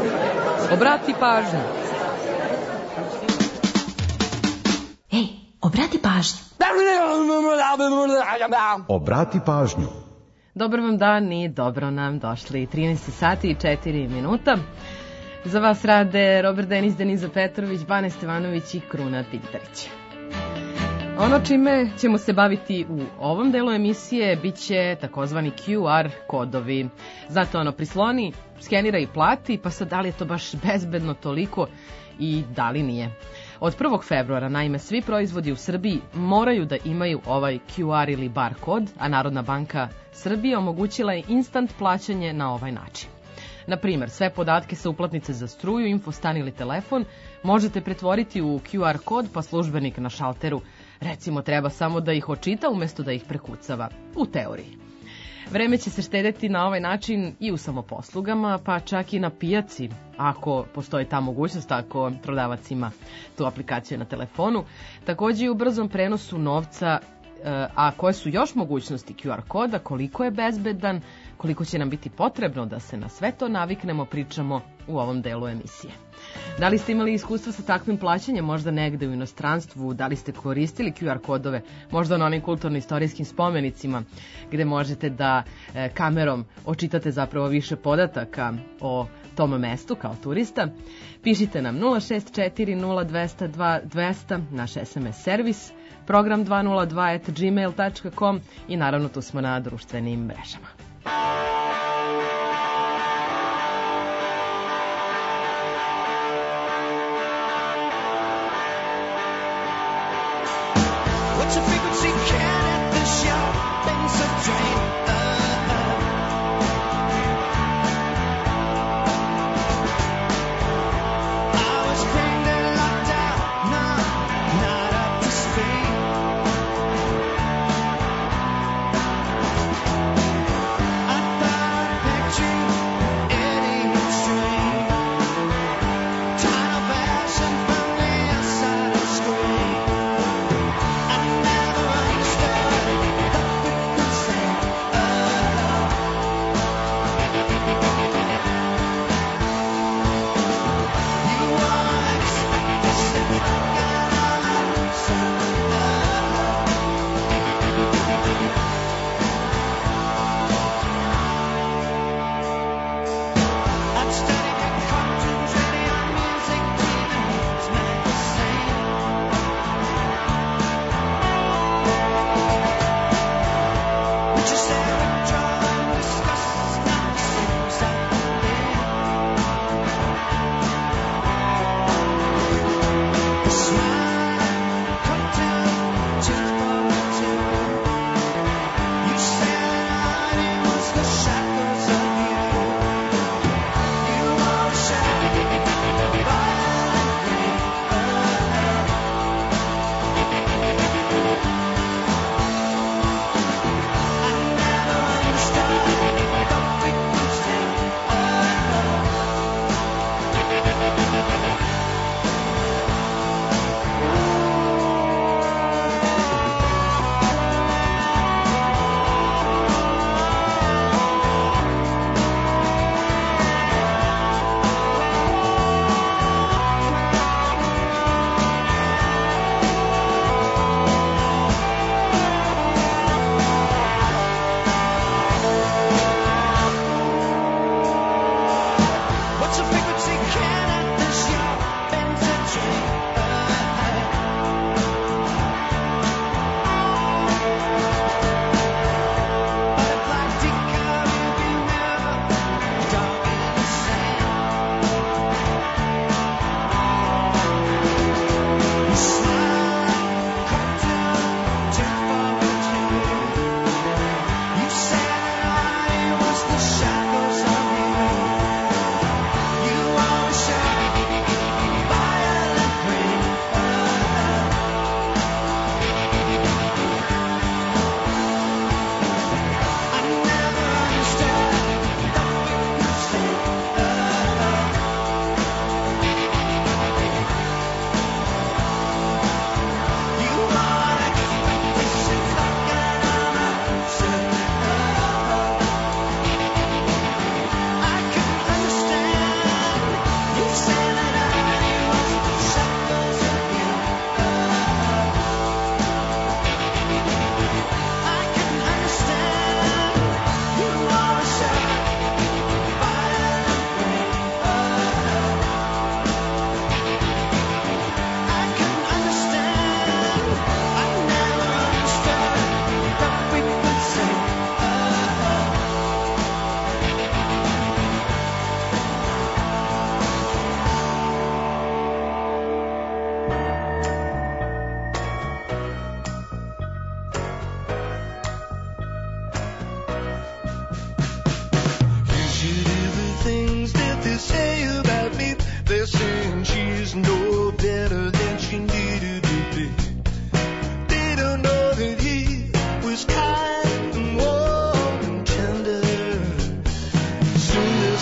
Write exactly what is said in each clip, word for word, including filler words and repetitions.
Obrati pažnju. Ej, obrati pažnju. Obrati pažnju. Dobar vam dan i dobro nam došli. trinaest sati i četiri minuta. Za vas rade Robert Denis, Deniza Petrović, Bane Stevanović i Kruna Pintarić. Ono čime ćemo se baviti u ovom delu emisije biće takozvani Q R kodovi. Znate ono, prisloni, skenira i plati, pa sad da li je to baš bezbedno toliko i da li nije. Od prvog februara, naime, svi proizvodi u Srbiji moraju da imaju ovaj Q R ili bar kod, a Narodna banka Srbije omogućila je instant plaćanje na ovaj način. Na primer, sve podatke sa uplatnice za struju, infostan ili telefon možete pretvoriti u Q R kod, pa službenik na šalteru recimo treba samo da ih očita umesto da ih prekucava, u teoriji. Vreme će se štedeti na ovaj način i u samoposlugama, pa čak i na pijaci, ako postoji ta mogućnost, ako prodavac ima tu aplikaciju na telefonu. Takođe i u brzom prenosu novca, a koje su još mogućnosti Q R koda, koliko je bezbedan, koliko će nam biti potrebno da se na sve to naviknemo, pričamo u ovom delu emisije. Da li ste imali iskustva sa takvim plaćanjem, možda negde u inostranstvu, da li ste koristili Q R kodove, možda na onim kulturno-istorijskim spomenicima, gde možete da e, kamerom očitate zapravo više podataka o tom mestu kao turista? Pišite nam nula šest četiri nula dva nula dva dva nula nula, naš es em es servis, program dva nula dva at gmail tačka com i naravno tu smo na društvenim mrežama. What's your frequency can at the shopping so drain? Uh, uh. I was cleaned and locked out, not, not up to speed. I thought I picked you, Eddie Stream. Tidal passion from the outside of screen. I never understood the frequency.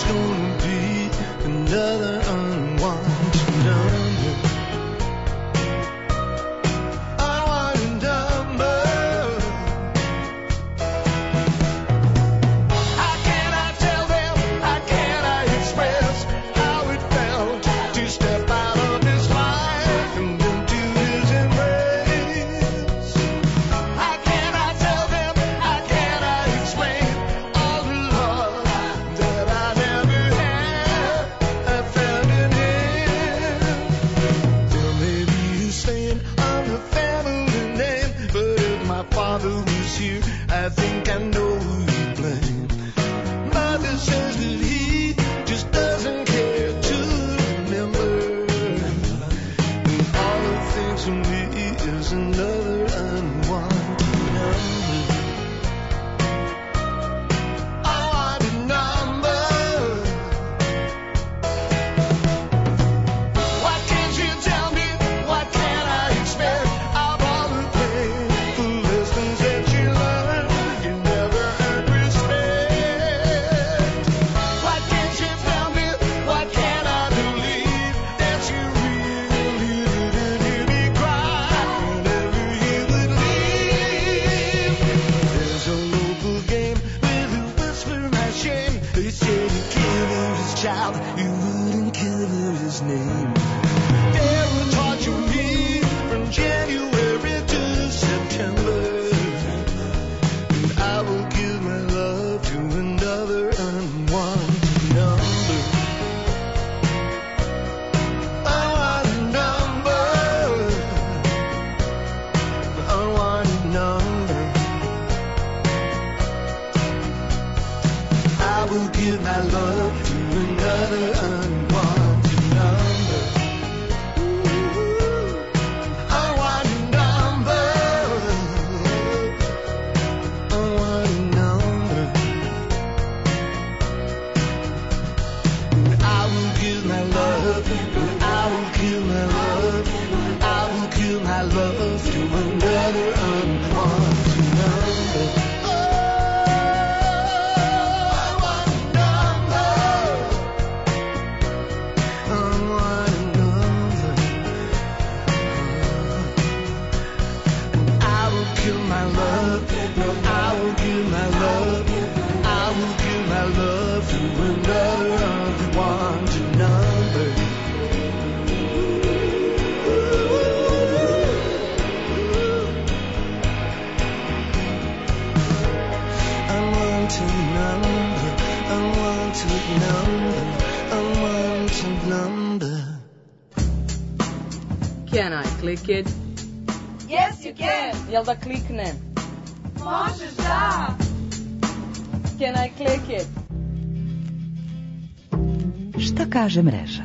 gonna be another unwanted number. Unwanted number. How can I tell them? How can I express how it felt to step out of his life and into his embrace? How can I tell them? How can I explain all the love that I never had? I found in him. There may be a saying I'm a family name, but if my father was here, I think I know who you blame. Mother says that he just doesn't care to remember, and all he thinks of me is another unwanted number. Unwanted number. Why can't you tell me? Why can't I expect of all the painful lessons that you learned? You never earned respect. Why can't you tell me? Why can't I believe that you really didn't hear me cry whenever you would leave? There's a local game where they whisper my shame. They say you killed his child, you wouldn't kill his name. They will torture me from January to September, and I will give my love to another unwanted number. Unwanted number. Unwanted number. I will give my love to another unwanted number. Ooh, unwanted number. Unwanted number. I will give my love. I will give my love. I will give my love to another unwanted number. Unwanted number. Unwanted number. I will give my love. No, I will give my love. I will give my love to another unwanted number. Unwanted number, unwanted number, unwanted number. Can I click it? Yes, you can. Jel da kliknem? Možeš da. Can I click it? Šta kaže mreža?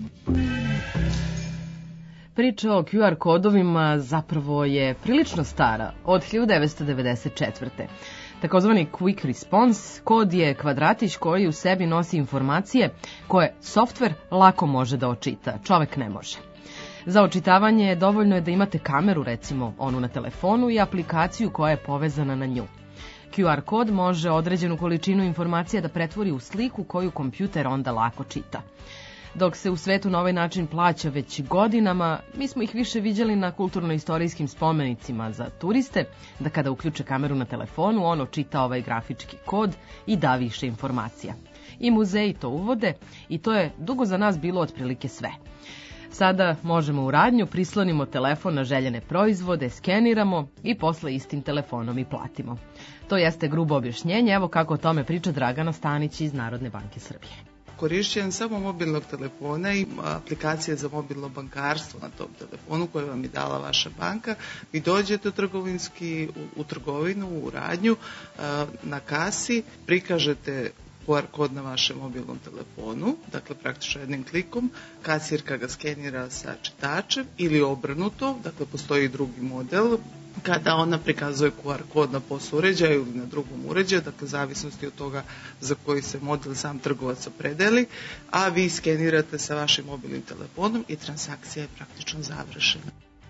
Priča o Q R kodovima zapravo je prilično stara, od hiljadu devetsto devedeset četvrte. Takozvani Quick Response kod je kvadratić koji u sebi nosi informacije koje softver lako može da očita, čovek ne može. Za očitavanje dovoljno je da imate kameru, recimo onu na telefonu, i aplikaciju koja je povezana na nju. Q R kod može određenu količinu informacija da pretvori u sliku koju kompjuter onda lako čita. Dok se u svetu na ovaj način plaća već godinama, mi smo ih više viđali na kulturno-istorijskim spomenicima za turiste, da kada uključe kameru na telefonu, ono čita ovaj grafički kod i da više informacija. I muzeji to uvode i to je dugo za nas bilo otprilike sve. Sada možemo u radnju, prislonimo telefon na željene proizvode, skeniramo i posle istim telefonom i platimo. To jeste grubo objašnjenje, evo kako o tome priča Dragana Stanić iz Narodne banke Srbije. Korišćenjem samo mobilnog telefona i aplikacije za mobilno bankarstvo na tom telefonu koje vam je dala vaša banka, vi dođete u trgovinski, u, u trgovinu, u radnju, na kasi, prikažete Q R kod na vašem mobilnom telefonu, dakle praktično jednim klikom, kasirka ga skenira sa čitačem ili obrnuto, dakle postoji drugi model, kada ona prikazuje Q R kod na P O S uređaju ili na drugom uređaju, dakle zavisnosti od toga za koji se model sam trgovac opredeli, a vi skenirate sa vašim mobilnim telefonom i transakcija je praktično završena.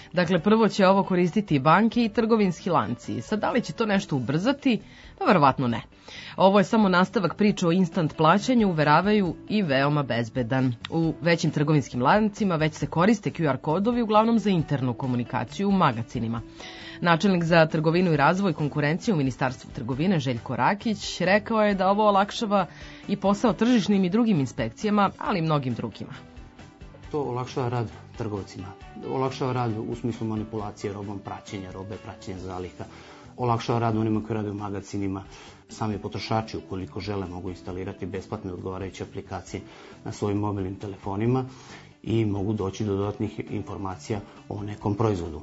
Dakle, prvo će ovo koristiti i banke i trgovinski lanci. Sad, da li će to nešto ubrzati? Pa verovatno ne. Ovo je samo nastavak priče o instant plaćanju, uveravaju i veoma bezbedan. U većim trgovinskim lancima već se koriste Q R kodovi, uglavnom za internu komunikaciju u magacinima. Načelnik za trgovinu i razvoj konkurencije u Ministarstvu trgovine Željko Rakić rekao je da ovo olakšava i posao tržišnim i drugim inspekcijama, ali i mnogim drugima. To olakšava rad trgovcima, olakšava rad u smislu manipulacije robom, praćenja robe, praćenja zaliha, olakšava rad onima koji rade u magacinima. Sami potrošači, ukoliko žele, mogu instalirati besplatne odgovarajuće aplikacije na svojim mobilnim telefonima i mogu doći do dodatnih informacija o nekom proizvodu.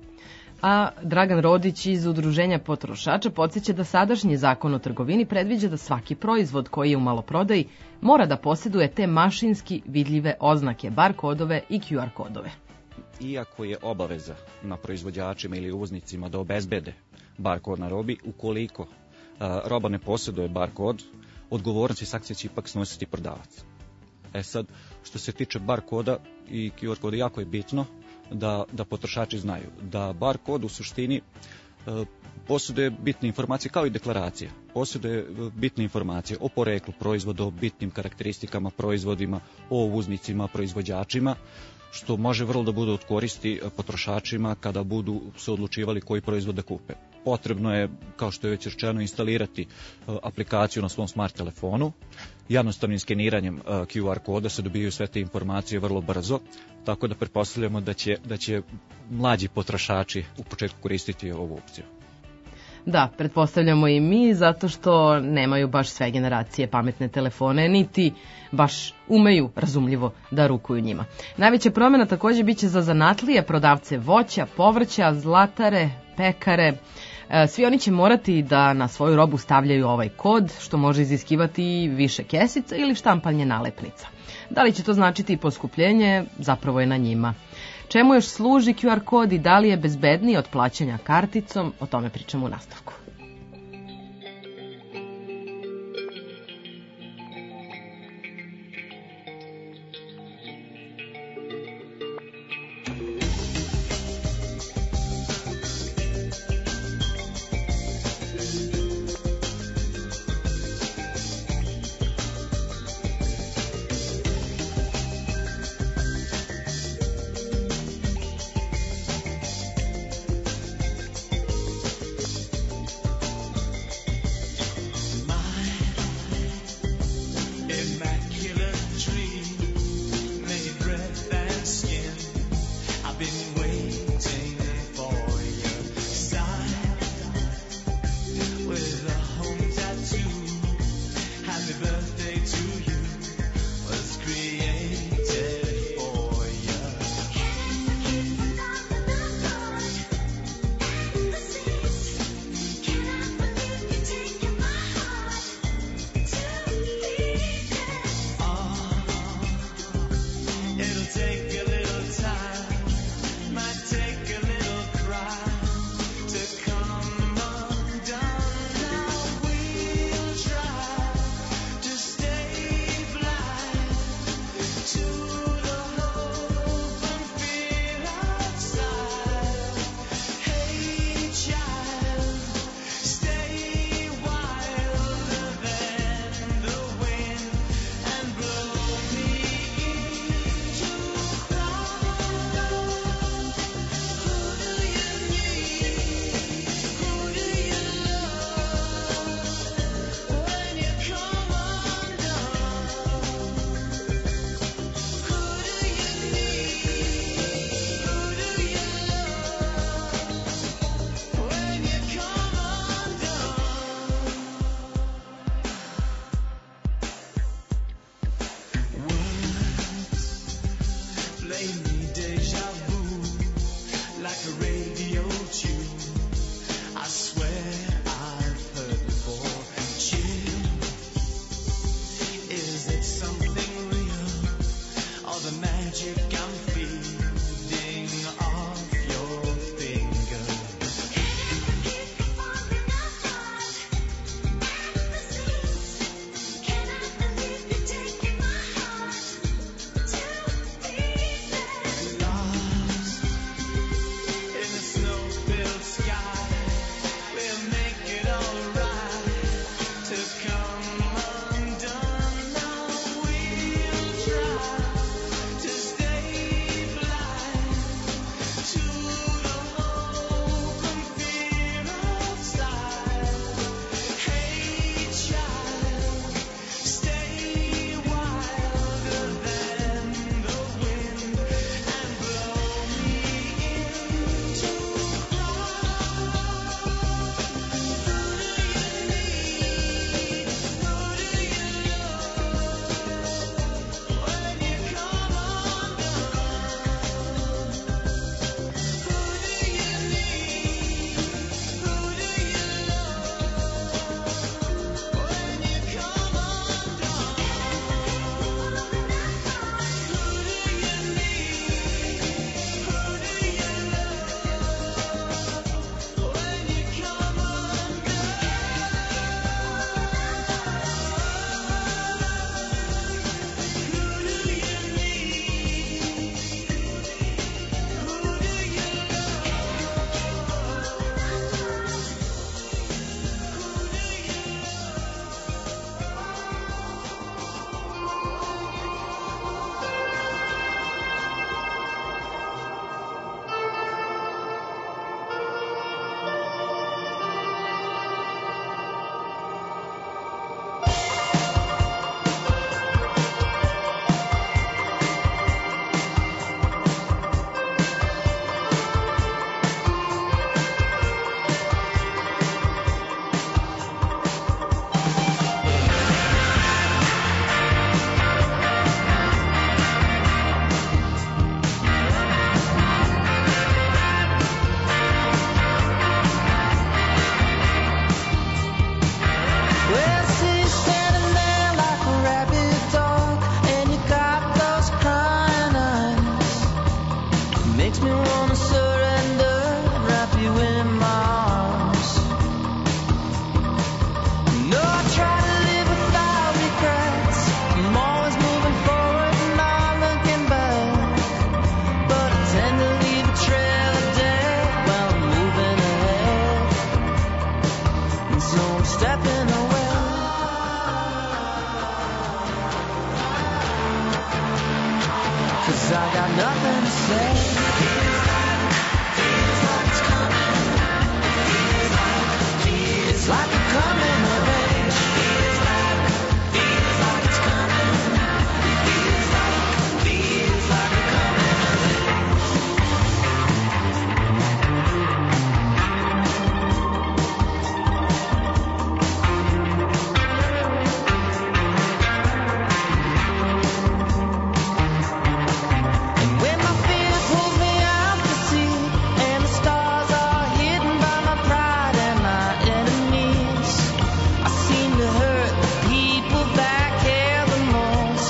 A Dragan Rodić iz Udruženja potrošača podsjeća da sadašnji zakon o trgovini predviđa da svaki proizvod koji je u maloprodaji mora da posjeduje te mašinski vidljive oznake, bar kodove i Q R kodove. Iako je obaveza na proizvođačima ili uvoznicima da obezbede bar kod na robi, ukoliko a, roba ne posjeduje bar kod, odgovornost i sankcije će ipak snositi prodavac. E sad, što se tiče bar koda i Q R koda, jako je bitno da, da potrošači znaju da bar kod u suštini e, posjeduje bitne informacije kao i deklaracija. Posjeduje bitne informacije o poreklu proizvoda, o bitnim karakteristikama proizvodima, o uvoznicima, proizvođačima, što može vrlo da bude od koristi potrošačima kada budu se odlučivali koji proizvod da kupe. Potrebno je, kao što je već rečeno, instalirati aplikaciju na svom smart telefonu. Jednostavnim skeniranjem Q R koda se dobijaju sve te informacije vrlo brzo, tako da pretpostavljamo da će, da će mlađi potrošači u početku koristiti ovu opciju. Da, pretpostavljamo i mi, zato što nemaju baš sve generacije pametne telefone, niti baš umeju, razumljivo, da rukuju njima. Najveća promjena također biće za zanatlije, prodavce voća, povrća, zlatare, pekare. Svi oni će morati da na svoju robu stavljaju ovaj kod, što može iziskivati i više kesica ili štampanje nalepnica. Da li će to značiti poskupljenje, zapravo je na njima. Čemu još služi Q R kod i da li je bezbedniji od plaćanja karticom, o tome pričamo u nastavku. 'cause I got nothing to say. It's like a coming of age. Feels like, feels like it's coming. Feels like, feels like a coming of And when my fear pulls me out to sea, and the stars are hidden by my pride and my enemies, I seem to hurt the people that care the most.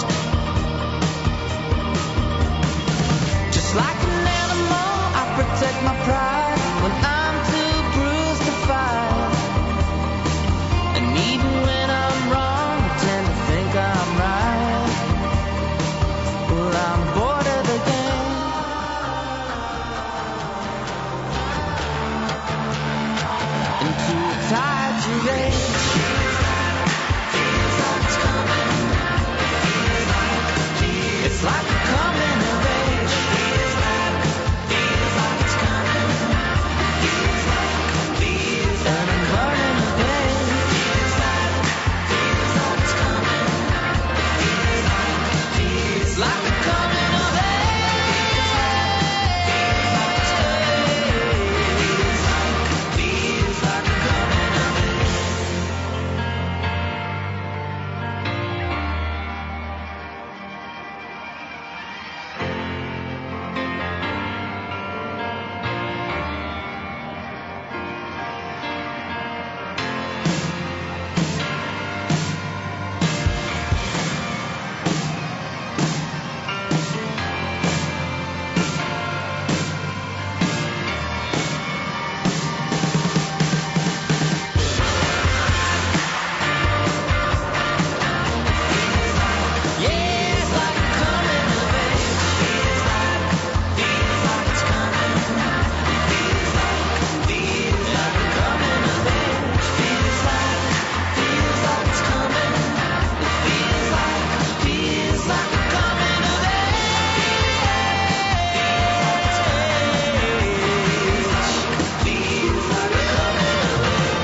Just like an animal, I protect my pride when I'm too bruised to fight. And even when I'm wrong, I tend to think I'm right. Well, I'm bored of the game, and too tired to rage. It's like a coming of age. And I'm burning the page. It's like a coming of age. Feels like a coming of age. Yeah, it's like a coming of age. Feels like, feels like it's coming. Feels like, feels like a coming of age. Feels like, feels like it's coming. It feels like, feels like a coming of age. Feels like a coming of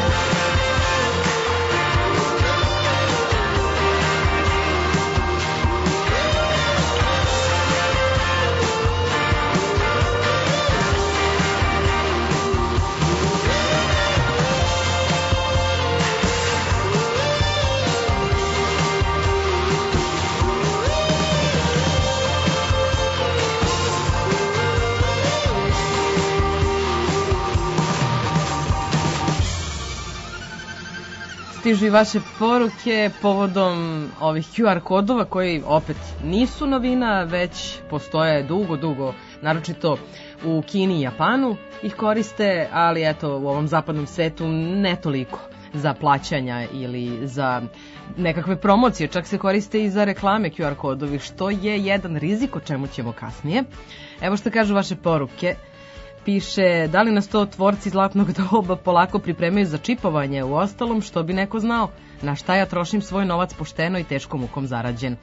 Stižu i vaše poruke povodom ovih Q R kodova koji opet nisu novina, već postoje dugo, dugo, naročito u Kini i Japanu ih koriste, ali eto u ovom zapadnom svetu ne toliko za plaćanja ili za nekakve promocije, čak se koriste i za reklame Q R kodovi, što je jedan rizik, o čemu ćemo kasnije. Evo što kažu vaše poruke. Piše, da li nas to tvorci zlatnog doba polako pripremaju za čipovanje, u ostalom što bi neko znao na šta ja trošim svoj novac pošteno i teškom mukom zarađen.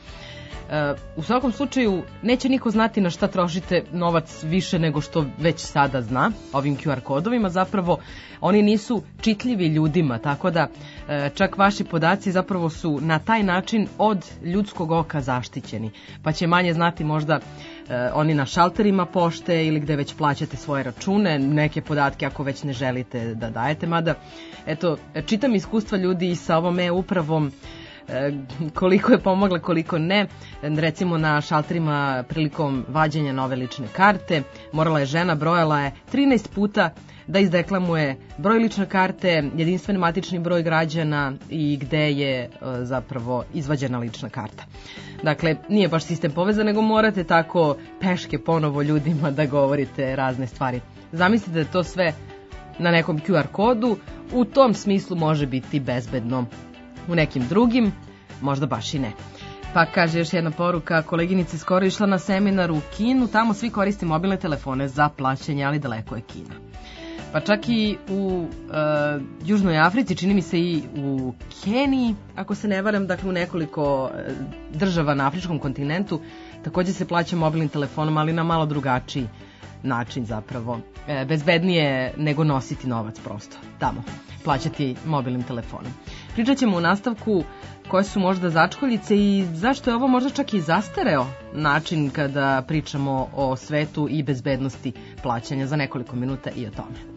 E, u svakom slučaju neće niko znati na šta trošite novac više nego što već sada zna ovim Q R kodovima, zapravo oni nisu čitljivi ljudima, tako da e, čak vaši podaci zapravo su na taj način od ljudskog oka zaštićeni, pa će manje znati možda e, oni na šalterima pošte ili gde već plaćate svoje račune, neke podatke ako već ne želite da dajete, mada eto, čitam iskustva ljudi sa ovom e-upravom, koliko je pomogla, koliko ne. Recimo na šalterima prilikom vađenja nove lične karte morala je žena, brojala je trinaest puta da izdeklamuje broj lične karte, jedinstveni matični broj građana i gde je zapravo izvađena lična karta. Dakle, nije baš sistem povezan, nego morate tako peške ponovo ljudima da govorite razne stvari. Zamislite da to sve na nekom Q R kodu, u tom smislu može biti bezbedno. U nekim drugim, možda baš i ne. Pa kaže još jedna poruka, koleginica skoro išla na seminar u Kinu, tamo svi koriste mobilne telefone za plaćanje, ali daleko je Kina. pa čak i u e, Južnoj Africi, čini mi se i u Keniji, ako se ne varam, dakle u nekoliko e, država na afričkom kontinentu, takođe se plaća mobilnim telefonom, ali na malo drugačiji način zapravo. E, bezbednije nego nositi novac prosto tamo, plaćati mobilnim telefonom. Pričat ćemo u nastavku koje su možda začkoljice i zašto je ovo možda čak i zastareo način kada pričamo o svetu i bezbednosti plaćanja, za nekoliko minuta i o tome.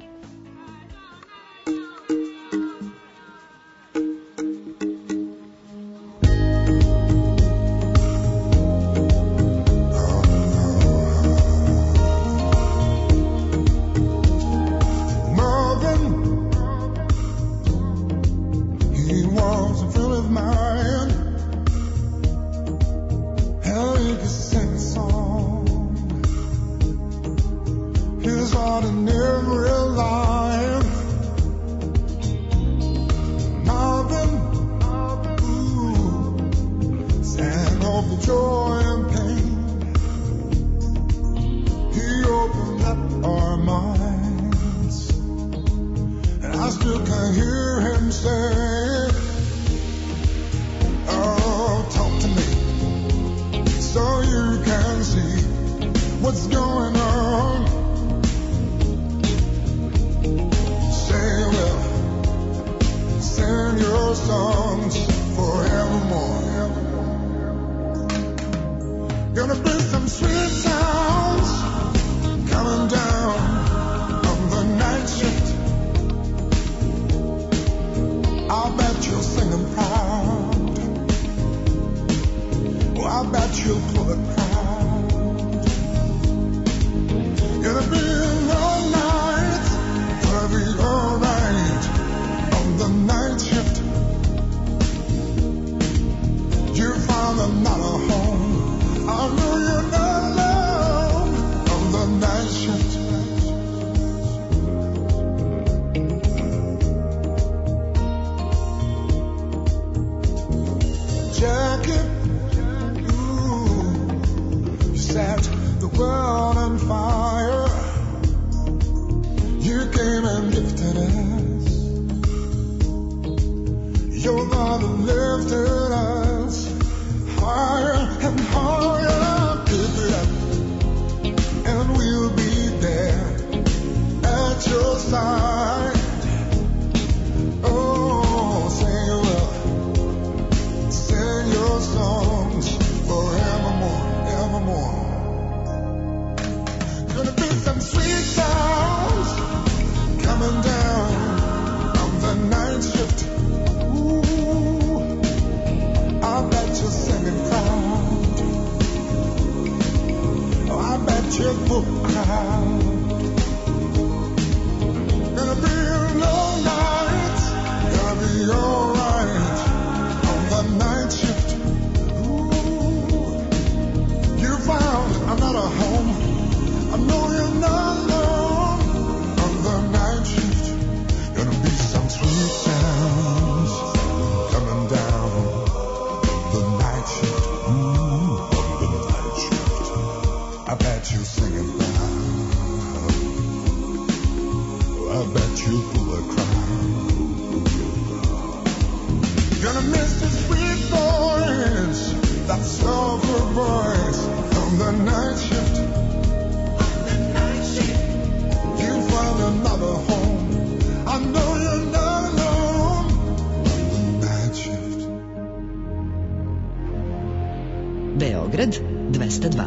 Beograd dvesta dva.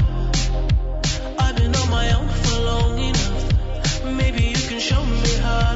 I've been on my own for long enough. Maybe you can show me how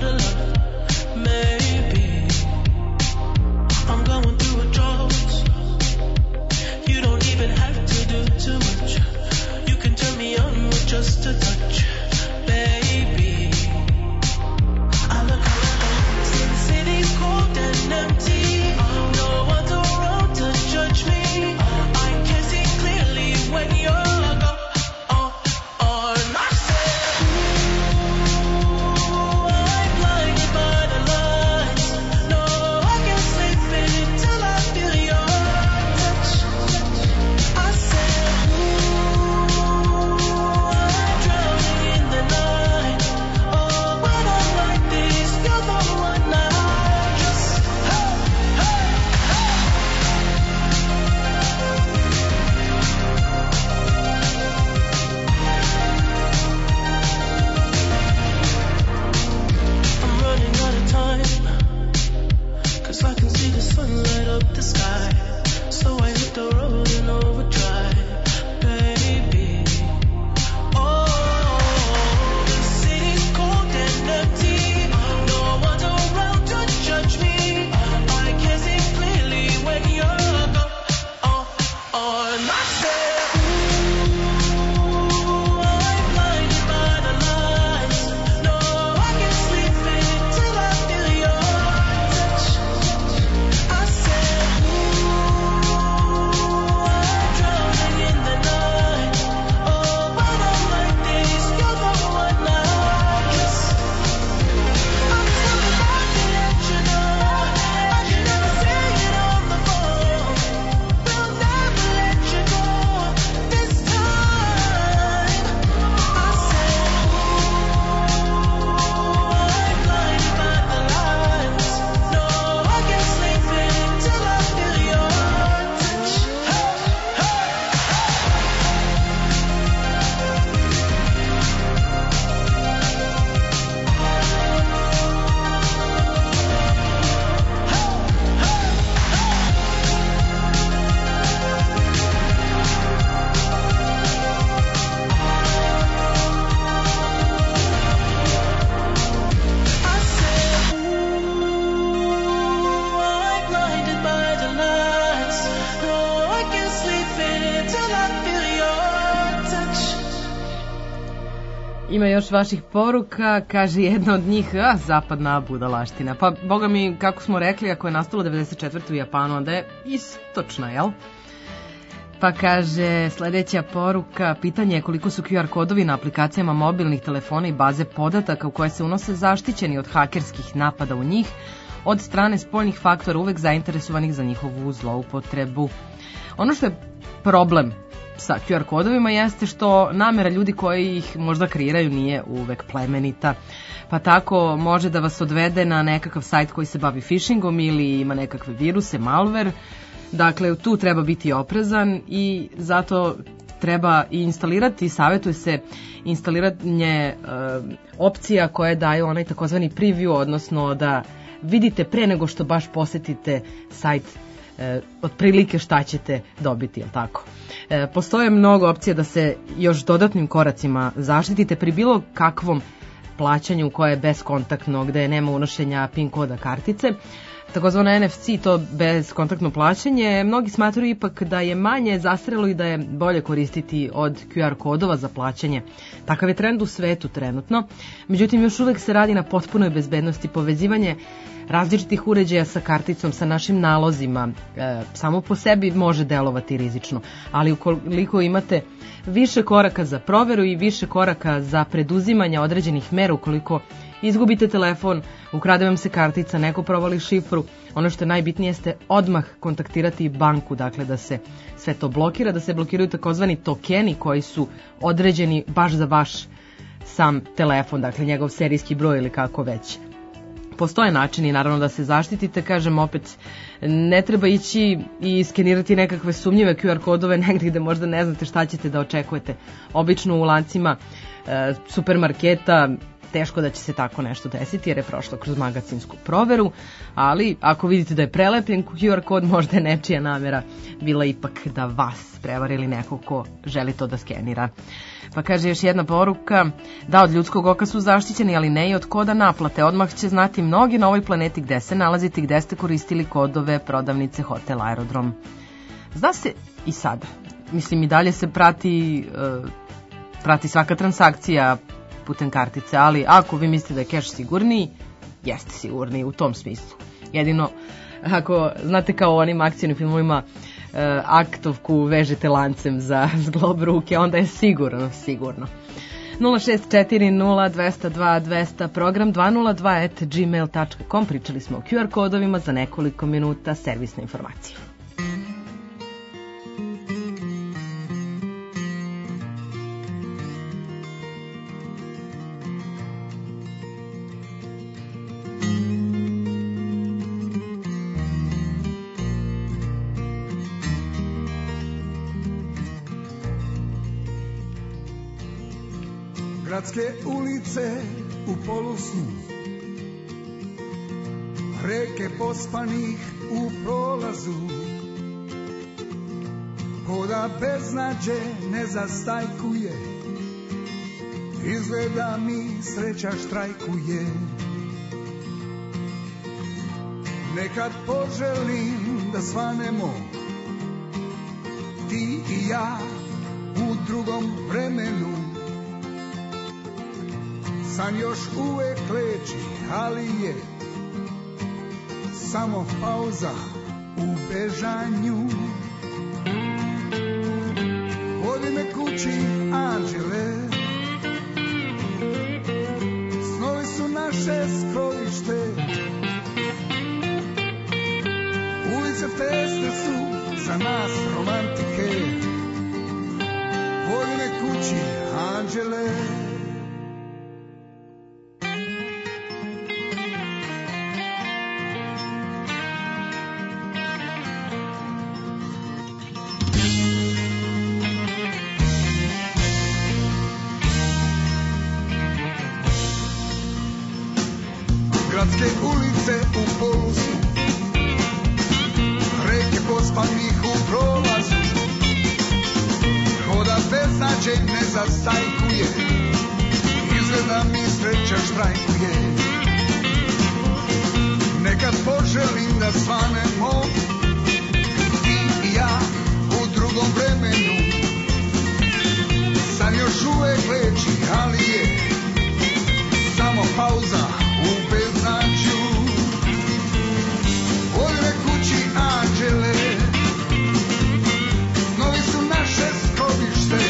Ima još vaših poruka, kaže jedna od njih, a, zapadna budalaština. Pa, boga mi, kako smo rekli, ako je nastalo devedeset četvrte u Japanu, onda je istočna, jel? Pa kaže, sledeća poruka, pitanje je koliko su Q R kodovi na aplikacijama mobilnih telefona i baze podataka u koje se unose zaštićeni od hakerskih napada u njih od strane spoljnih faktora uvek zainteresovanih za njihovu zloupotrebu. Ono što je problem sa Q R kodovima jeste što namera ljudi koji ih možda kreiraju nije uvek plemenita. Pa tako može da vas odvede na nekakav sajt koji se bavi phishingom ili ima nekakve viruse, malware. Dakle, tu treba biti oprezan i zato treba i instalirati, savjetuje se instaliranje e, opcija koje daju onaj takozvani preview, odnosno da vidite pre nego što baš posetite sajt e, otprilike šta ćete dobiti, jel tako? E, postoje mnogo opcija da se još dodatnim koracima zaštitite pri bilo kakvom plaćanju koje je beskontaktno, gde nema unošenja PIN koda kartice. Takozvano N F C, to bezkontaktno plaćanje, mnogi smatruju ipak da je manje zastarelo i da je bolje koristiti od Q R kodova za plaćanje. Takav je trend u svetu trenutno, međutim još uvek se radi na potpunoj bezbednosti. Povezivanje različitih uređaja sa karticom, sa našim nalozima, e, samo po sebi može delovati rizično, ali ukoliko imate više koraka za proveru i više koraka za preduzimanje određenih mera, ukoliko izgubite telefon, ukrade vam se kartica, neko provali šifru, ono što je najbitnije jeste odmah kontaktirati banku, dakle da se sve to blokira, da se blokiraju takozvani tokeni koji su određeni baš za vaš sam telefon, dakle njegov serijski broj ili kako već. Postoje načini naravno da se zaštitite, kažem opet, ne treba ići i skenirati nekakve sumnjive Q R kodove negdje gde možda ne znate šta ćete da očekujete. Obično u lancima e, supermarketa teško da će se tako nešto desiti jer je prošlo kroz magacinsku proveru, ali ako vidite da je prelepljen Q R kod, možda je nečija namera bila ipak da vas prevari ili neko ko želi to da skenira. Pa kaže još jedna poruka, da od ljudskog oka su zaštićeni, ali ne i od koda naplate. Odmah će znati mnogi na ovoj planeti gde se nalazite i gde ste koristili kodove prodavnice, hotel, aerodrom. Zna se i sada, mislim i dalje se prati, uh, prati svaka transakcija putem kartice, ali ako vi mislite da je keš sigurniji, jeste sigurniji u tom smislu. Jedino, ako znate kao u onim akcijnim filmovima, e, aktovku vežete lancem za zglob ruke, onda je sigurno, sigurno. nula šest četiri nula dva zero dva dva zero zero, program dva nula dva at gmail dot com. Pričali smo o Q R kodovima, za nekoliko minuta servisne informacije. Gradske ulice u polusnu, reke pospanih u prolazu, koda beznađe ne zastajkuje, izgleda mi sreća štrajkuje. Nekad poželim da svanemo, ti i ja u drugom vremenu. San još uvek leči, ali je samo pauza u bežanju. Vodi me kući, anđele, snovi su naše skrovište. Ulice tesne su za nas romantike. Vodi me kući, anđele. Gradske ulice u polusu, reke pospanih u prolazu, hoda beznađe ne zastajkuje, izgleda mi sreća štrajkuje. Nekad poželim da svanemo, ti i ja u drugom vremenu. San još uvek leči, ali je samo pauza u beznađu. Odre kući anđele, snovi su naše skrovište,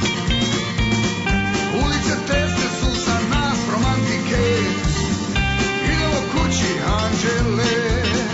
ulice tesne su za nas romantike. Idemo kući anđele.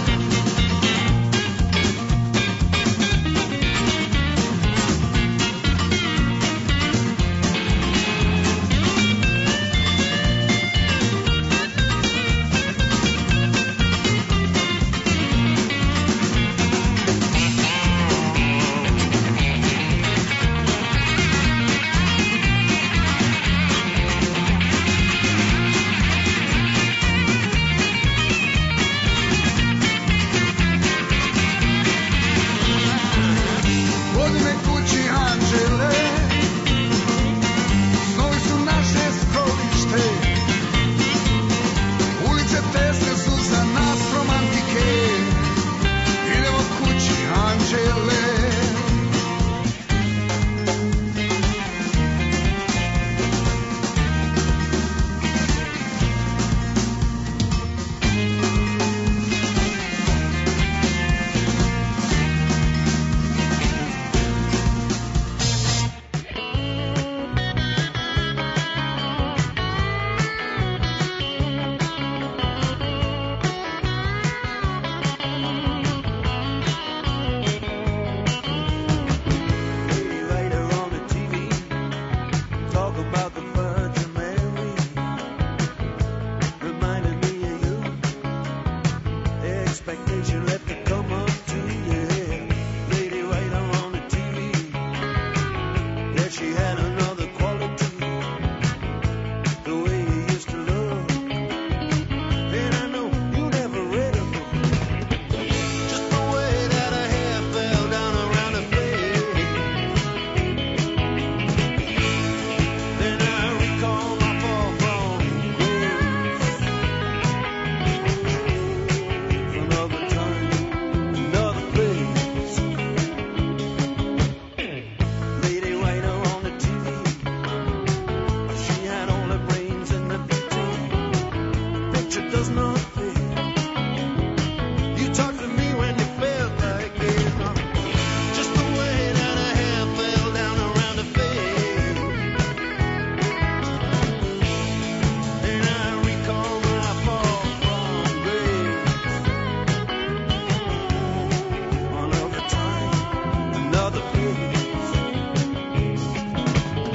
Vodi me kući anđele, snovi su naše skrovište, ulice tesne su za nas romantike. Idemo kući anđele.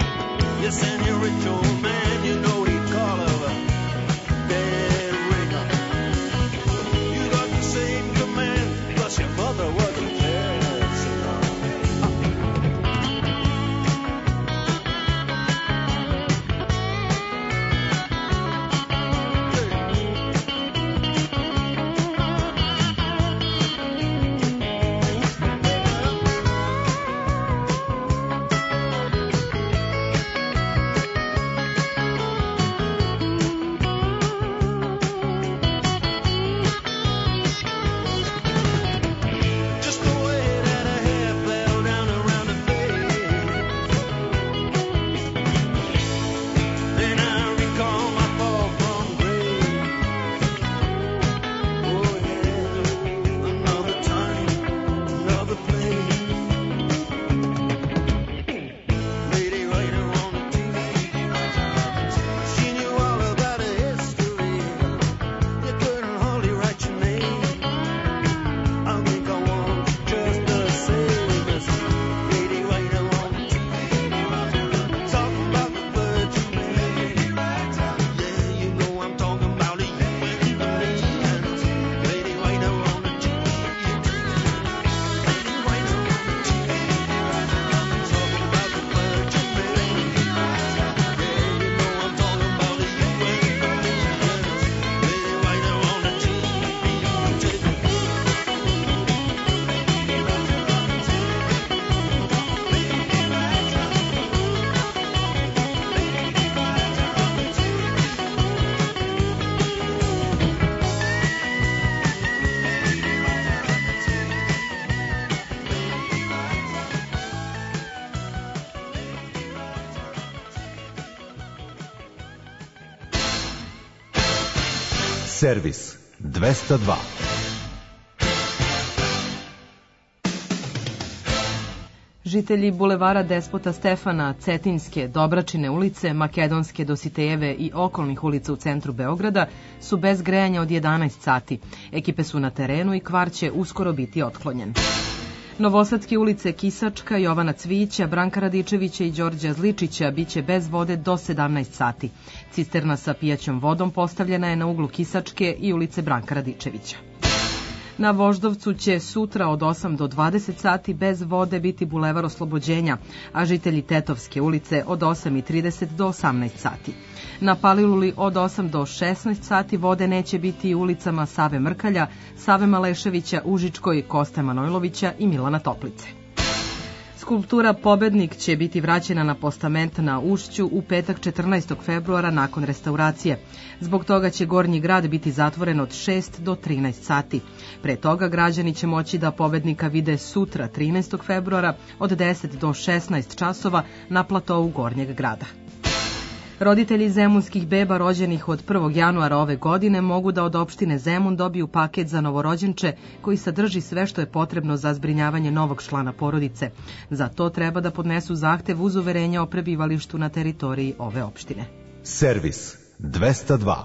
Yes, and your rich old man, you know he'd call her a dead ringer. Servis dvesta dva. Žitelji bulevara Despota Stefana, Cetinjske, Dobračine ulice, Makedonske, Dositejeve i okolnih ulica u centru Beograda su bez grejanja od jedanaest sati. Ekipe su na terenu i kvar će uskoro biti otklonjen. Novosadske ulice Kisačka, Jovana Cvijića, Branka Radičevića i Đorđa Zličića biće bez vode do sedamnaest sati. Cisterna sa pijaćom vodom postavljena je na uglu Kisačke i ulice Branka Radičevića. Na Voždovcu će sutra od osam do dvadeset sati bez vode biti bulevar Oslobođenja, a žitelji Tetovske ulice od osam i trideset do osamnaest sati. Na Paliluli od osam do šesnaest sati vode neće biti u ulicama Save Mrkalja, Save Maleševića, Užičkoj, Koste Manojlovića i Milana Toplice. Skulptura Pobednik će biti vraćena na postament na Ušću u petak četrnaestog februara nakon restauracije. Zbog toga će Gornji grad biti zatvoren od šest do trinaest sati. Pre toga građani će moći da Pobednika vide sutra trinaestog februara od deset do šesnaest časova na platovu Gornjeg grada. Roditelji zemunskih beba rođenih od prvog januara ove godine mogu da od opštine Zemun dobiju paket za novorođenče koji sadrži sve što je potrebno za zbrinjavanje novog člana porodice. Za to treba da podnesu zahtev uz uverenje o prebivalištu na teritoriji ove opštine. Servis dvesta dva.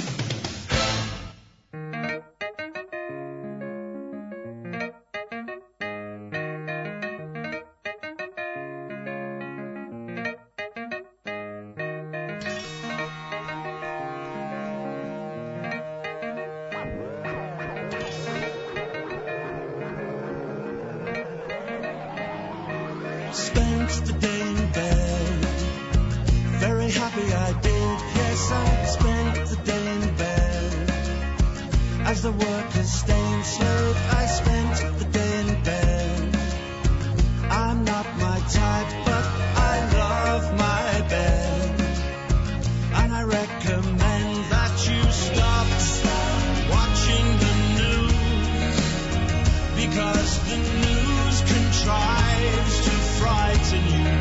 Spent the day in bed, very happy I did. Yes, I spent the day in bed. As the workers staying slave, I spent the day in bed. I'm not my type, but I love my bed. And I recommend that you stop watching the news, because the news contrives to frighten you,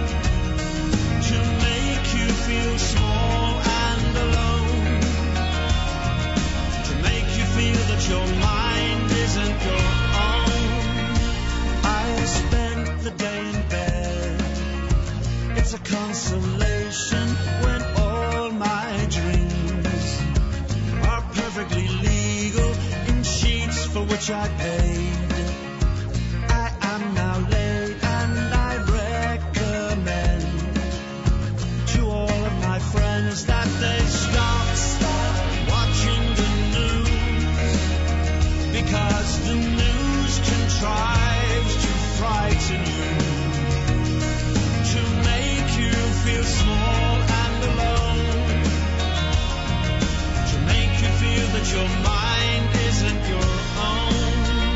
to make you feel small and alone, to make you feel that your mind isn't your own. I spent the day in bed. It's a consolation when all my dreams are perfectly legal in sheets for which I paid. I am now late, and I recommend to all of my friends that they stop watching the news, because the news contrives to frighten you, to make you feel small and alone, to make you feel that your mind isn't your own.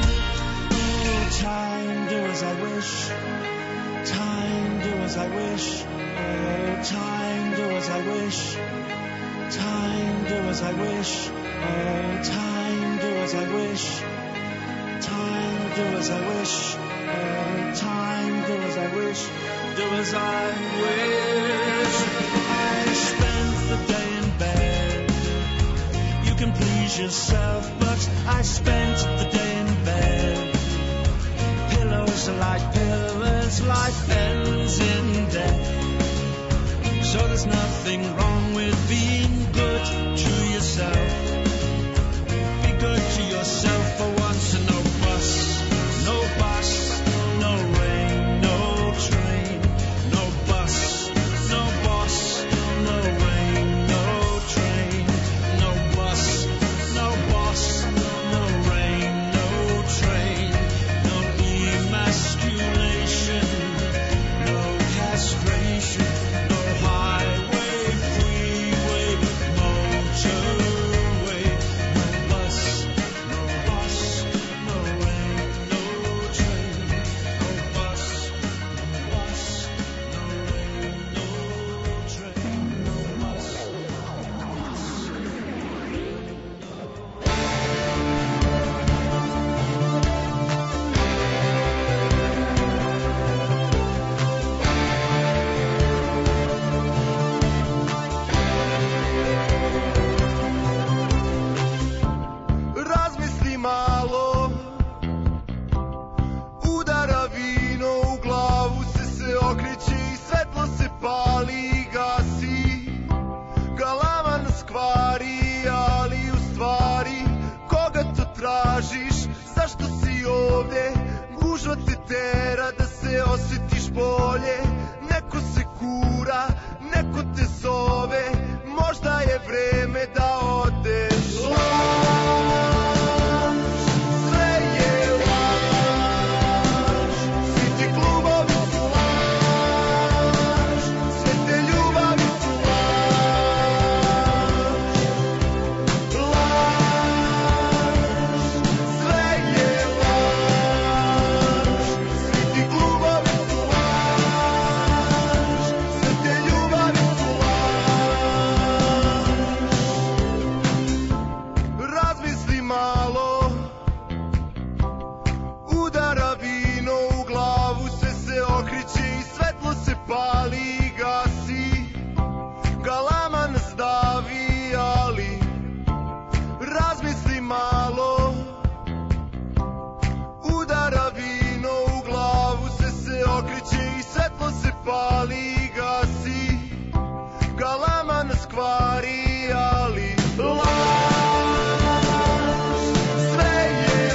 Oh, time, do as I wish. Time, do as I wish. Oh, time, do as I wish. Time, do as I wish. Oh, time, do as I wish. Time, do as I wish. Oh, time, do as I wish. Do as I wish. I spent the day in bed. You can please yourself, but I spent the day in bed. Pillows are like pillars, life ends in death. So there's nothing wrong with being good to yourself. Be good to yourself for once, and no bus, no bus, no rain, no train, no bus, no bus, no rain, no train, no bus, no bus, no rain, no train, no emasculation, no castration, no highway free. tražiš, zašto si ovdje? Gužva te tera da se osjetiš bolje. Neko se kura, neko te zove, možda je vreme da odeš. Laž, sve je laž, svi ti klubovi su laž, sve te ljubavi su laž. Laž, sve je laž, svi ti klubovi su laž, sve te ljubavi su laž. Razmisli malo, udara vino u glavu, sve se okreće i svetlo se pali i gasi. Galama nas davi, ali razmisli malo, udara vino u glavu, sve se okreće i svetlo se pali i gasi. Galama nas kvari, ali laž, sve je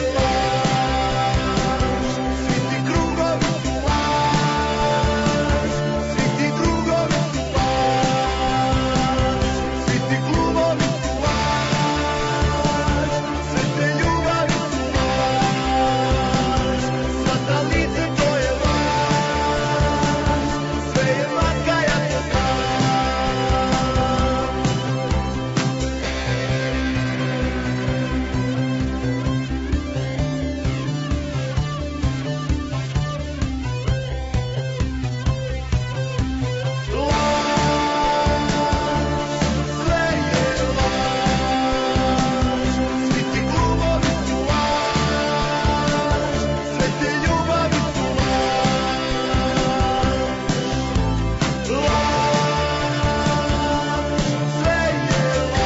laž, svi ti krugovi su laž, svi ti drugovi su laž, svi ti klubovi su laž, sve te ljubavi su laž, svata lice to je laž, sve je maska, ja to znam. Sve je laž, svi ti klubovi su laž, sve te ljubavi su laž. Laž, sve je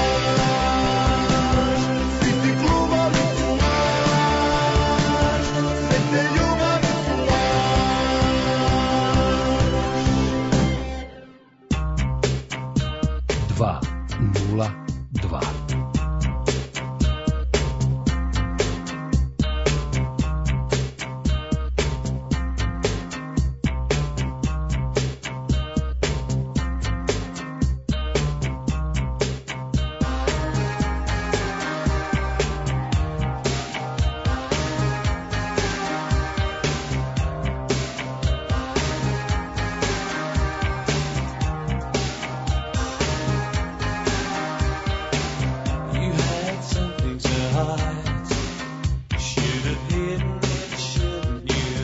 laž, svi ti klubovi su laž, sve te ljubavi su laž. dva nula dva. You had something to hide. Should have hidden it, shouldn't you?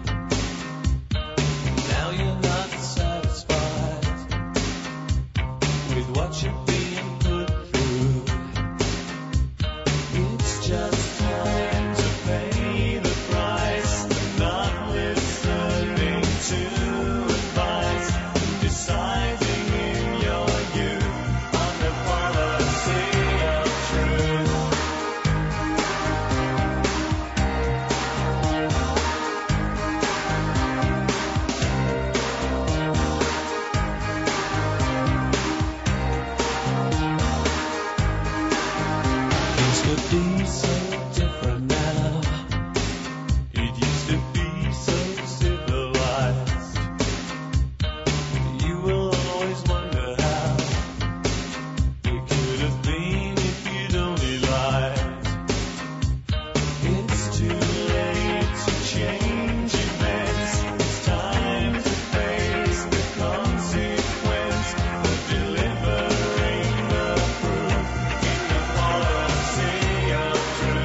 Now you're not satisfied with what you're being put through. It's just time to pay the price. Not listening to advice. Deciding in your youth on the policy of truth. Things could be so different now. It used to be so civilized. You will always wonder how it could have been if you'd only lied. It's too late to change events. It's time to face the consequence of delivering the proof in the policy of truth.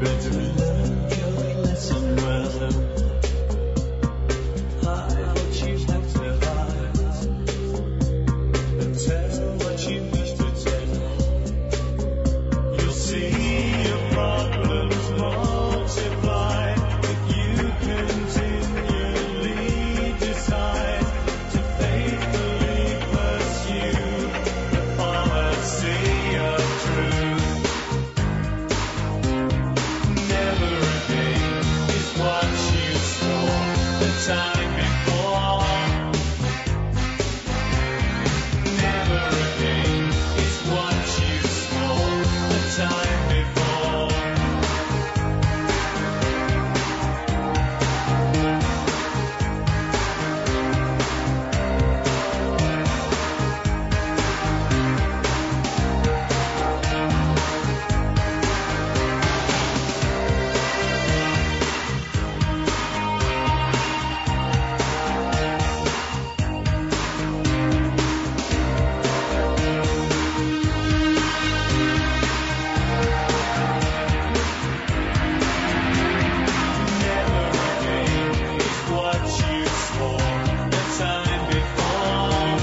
better learn your lesson well. Hide what you have to hide, and tell what you wish to tell. You'll see your problems multiply if you continually decide to faithfully pursue the policy of truth. Never again is what you swore the time before. Never again is what you swore the time before. Never again is what you swore the time before.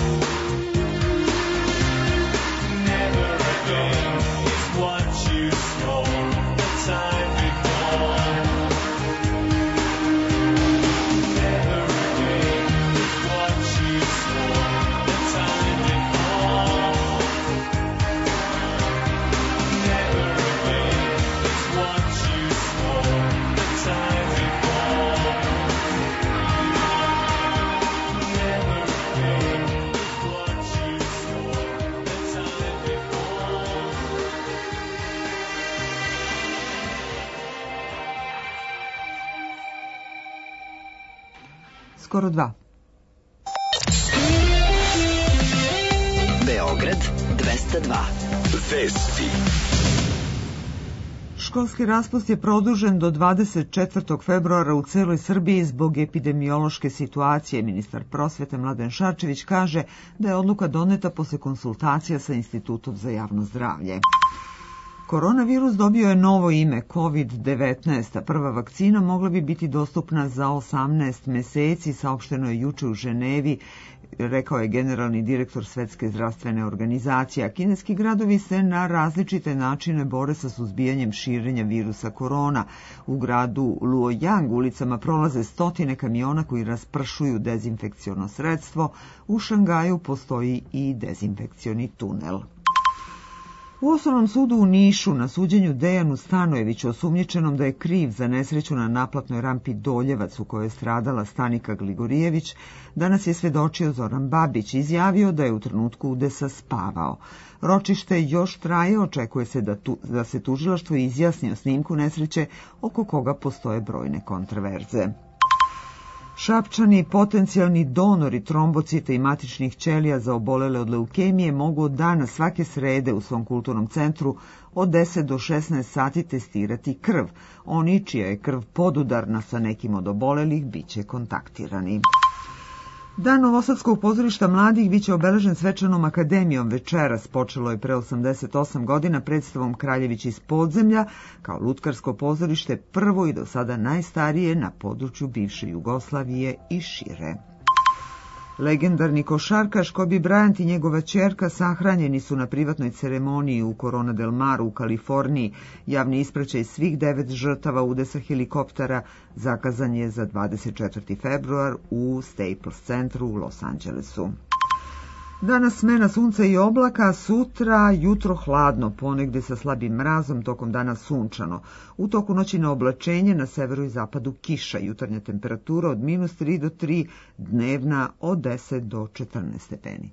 Never again is what you swore the time before. Never again is what you swore the time before. Never again is what you swore the time before. Never again is what you swore the time before. Skoro dva. Beograd dvesta dva. Vesti. Školski raspust je produžen do dvadeset četvrtog februara u celoj Srbiji zbog epidemiološke situacije. Ministar prosvete Mladen Šarčević kaže da je odluka doneta posle konsultacija sa Institutom za javno zdravlje. Koronavirus dobio je novo ime kovid devetnaest, a prva vakcina mogla bi biti dostupna za osamnaest meseci, saopšteno je juče u Ženevi, rekao je generalni direktor Svetske zdravstvene organizacije. A kineski gradovi se na različite načine bore sa suzbijanjem širenja virusa korona. U gradu Luoyang ulicama prolaze stotine kamiona koji raspršuju dezinfekciono sredstvo. U Šangaju postoji i dezinfekcioni tunel. U Osnovnom sudu u Nišu na suđenju Dejanu Stanojeviću, osumnjičenom da je kriv za nesreću na naplatnoj rampi Doljevac u kojoj je stradala Stanika Gligorijević, danas je svedočio Zoran Babić, izjavio da je u trenutku udesa spavao. Ročište još traje, očekuje se da, tu, da se tužilaštvo izjasni o snimku nesreće oko koga postoje brojne kontraverze. Šapčani potencijalni donori trombocita i matičnih ćelija za obolele od leukemije mogu od dana svake srede u svom kulturnom centru od deset do šesnaest sati testirati krv. Oni čija je krv podudarna sa nekim od obolelih biće kontaktirani. Dan Novosadskog pozorišta mladih biće obeležen svečanom akademijom večeras. Počelo je pre osamdeset osam godina predstavom Kraljević iz podzemlja, kao lutkarsko pozorište prvo i do sada najstarije na području bivše Jugoslavije i šire. Legendarni košarkaš Kobe Bryant i njegova ćerka sahranjeni su na privatnoj ceremoniji u Corona del Mar u Kaliforniji. Javni ispraćaj svih devet žrtava udesa helikoptera zakazan je za dvadeset četvrti februar u Staples centru u Los Angelesu. Danas smena sunca i oblaka, sutra jutro hladno, ponegde sa slabim mrazom, tokom dana sunčano. U toku noći na oblačenje, na severu i zapadu kiša, jutarnja temperatura od minus tri do tri, dnevna od deset do četrnaest stepeni.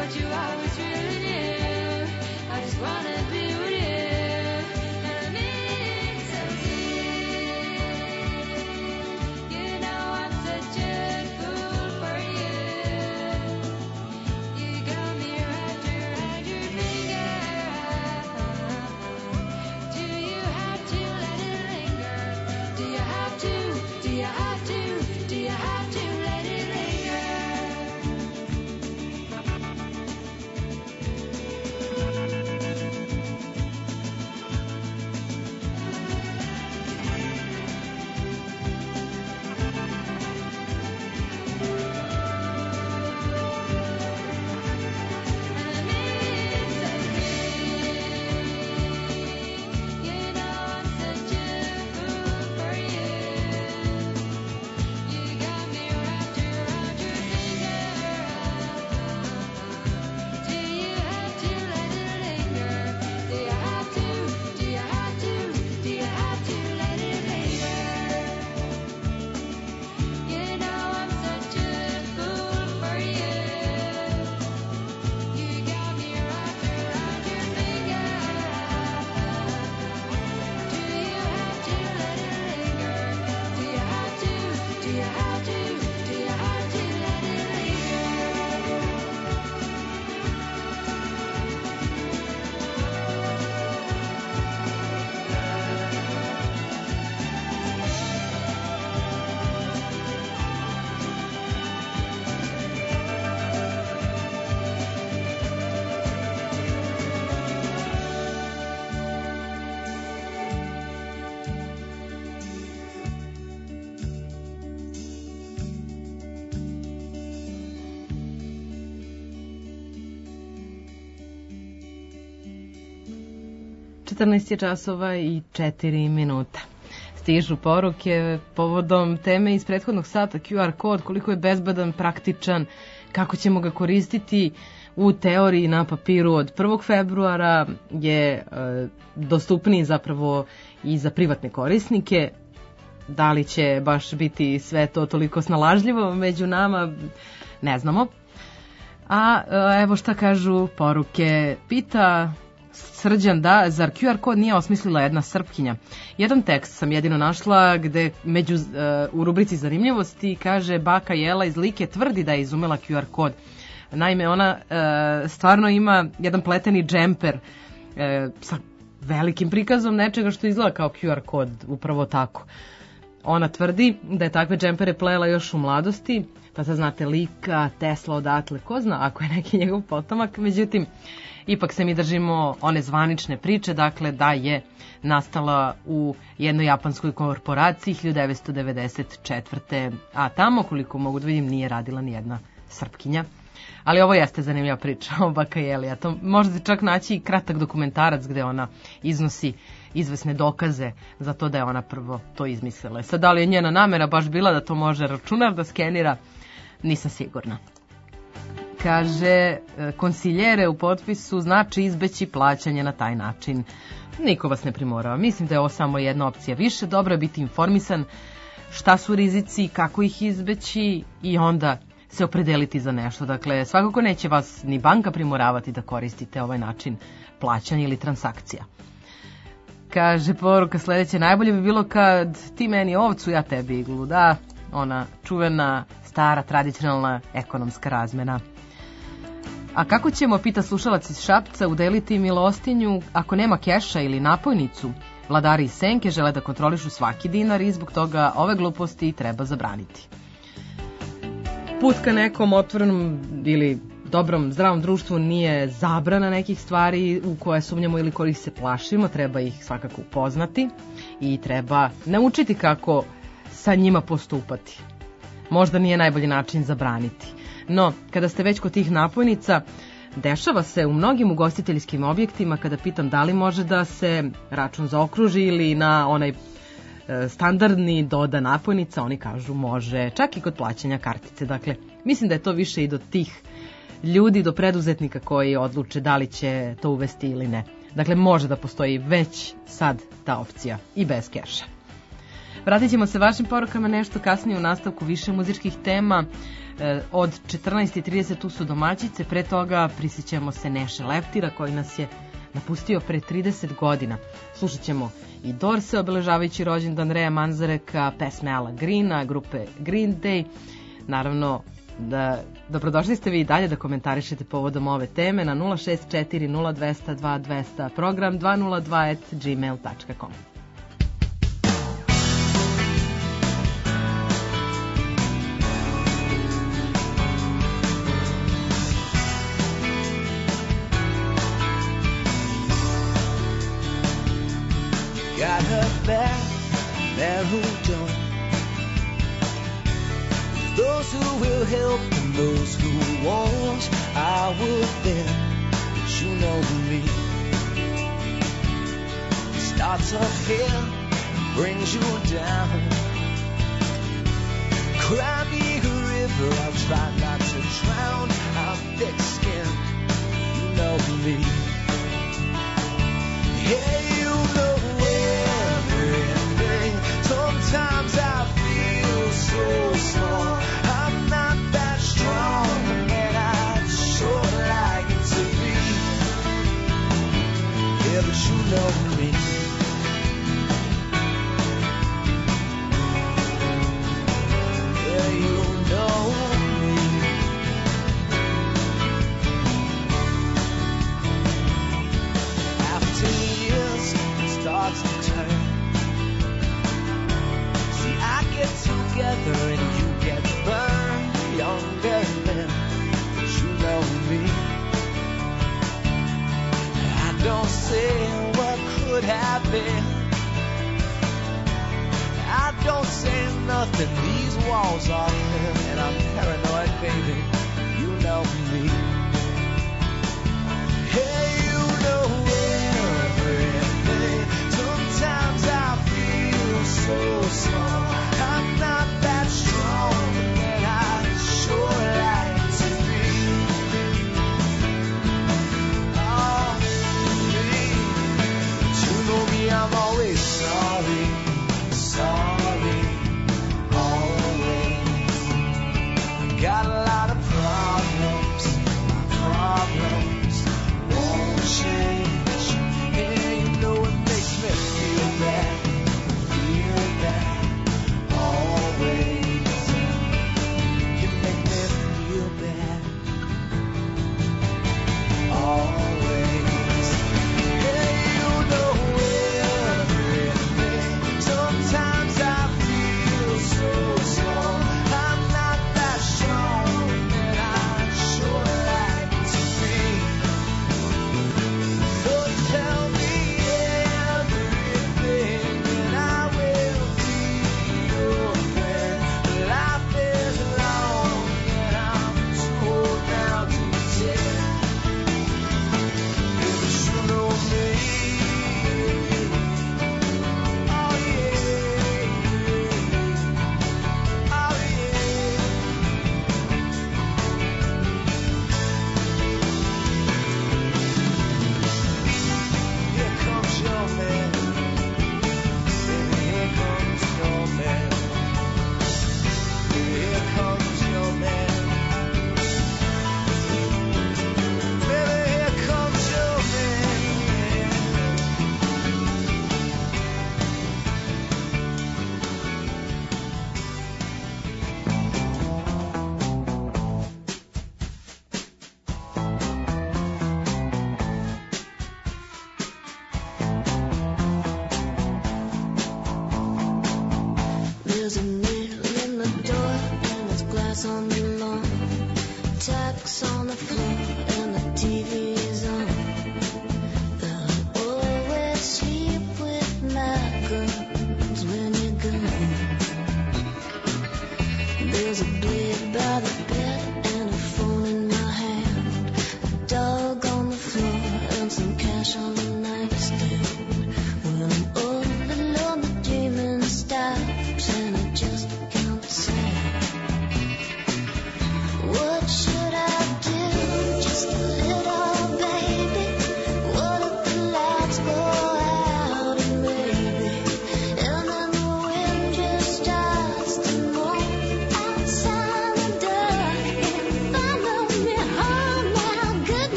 but you always really knew. I just wanna be with you, and I mean so deep. You know I'm such a fool for you. You got me wrapped around your finger. Do you have to let it linger? Do you have to? Do you have to? Do you have to let it linger? četrnaest je časova i četiri minuta. Stižu poruke povodom teme iz prethodnog sata, Q R kod, koliko je bezbedan, praktičan, kako ćemo ga koristiti. U teoriji na papiru od prvog februara je e, dostupniji zapravo i za privatne korisnike. Da li će baš biti sve to toliko snalažljivo među nama, ne znamo. A e, evo šta kažu poruke. Pita Srđan da, zar Q R kod nije osmislila jedna Srpkinja? Jedan tekst sam jedino našla gde među, uh, u rubrici zanimljivosti kaže baka Jela iz Like tvrdi da je izumela Q R kod. Naime, ona uh, stvarno ima jedan pleteni džemper uh, sa velikim prikazom nečega što izgleda kao Q R kod, upravo tako. Ona tvrdi da je takve džempere plela još u mladosti, pa sad znate Lika, Tesla odatle, ko zna ako je neki njegov potomak, međutim, ipak se mi držimo one zvanične priče, dakle da je nastala u jednoj japanskoj korporaciji hiljadu devetsto devedeset četvrte. A tamo, koliko mogu da vidim, nije radila ni jedna Srpkinja. Ali ovo jeste zanimljiva priča o baka Jeli, a to možete čak naći i kratak dokumentarac gde ona iznosi izvesne dokaze za to da je ona prvo to izmislila. Sad, da li je njena namera baš bila da to može računar da skenira, nisam sigurna. Kaže, konsiljere u potpisu znači izbeći plaćanje na taj način. Niko vas ne primorava. Mislim da je ovo samo jedna opcija više. Dobro je biti informisan šta su rizici, kako ih izbeći i onda se opredeliti za nešto. Dakle, svakako neće vas ni banka primoravati da koristite ovaj način plaćanja ili transakcija. Kaže, poruka sledeća, najbolje bi bilo kad ti meni ovcu, ja tebi iglu. Da, ona čuvena, stara, tradicionalna ekonomska razmena. A kako ćemo, pita slušalac iz Šapca, udeliti milostinju ako nema keša ili napojnicu? Vladari iz Senke žele da kontrolišu svaki dinar i zbog toga ove gluposti treba zabraniti. Put ka nekom otvorenom ili dobrom, zdravom društvu nije zabrana nekih stvari u koje sumnjamo ili kojih se plašimo, treba ih svakako upoznati i treba naučiti kako sa njima postupati. Možda nije najbolji način zabraniti. No, kada ste već kod tih napojnica, dešava se u mnogim ugostiteljskim objektima kada pitam da li može da se račun zaokruži ili na onaj e, standardni doda napojnica, oni kažu može, čak i kod plaćanja kartice. Dakle, mislim da je to više i do tih ljudi, do preduzetnika koji odluče da li će to uvesti ili ne. Dakle, može da postoji već sad ta opcija i bez keša. Vratit ćemo se vašim porukama nešto kasnije u nastavku, više muzičkih tema. E, od četrnaest i trideset tu su domaćice, pre toga prisjećamo se Neše Leptira koji nas je napustio pre trideset godina. Slušat ćemo i Dorse, obeležavajući rođendan Reja Manzareka, pesme Ala Greena, grupe Green Day. Naravno, da, dobrodošli ste vi i dalje da komentarišete povodom ove teme na nula šest četiri nula dva nula dva dva nula nula, program dva nula dva at gmail tačka com. Got her back, there who don't. Those who will help and those who won't. I would bet that you know me. Starts up here, brings you down. Cry me a river, I'll try not to drown. I'm thick-skinned, you know me. Yeah, you know everything. Sometimes I feel so small. I'm not that strong, and I'd sure like it to be. Yeah, but you know me. Yeah, you know me. After years, it starts to turn. See, I get together and you get burned. Younger men, but you know me. I don't say what could have been. I don't say nothing. These walls are thin, and I'm paranoid, baby. You know me. Hey, you know everything. Sometimes I feel so small. I'm not that strong, and I sure like to be. Oh, me. But you know me, I'm always sorry, sorry, always. Got a lot of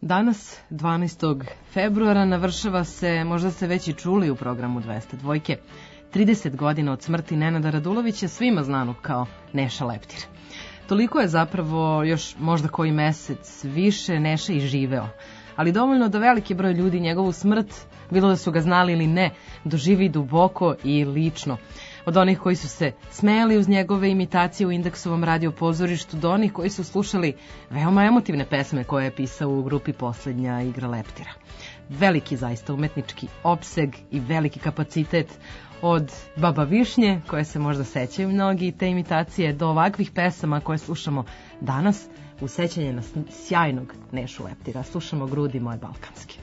Danas, dvanaestog februara, navršava se, možda ste već i čuli u programu dvesta dva, trideset godina od smrti Nenada Radulovića, svima znanog kao Neša Leptir. Toliko je zapravo još možda koji mesec više Neša i živeo, ali dovoljno da veliki broj ljudi njegovu smrt, bilo da su ga znali ili ne, doživi duboko i lično. Od onih koji su se smejali uz njegove imitacije u Indeksovom radio pozorištu do onih koji su slušali veoma emotivne pesme koje je pisao u grupi Poslednja igra Leptira. Veliki zaista umetnički opseg i veliki kapacitet, od Baba Višnje, koje se možda sećaju mnogi te imitacije, do ovakvih pesama koje slušamo danas u sećanje na sjajnog Nešu Leptira. Slušamo Grudi moje balkanske.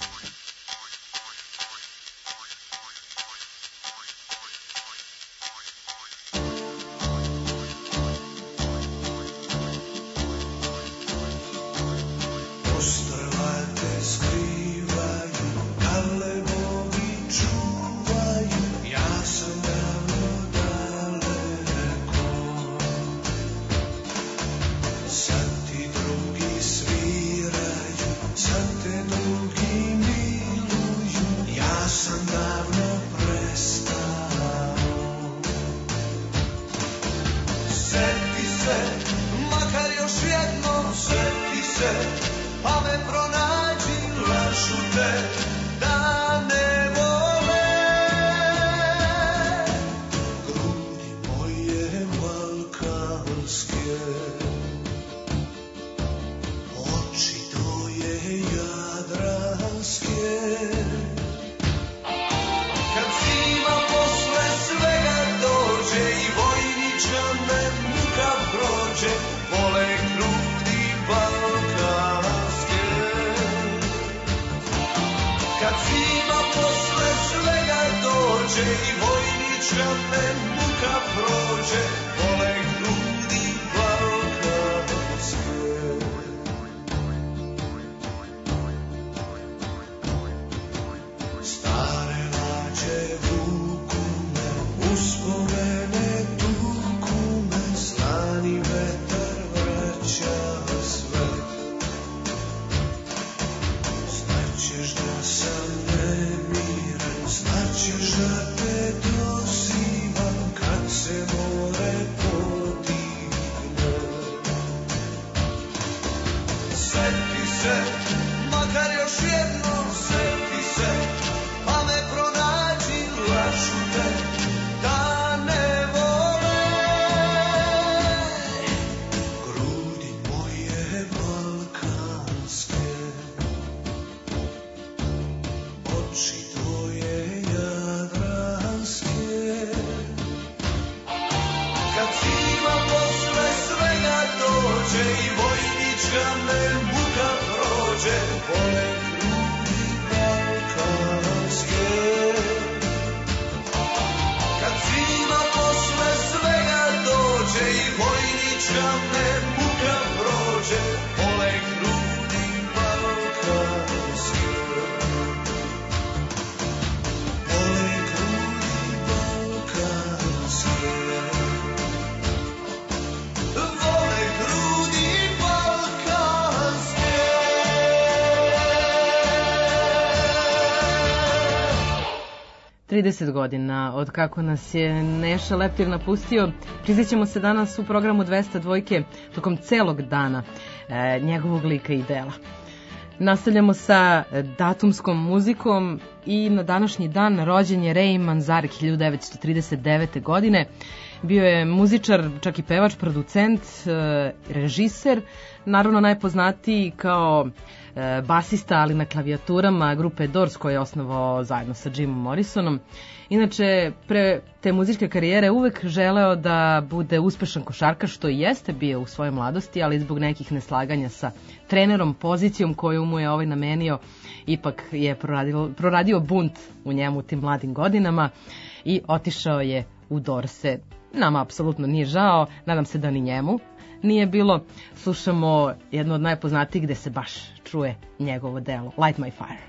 trideset godina od kako nas je Neša Leptir napustio, prizećemo se danas u programu dvesta dva tokom celog dana e, njegovog lika i dela. Nastavljamo sa datumskom muzikom i na današnji dan rođen je Ray Manzarek hiljadu devetsto trideset devete. godine. Bio je muzičar, čak i pevač, producent, e, režiser, naravno najpoznatiji kao e, basista, ali na klavijaturama grupe Doors, koje je osnovao zajedno sa Jimom Morrisonom. Inače, pre te muzičke karijere uvek želeo da bude uspešan košarkaš, što i jeste bio u svojoj mladosti, ali zbog nekih neslaganja sa trenerom, pozicijom koju mu je ovaj namenio, ipak je proradio, proradio bunt u njemu u tim mladim godinama i otišao je u Dorse. Nama apsolutno nije žao, nadam se da ni njemu nije bilo. Slušamo jedno od najpoznatijih gde se baš čuje njegovo delo, Light My Fire.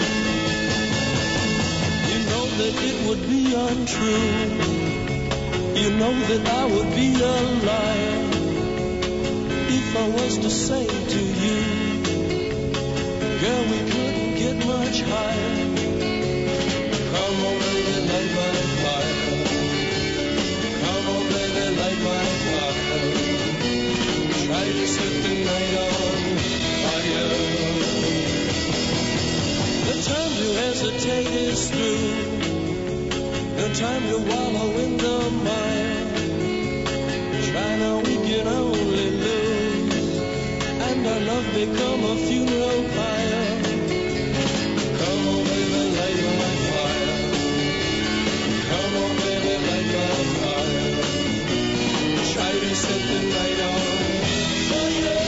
You know that it would be untrue You know that I would be a liar if I was to say to you, girl, we couldn't get much higher. Come on, baby, light my fire. Come on, baby, light my fire. Try to set the night on fire. The time to hesitate is through. No time to wallow in the mire. Try now, we can only lose, and our love become a funeral pyre. Come on, baby, light my fire. Come on, baby, light my fire. Try to set the night on fire.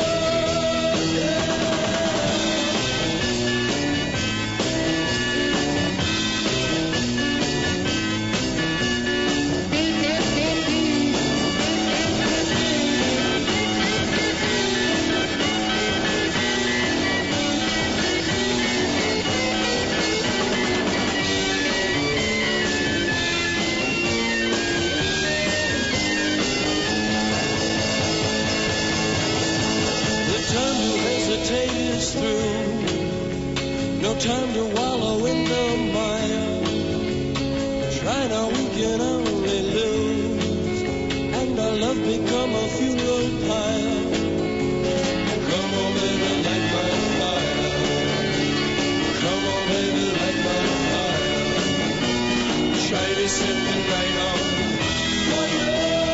Through. No time to wallow in the mire. Try now, we can only lose, and our love become a funeral pyre. Come on, baby, light my fire. Come on, baby, light my fire. Try to set the night on fire.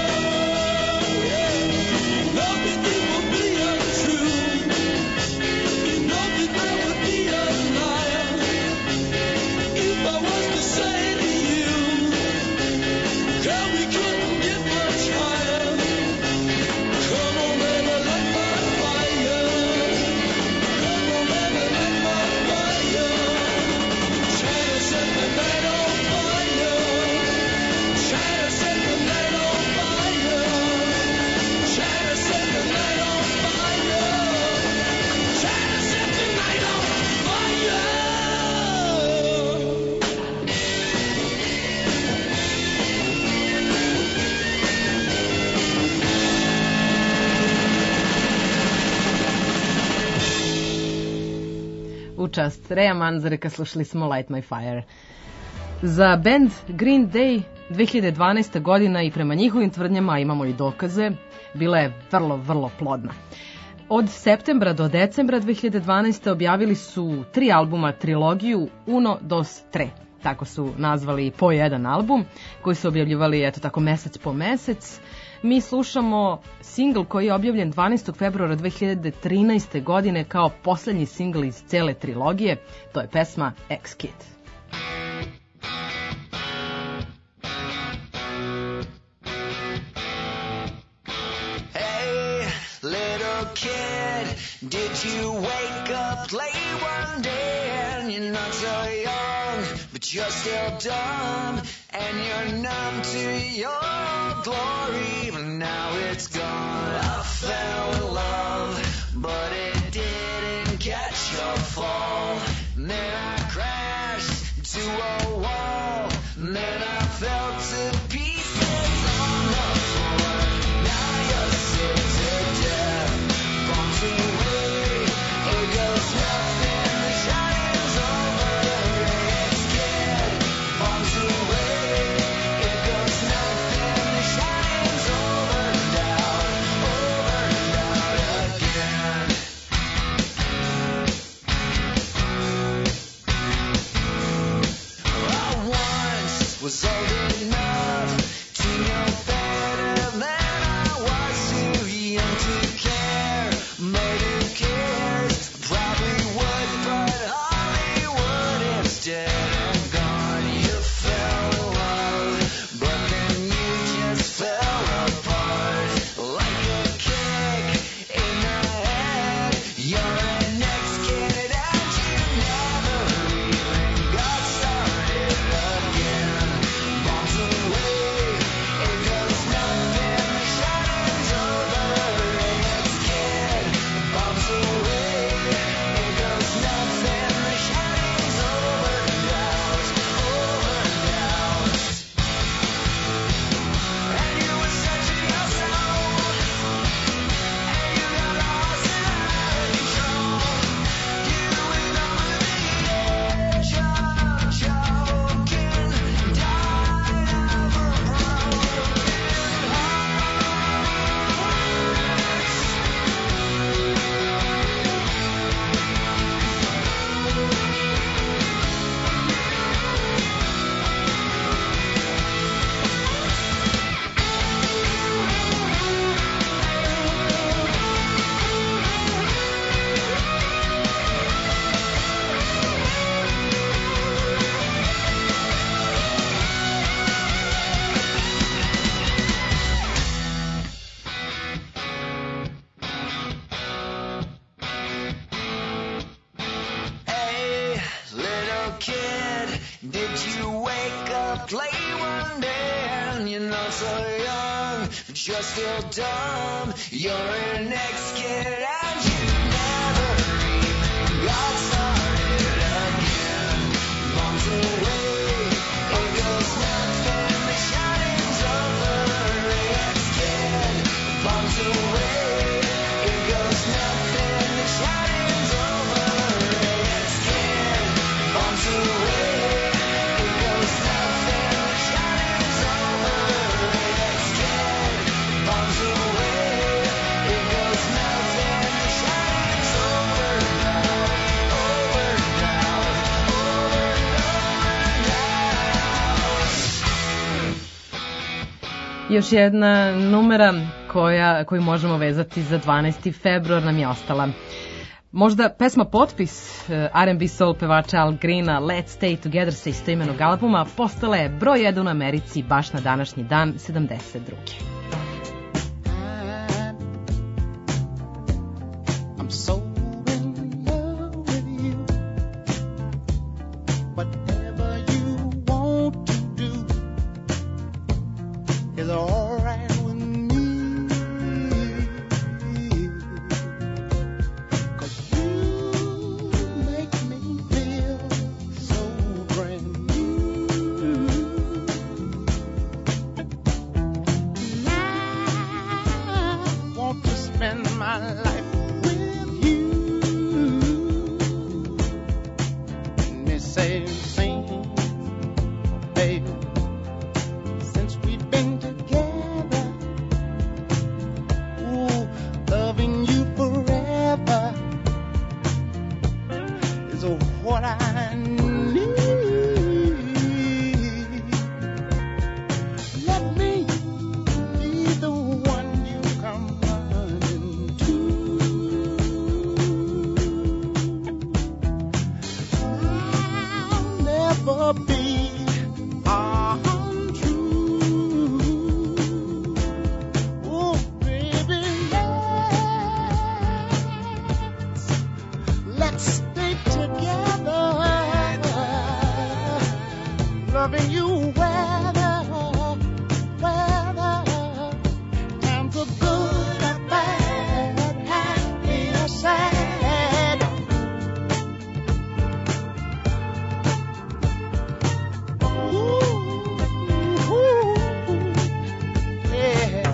U čast Reja Manzareka slušali smo Light My Fire. Za band Green Day dve hiljade dvanaesta godina, i prema njihovim tvrdnjama imamo i dokaze, bila je vrlo, vrlo plodna. Od septembra do decembra dve hiljade dvanaeste objavili su tri albuma, trilogiju Uno, Dos, Tre. Tako su nazvali po jedan album, koji su objavljivali, eto tako, mesec po mesec. Mi slušamo singl koji je objavljen dvanaestog februara dve hiljade trinaeste godine kao poslednji singl iz cele trilogije. To je pesma Ex-Kid. Hey, little kid, did you wake up late one day and you're not so young, but you're still dumb and you're numb to your glory, but now it's gone. I fell in love, but it didn't catch your fall. And then I crashed into a wall, and then I fell to pieces on the floor. Now you're sick to death, bombs away, here goes nothing, the shining's over. Ex-Kid, bombs away, here goes nothing, the shining's over now. so young, but you're still dumb. You're an ex-kid and you never even got started again. Bombs away, it goes nothing, the shining's over. Ex-kid, bombs away, it goes nothing, the shining's over. Ex-kid, bombs away. Još jedna numera koja, koju možemo vezati za dvanaesti februar nam je ostala. Možda pesma Potpis R and B soul pevača Al Greena Let's Stay Together sa istoimenog albuma postala je broj jedan u Americi baš na današnji dan sedamdeset druge. I'm so in love with you. Whatever you want to do is all right with me. 'Cause you make me feel so brand new. I want to spend my life with you. And they say, sing, baby, since we've been together, ooh, loving you forever is what I need. Let me be the one you come running to. I'll never be untrue. Oh, baby, let's, let's stay together. Loving you weather, weather, times are good and bad, happy or sad. Ooh, ooh, yeah.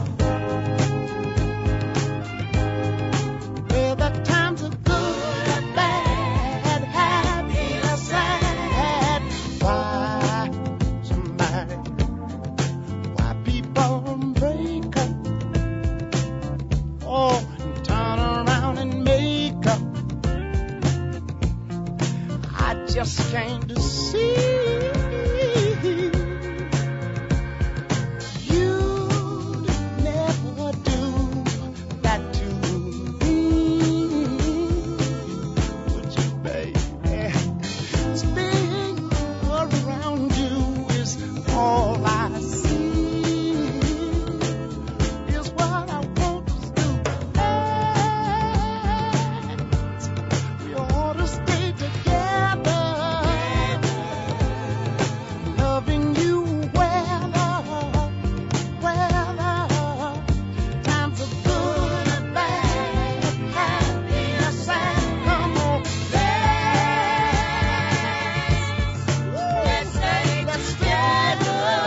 Well, the times are good and bad, happy or sad. Why somebody, why people break up? Oh, and turn around and make up. I just came to see you'd never do that to me, would you, baby? Staying around you is all I see, is what I want us to do. We ought to stay together, loving you weather, weather, times are good and bad, happy or sad. Come on, let's, let's stay, let's stay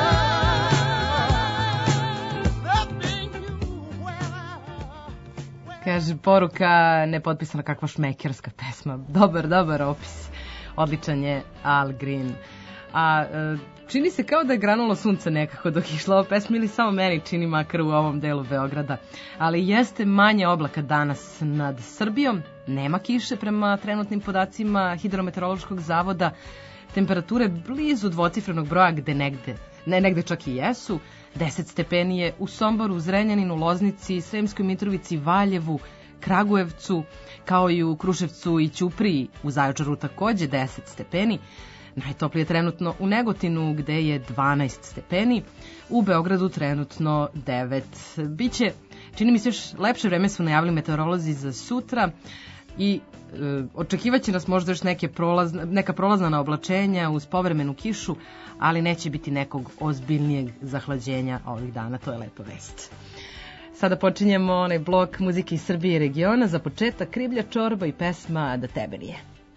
loving you weather. Kaže, poruka nepotpisana, kakva šmekerska pesma. Dobar, dobar opis. Odličan je Al Green. A e, čini se kao da je granulo sunce nekako dok je išla ova pesma, ili samo meni čini, makar u ovom delu Beograda. Ali jeste manje oblaka danas nad Srbijom, nema kiše prema trenutnim podacima Hidrometeorološkog zavoda, temperature blizu dvocifrenog broja gde negde, ne negde čak i jesu, deset stepeni je u Somboru, Zrenjaninu, Loznici, Sremskoj Mitrovici, Valjevu, Kragujevcu, kao i u Kruševcu i Ćupriji, u Zaječaru takođe deset stepeni. Najtoplije trenutno u Negotinu gde je dvanaest stepeni, u Beogradu trenutno devet. Biće, čini mi se, još lepše vreme su najavili meteorolozi za sutra. i e, očekivaće nas možda još neke prolazna, neka prolazna oblačenja uz povremenu kišu, ali neće biti nekog ozbiljnijeg zahlađenja ovih dana, to je lepa vest. Sada počinjemo onaj blok muzike iz Srbije i regiona. Za početak Kriblja čorba i pesma Da tebe nije.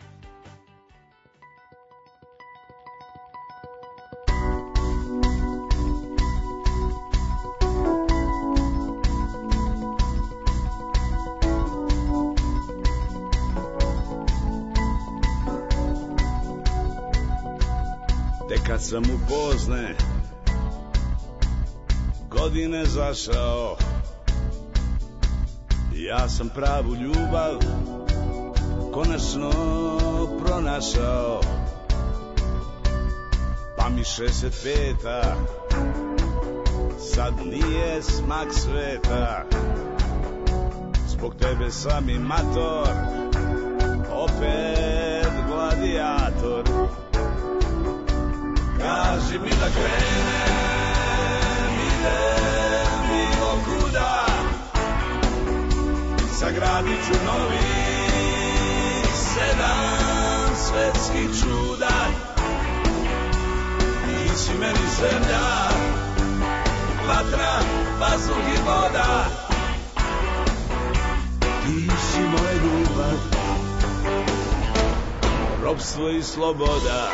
Tek kad sam upozne godine zašao, ja sam pravu ljubav konačno pronašao. Pa mi šezdeset peta sad nije smak sveta, zbog tebe sam i mator, opet gladijator. Kaži mi da krenem, idem bilo kuda, sagradit ću novi sedam svetskih čuda. Ti si meni zemlja, vatra, vazduh i voda. Ti si moja ljubav, ropstvo i sloboda.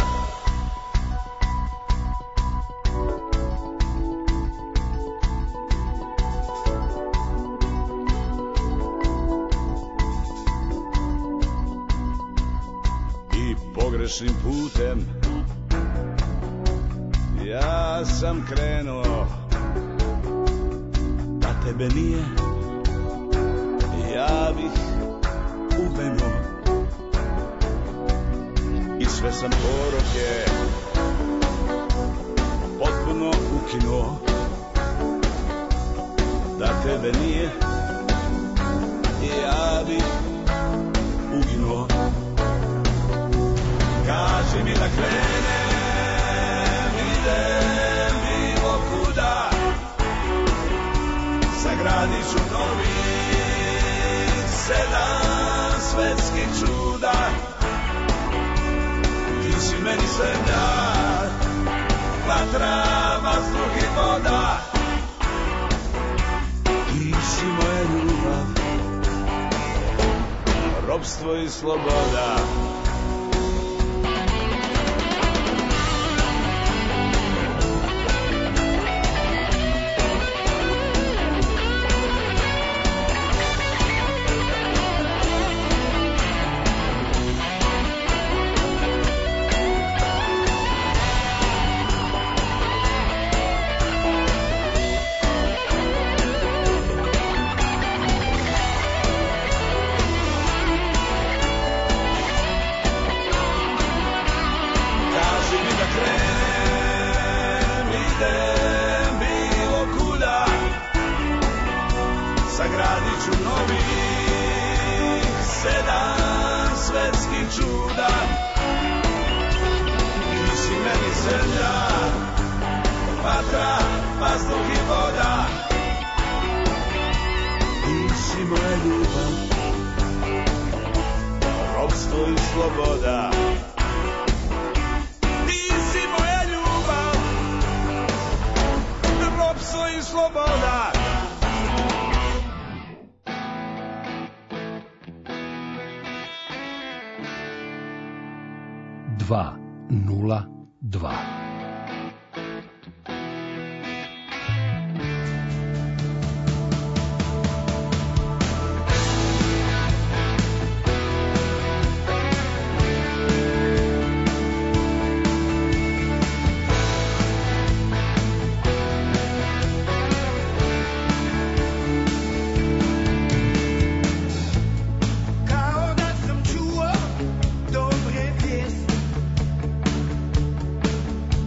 Pogrešnim putem ja sam krenuo, da tebe nije ja bih uvenuo. I sve sam poroke potpuno ukinuo, da tebe nije ja bih uginuo. Kaži mi da krenem, idem bilo kuda, sagradit ću novi sedam svetskih čuda. Ti si meni zemlja, vatra, vazduh i voda. Ti si moja ljubav, ropstvo i sloboda. dva nula dva. Kao da sam čuo dobre vijesti,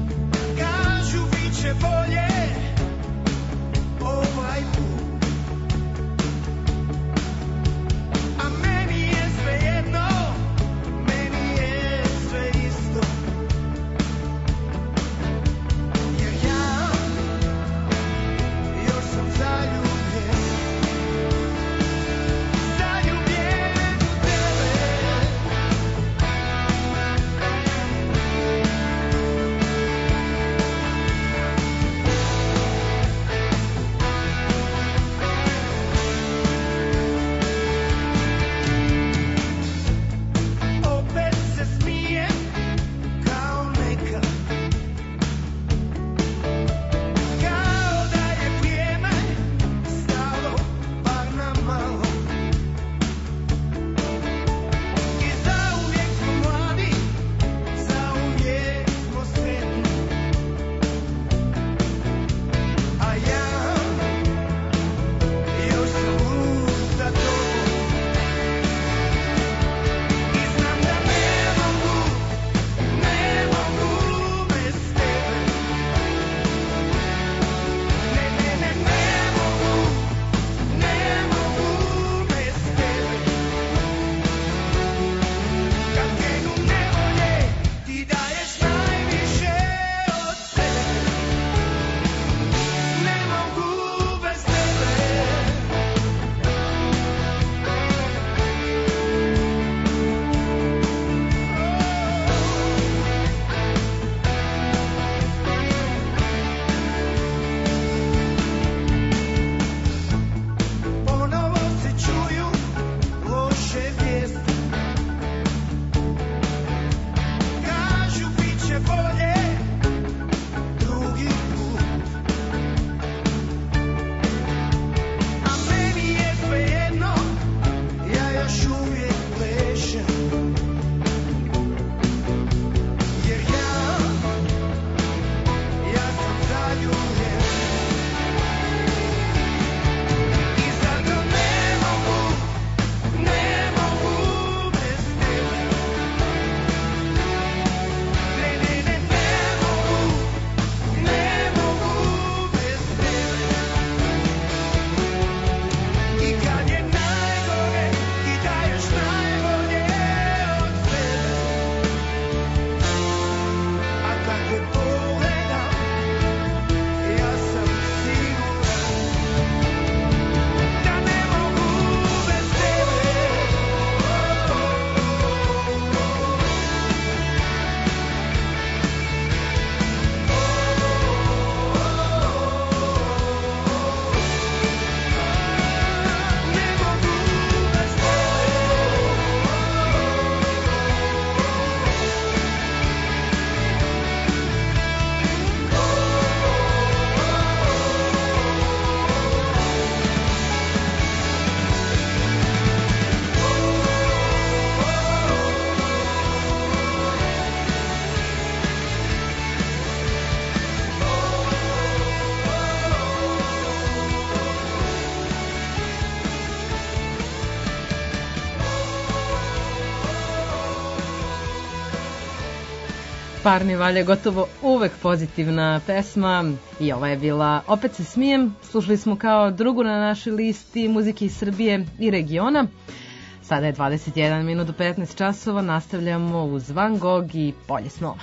Parni valj je gotovo uvek pozitivna pesma i ova je bila Opet se smijem. Slušali smo kao drugu na našoj listi muzike iz Srbije i regiona. Sada je dvadeset jedan minut do petnaest časova, nastavljamo uz Van Gogh i Polje snova.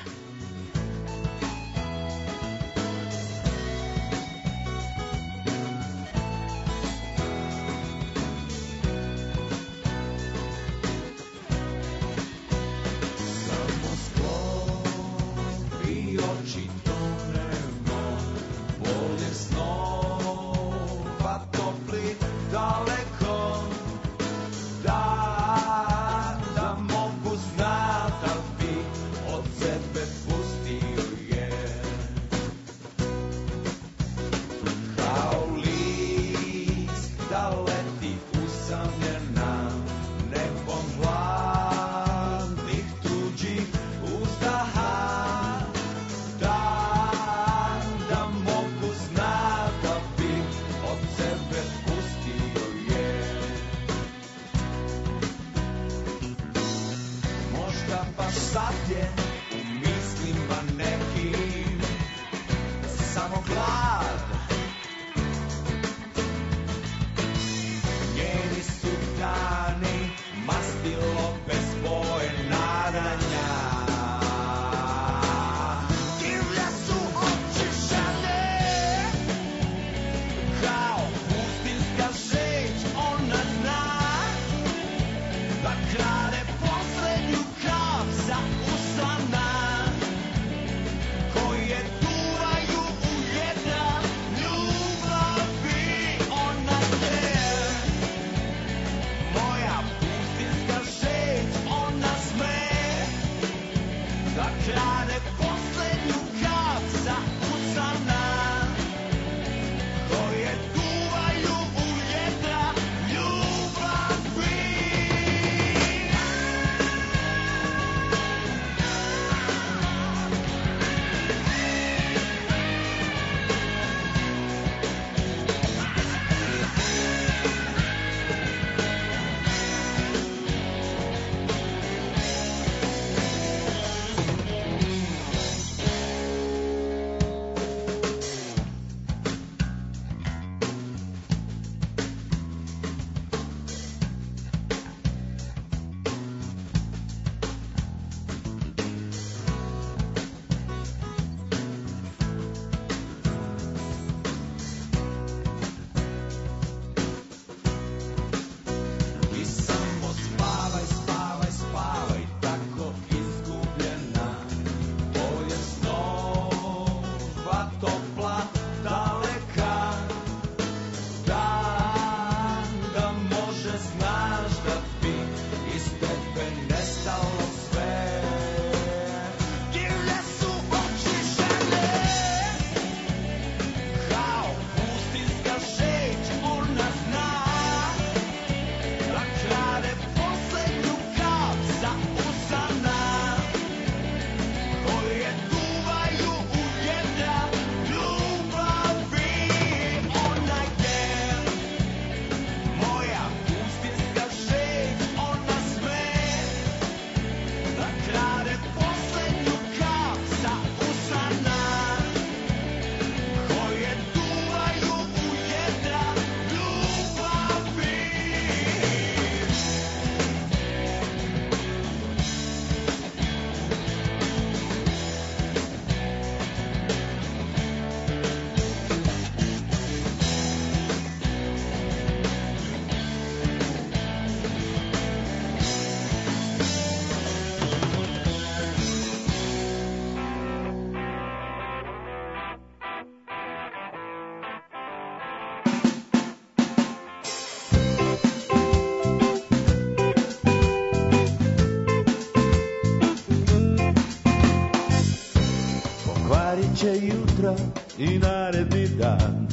će jutra i naredni dan.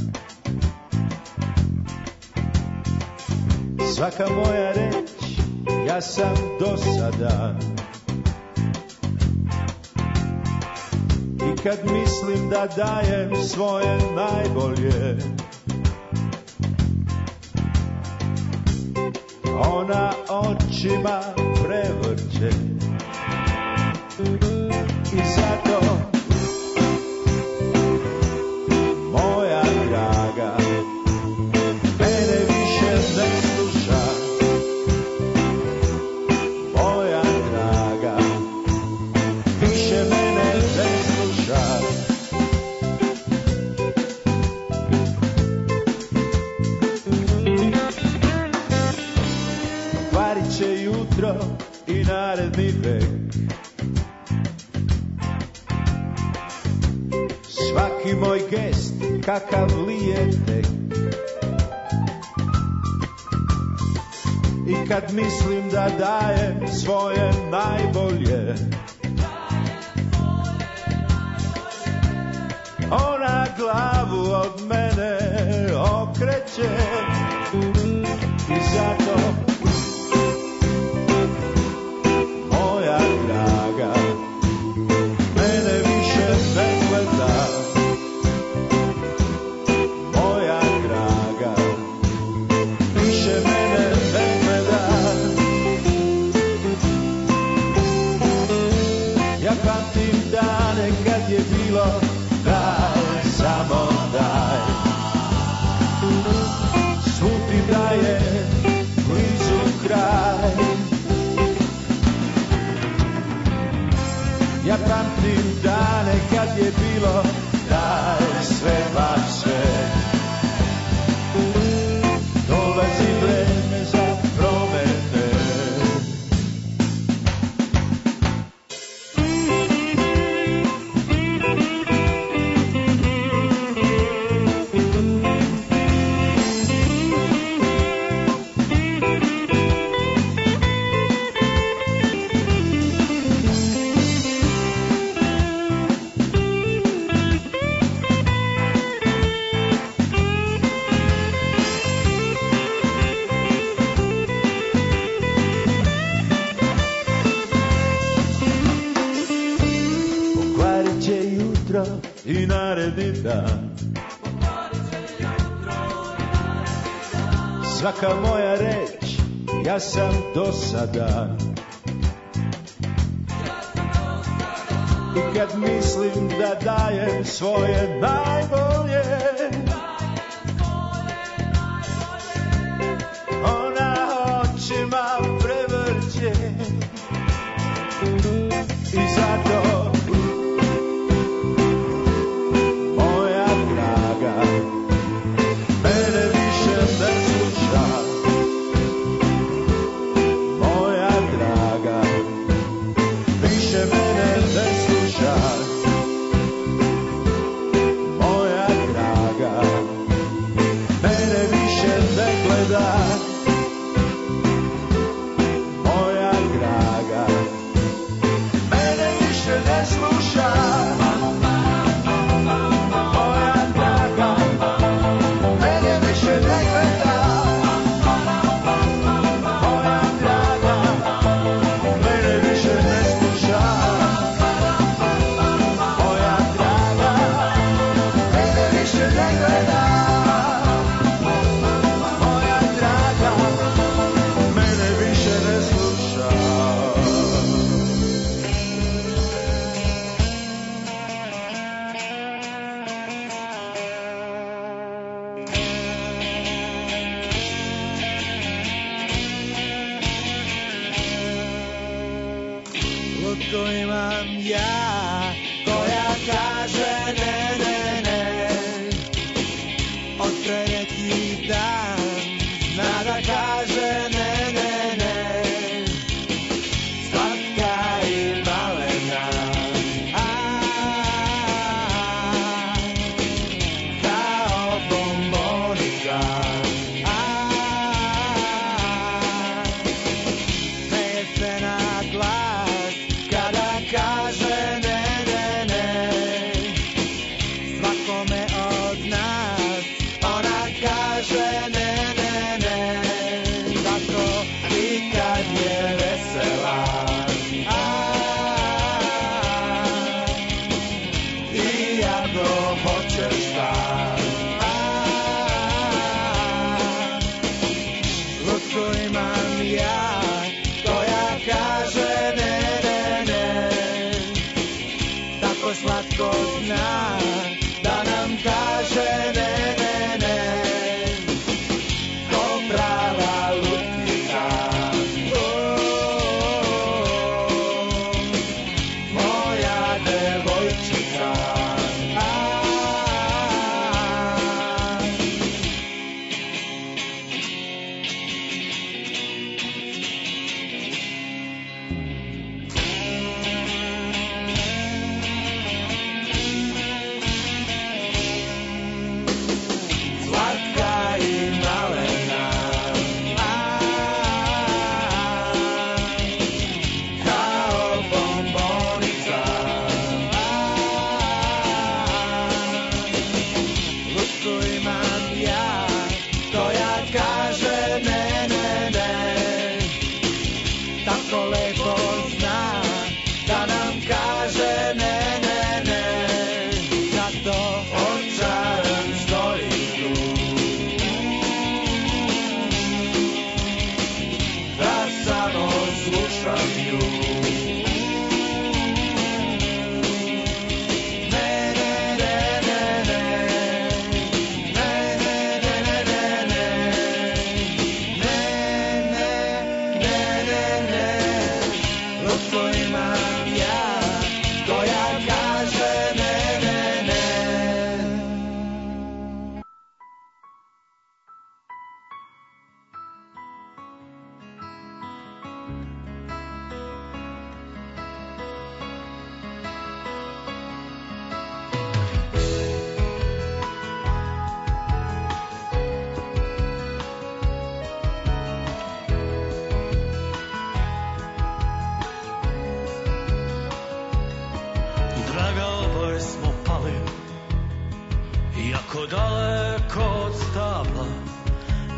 Svaka moja reč, ja sam dosadan. I kad mislim da dajem svoje najbolje, ona očima prevrće. I sad jutro i naredni vek. Svaki moj gest kakav li je tek. I kad mislim da dajem svoje najbolje, ona glavu od mene okreće. I zato, moja draga, mene više ne gleda. Moja draga, više mene ne gleda. Ja pamtim dane kad je bilo daj, samo daj. Slutim da je blizu kraj. Ja pamtim dane kad je bilo daj sve vaše. Dolazi vreme za promene. I naredni dan. Svaka moja reč, ja sam dosadan. I kad mislim da dajem svoje najbolje, ona očima prevrće. I zato Glas kada kaže ne, ne, ne.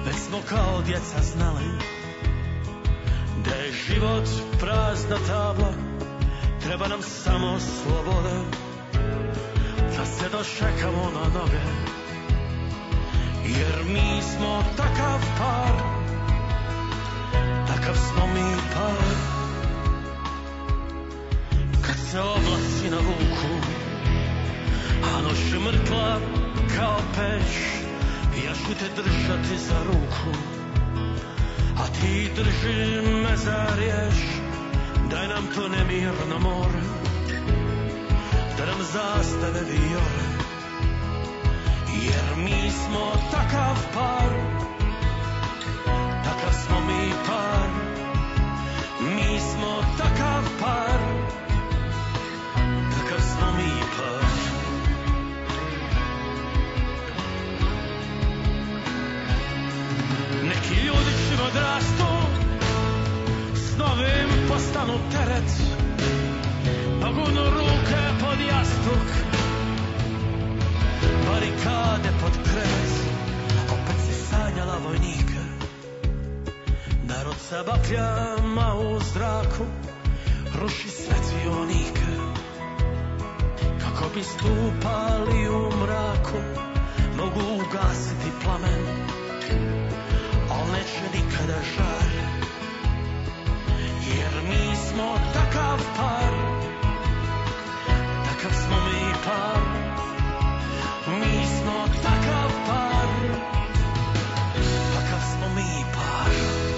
Već smo kao djeca znali da je život prazna tabla, treba nam samo sloboda da se dočekamo na noge, jer mi smo takav par, takav smo mi par. Kad se oblaci navuku, a noć je mrtva kao peć, ja ću te držati za ruku, a ti drži me za riječ. Daj nam to nemirno more, da nam zastave vijore, jer mi smo takav par, takav smo mi par. Mi smo takav par, takav smo mi par. Neki ljudi čim odrastu, snovi im postanu teret, pa gurnu ruke pod jastuk, barikade pod krevet. Opet si sanjala vojnika, narod sa bakljama u zraku ruši svetionike, kako bi stupali u mraku, mogu ugasiti plamen, al neće nikada žar, jer mi smo takav par, takav smo mi par. Mi smo takav par, takav smo mi par.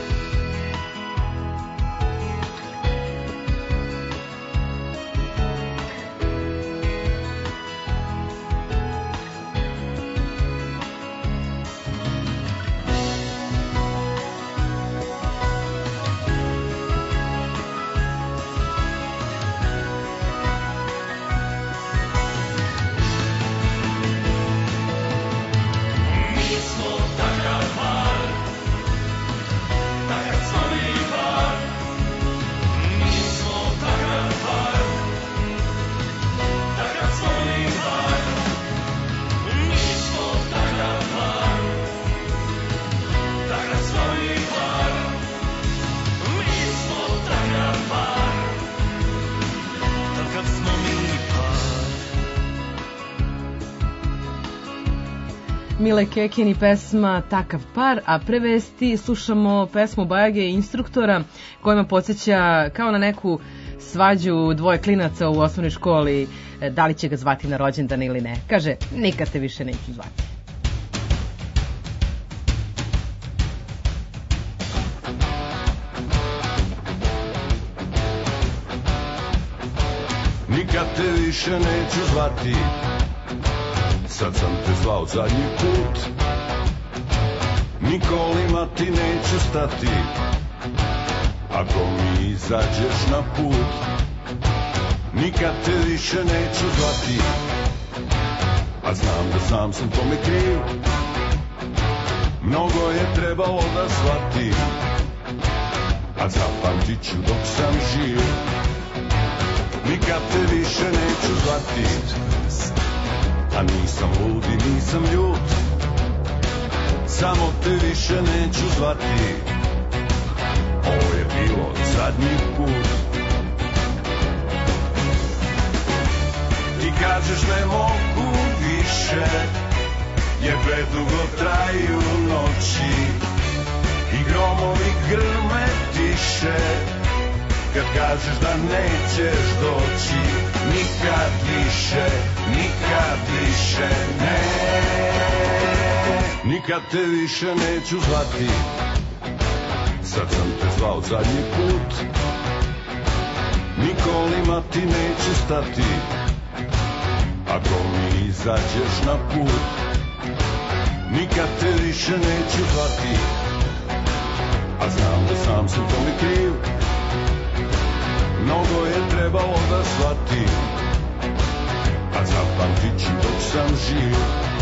Mile Kekin i pesma Takav par, a pre vesti slušamo pesmu Bajage i Instruktora, kojima podsjeća kao na neku svađu dvoje klinaca u osnovnoj školi, da li će ga zvati na rođendan ili ne. Kaže, nikad te više neću zvati. Nikad te više neću zvati, sad sam te zvao zadnji put. Nikolima ti neću stati, ako mi izađeš na put. Nikad te više neću zvati, a znam da sam sam tome kriv. Mnogo je trebalo da shvatim, a zapamtit ću dok sam živ. Nikad te više neću zvati, a nisam lud i nisam ljut. Samo te više neću zvati, ovo je bilo zadnji put. Ti kažeš ne mogu više, jer predugo traju noći i gromovi grme tiše. Kad kažeš da nećeš doći, nikad više, nikad više ne. Nikad te više neću zvati, sad sam te zvao zadnji put. Nikolima ti neću stati, ako mi izađeš na put. Nikad te više neću zvati, a znam da sam sam tome kriv. Mnogo je trebalo da shvatim, a zapamtit ću dok sam živ.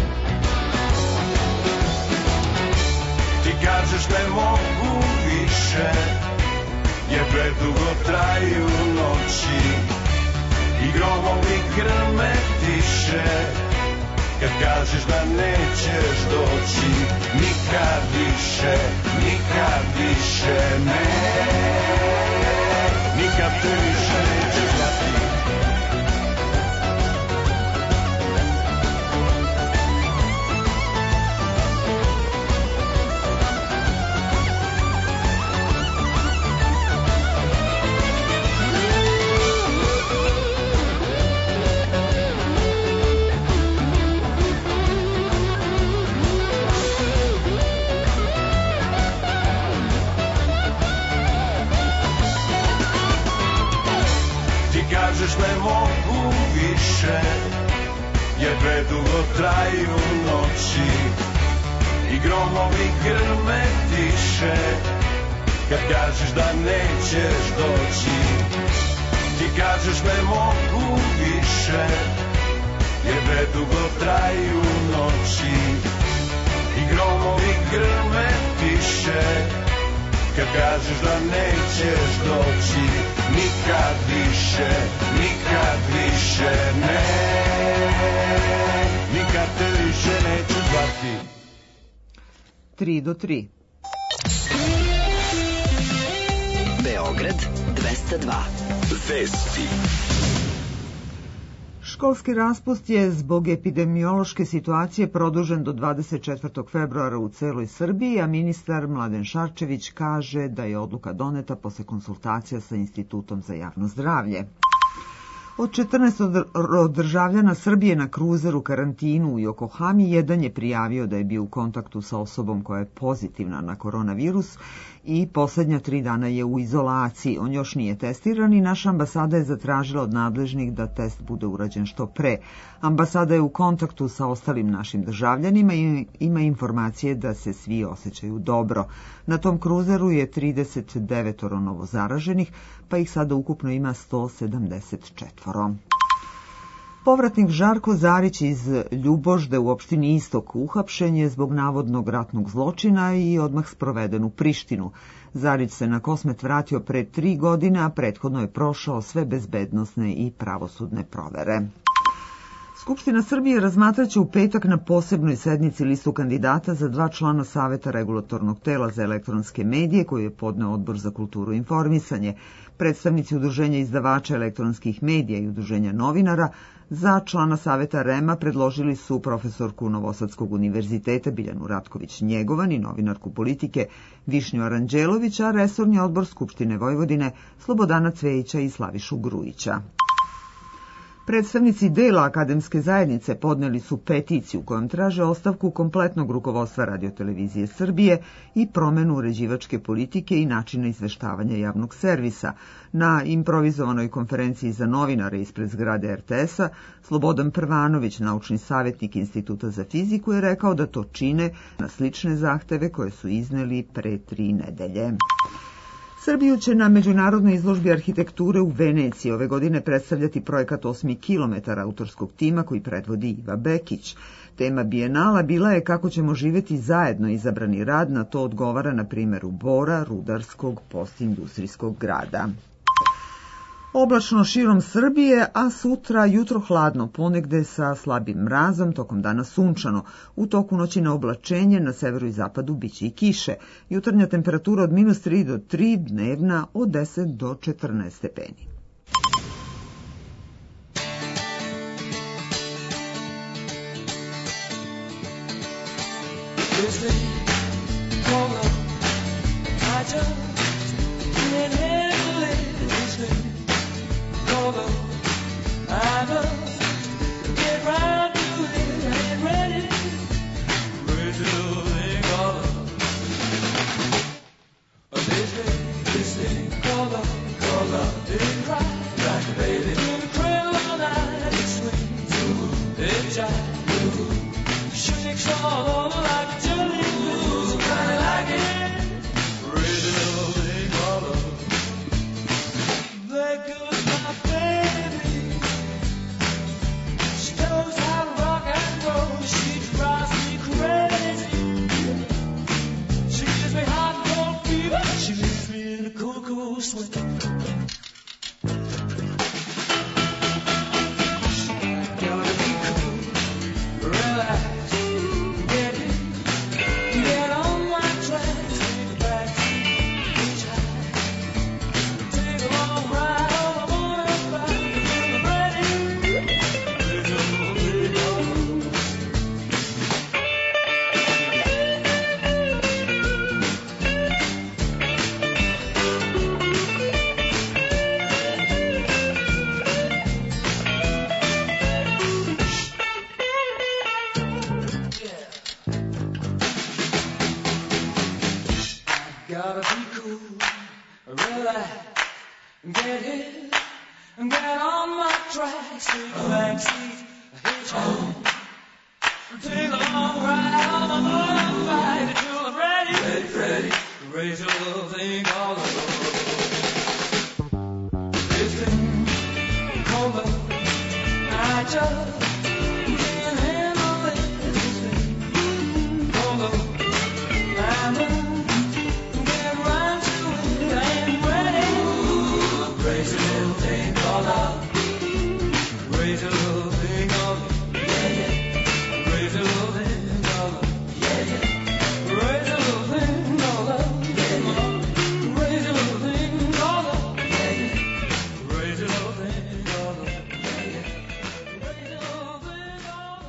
Ti kažeš ne mogu više, jer predugo traju noći i gromovi grme tiše. kad kažeš da nećeš doći nikad više, nikad više ne, nikad te više nećeš zvati. Kažeš ne mogu više, jer predugo traju noći i gromovi grme tiše, kad kažeš da nećeš doći. Ti kažeš ne mogu više, jer predugo traju noći i gromovi grme tiše, kad kažeš da nećeš doći nikad više, nikad više ne, nikad te više neću zvati. tri do tri. Beograd dvesta dva. Vesti. Školski raspust je zbog epidemiološke situacije produžen do dvadeset četvrtog februara u celoj Srbiji, a ministar Mladen Šarčević kaže da je odluka doneta posle konsultacija sa Institutom za javno zdravlje. Od četrnaest državljana Srbije na kruzeru karantinu u Yokohami, jedan je prijavio da je bio u kontaktu sa osobom koja je pozitivna na koronavirus i poslednja tri dana je u izolaciji. On još nije testiran i naša ambasada je zatražila od nadležnih da test bude urađen što pre. Ambasada je u kontaktu sa ostalim našim državljanima i ima informacije da se svi osjećaju dobro. Na tom kruzeru je trideset devet novozaraženih, pa ih sada ukupno ima sto sedamdeset četiri. Povratnik Žarko Zarić iz Ljubožde u opštini Istok uhapšen je zbog navodnog ratnog zločina i odmah sproveden u Prištinu. Zarić se na Kosmet vratio pre tri godine, a prethodno je prošao sve bezbednosne i pravosudne provere. Skupština Srbije razmatraće u petak na posebnoj sednici listu kandidata za dva člana Saveta regulatornog tela za elektronske medije koju je podneo Odbor za kulturu i informisanje. Predstavnici Udruženja izdavača elektronskih medija i Udruženja novinara za člana Saveta R E M-a predložili su profesorku Novosadskog univerziteta Biljanu Ratković-Njegovan i novinarku politike Višnju Aranđelović, a resorni odbor Skupštine Vojvodine Slobodana Cvejića i Slavišu Grujića. Predstavnici dela akademske zajednice podneli su peticiju kojom traže ostavku kompletnog rukovodstva Radiotelevizije Srbije i promenu uređivačke politike i načina izveštavanja javnog servisa. Na improvizovanoj konferenciji za novinare ispred zgrade R T S-a Slobodan Prvanović, naučni savjetnik Instituta za fiziku, je rekao da to čine na slične zahteve koje su izneli pre tri nedelje. Srbiju će na međunarodnoj izložbi arhitekture u Veneciji ove godine predstavljati projekat osmi kilometar autorskog tima koji predvodi Iva Bekić. Tema bijenala bila je kako ćemo živjeti zajedno. Izabrani rad na to odgovara na primjeru Bora, rudarskog postindustrijskog grada. Oblačno širom Srbije, a sutra jutro hladno, ponegde sa slabim mrazom, tokom dana sunčano. U toku noći na oblačenje, na severu i zapadu biće i kiše. Jutarnja temperatura od minus tri do tri, dnevna od deset do četrnaest stepeni. Around Gotta be cool, relax, get hit, get on my tracks, take a backseat, hitchhike, take a long ride on my motorbike until I'm ready, ready, ready, raise your little thing all over. It's been cold, but I just can't handle it. It's been cold, but I'm in. Raise a little thing called love. Raise a little thing called love. Yeah, yeah. Raise a little thing called love. Yeah, yeah. Raise a little thing called love. Yeah, yeah. Raise a little thing called love. Yeah, yeah. Raise a little thing called love. Yeah, yeah. Raise a little thing called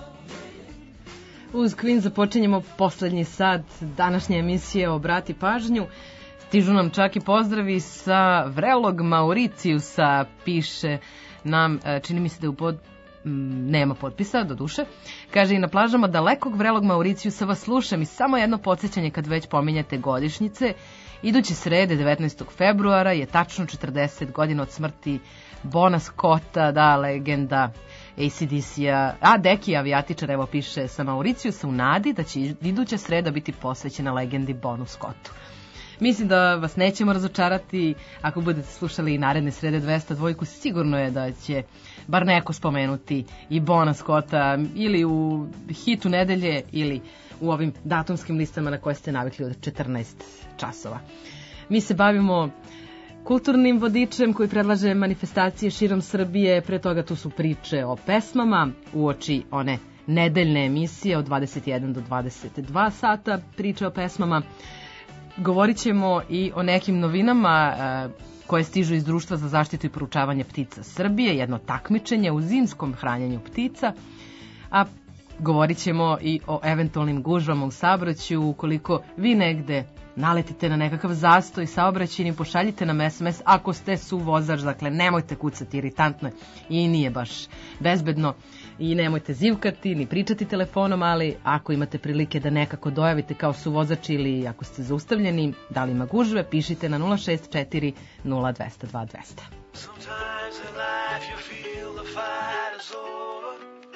love. Uz Queen započinjemo poslednji sat današnje emisije Obrati pažnju. Stižu nam čak i pozdravi sa vrelog Mauricijusa, piše nam, čini mi se da je u pod... nema potpisa, do duše. Kaže, i na plažama dalekog vrelog Mauricijusa vas slušam i samo jedno podsjećanje kad već pominjate godišnjice. Iduće srede, devetnaestog februara, je tačno četrdeset godina od smrti Bona Scotta, da, legenda A C D C-a, a Deki avijatičar, evo piše sa Mauricijusa u nadi da će iduća sreda biti posvećena legendi Bonu Scottu. Mislim da vas nećemo razočarati, ako budete slušali i naredne srede dvesta dva, sigurno je da će bar neko spomenuti i Bona Scotta ili u hitu nedelje ili u ovim datumskim listama na koje ste navikli od četrnaest časova. Mi se bavimo kulturnim vodičem koji predlaže manifestacije širom Srbije, pre toga tu su priče o pesmama, uoči one nedeljne emisije od dvadeset jedan do dvadeset dva sata, priče o pesmama. Govorit ćemo i o nekim novinama e, koje stižu iz Društva za zaštitu i poručavanje ptica Srbije, jedno takmičenje u zimskom hranjenju ptica, a govorit ćemo i o eventualnim gužvama u saobraćaju. Ukoliko vi negde naletite na nekakav zastoj saobraćajni, pošaljite nam es em es ako ste suvozač, dakle nemojte kucati, iritantno i nije baš bezbedno. I nemojte zivkati, ni pričati telefonom, ali ako imate prilike da nekako dojavite kao suvozač ili ako ste zaustavljeni, da li ima gužve, pišite na nula šest četiri nula dva zero dva dva zero zero. Sometimes in life you feel the fight is over,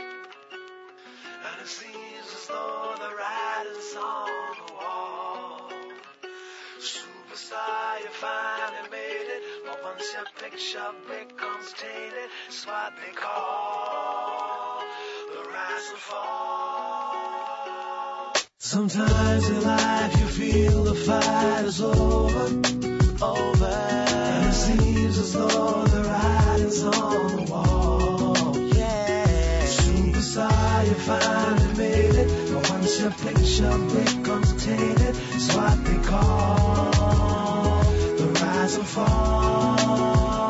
and it seems as though the writing's on the wall. Superstar, you finally made it, but once your picture becomes tainted, it's what they call the rise and fall. Sometimes in life you feel the fight is over, over, and it seems as though the writing's on the wall. Yeah, superstar, you finally made it, but once your picture becomes tainted, it's what they call the rise and fall.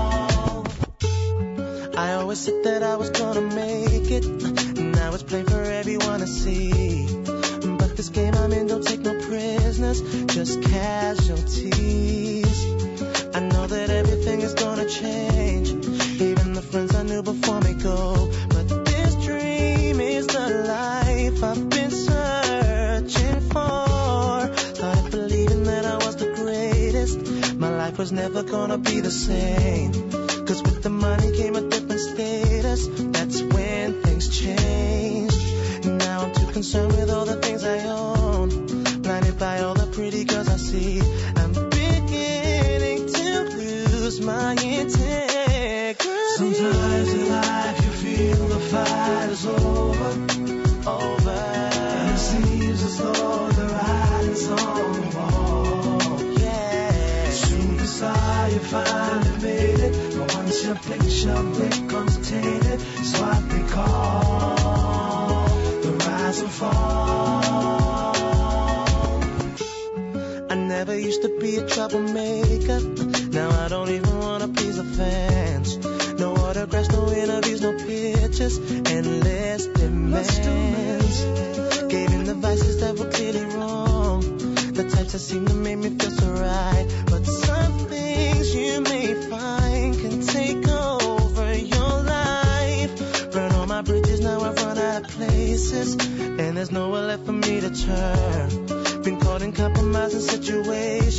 I always said that I was gonna make it, now it's plain for everyone to see. But this game I'm in don't take no prisoners, just casualties. I know that everything is gonna change, even the friends I knew before me go. But this dream is the life I've been searching for. Started believing that I was the greatest, my life was never gonna be the same. Cause with the money came a different status, that's when things changed. Now I'm too concerned with all the things I own, blinded by all the pretty girls I see. I'm beginning to lose my integrity. Sometimes in life you feel the fight is over, over, and it seems as though the writing's on the wall. Yeah, superstar, you finally made it, but once your picture becomes tainted, it's what they call the rise and fall. I never used to be a troublemaker, now I don't even wanna please the fans. No autographs, no interviews, no pictures, endless demands. Gave in the vices that were clearly wrong, the types that seem to make me feel so right. But some things you may find can take over your life. Burn all my bridges, now I've run out of places, and there's nowhere left for me to turn. Been caught in compromising situations,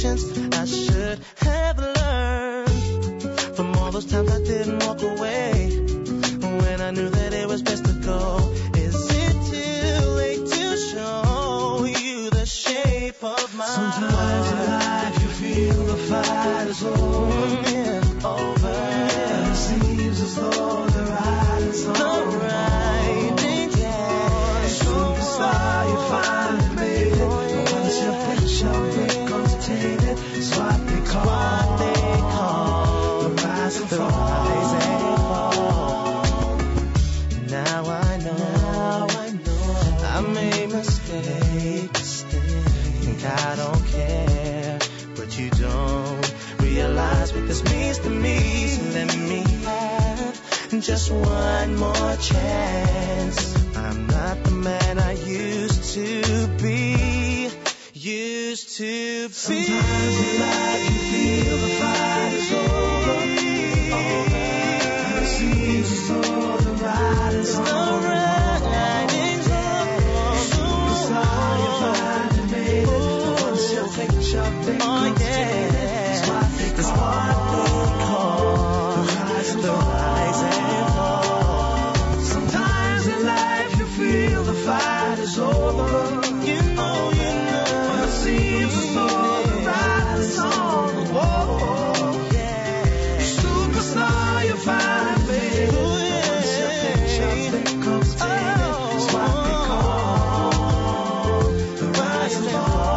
patience I should have learned from all those times I didn't walk away when I knew that it was best to go. Is it too late to show you the shape of my Sometimes heart? in life you feel the fight is over, Yeah, over. and it seems as though the ride is The on. riding's on. Superstar, you finally made it. But once your picture becomes tainted, it's what they call, What they call the rise and the fall. rise and fall. Now I know, now I know I made mistakes. Think I don't care, but you don't realize what this means to me. So let me have just one more chance. I'm not the man I used to be. Used to be. Sometimes in life you feel the fight is over, over. And it seems as though the ride is The on. riding's on. Superstar, you finally made it. But once your picture becomes tainted, it's what they It's what they call the rise and the fall. rise and fall. Sometimes in life you feel the fight is over. You know, you know, But it seems as though the ride is on. Oh, yeah. superstar, you finally made it. But once your picture becomes tainted, it's what they call the rise and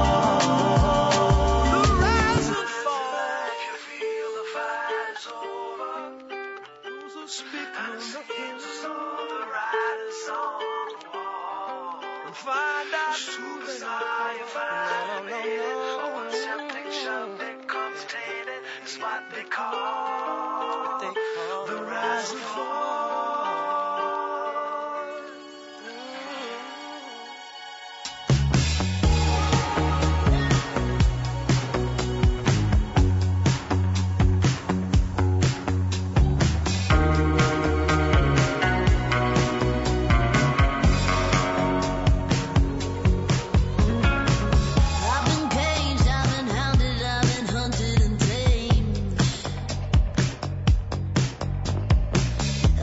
fall. The rise and fall. You feel the fight is over. Those who speak and it seems as though the ride is on. And find out superstar, you finally made it. But once your picture becomes tainted, it's what they call They call the rise and fall. I've been caged, I've been hounded, I've been hunted and tamed.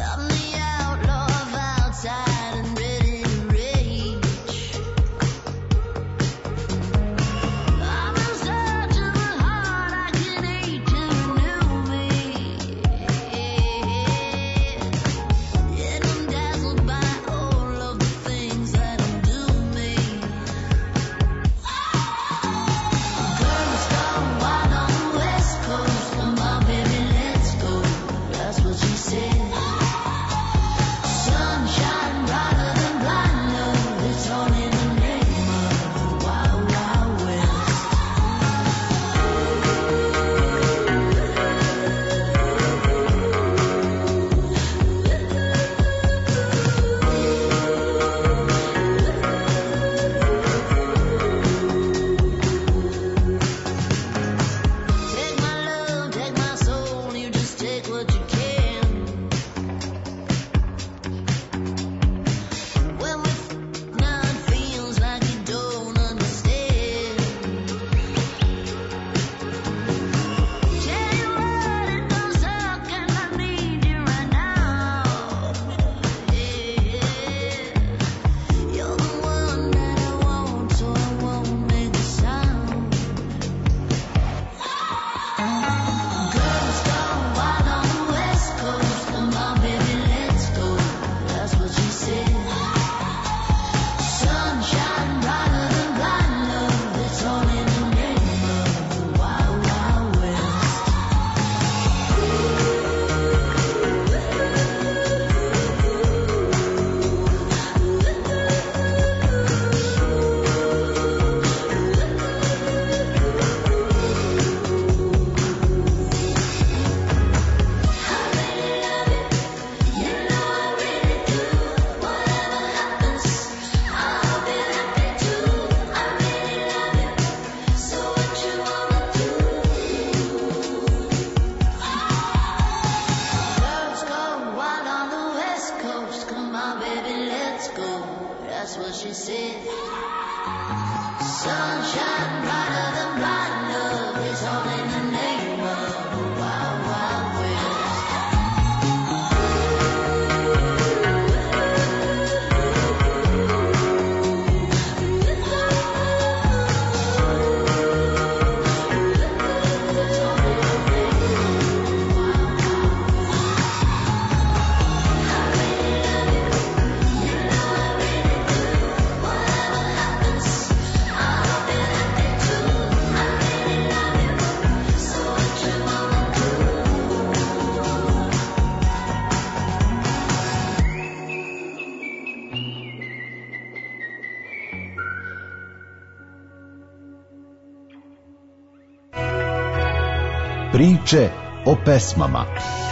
Priče o pesmama.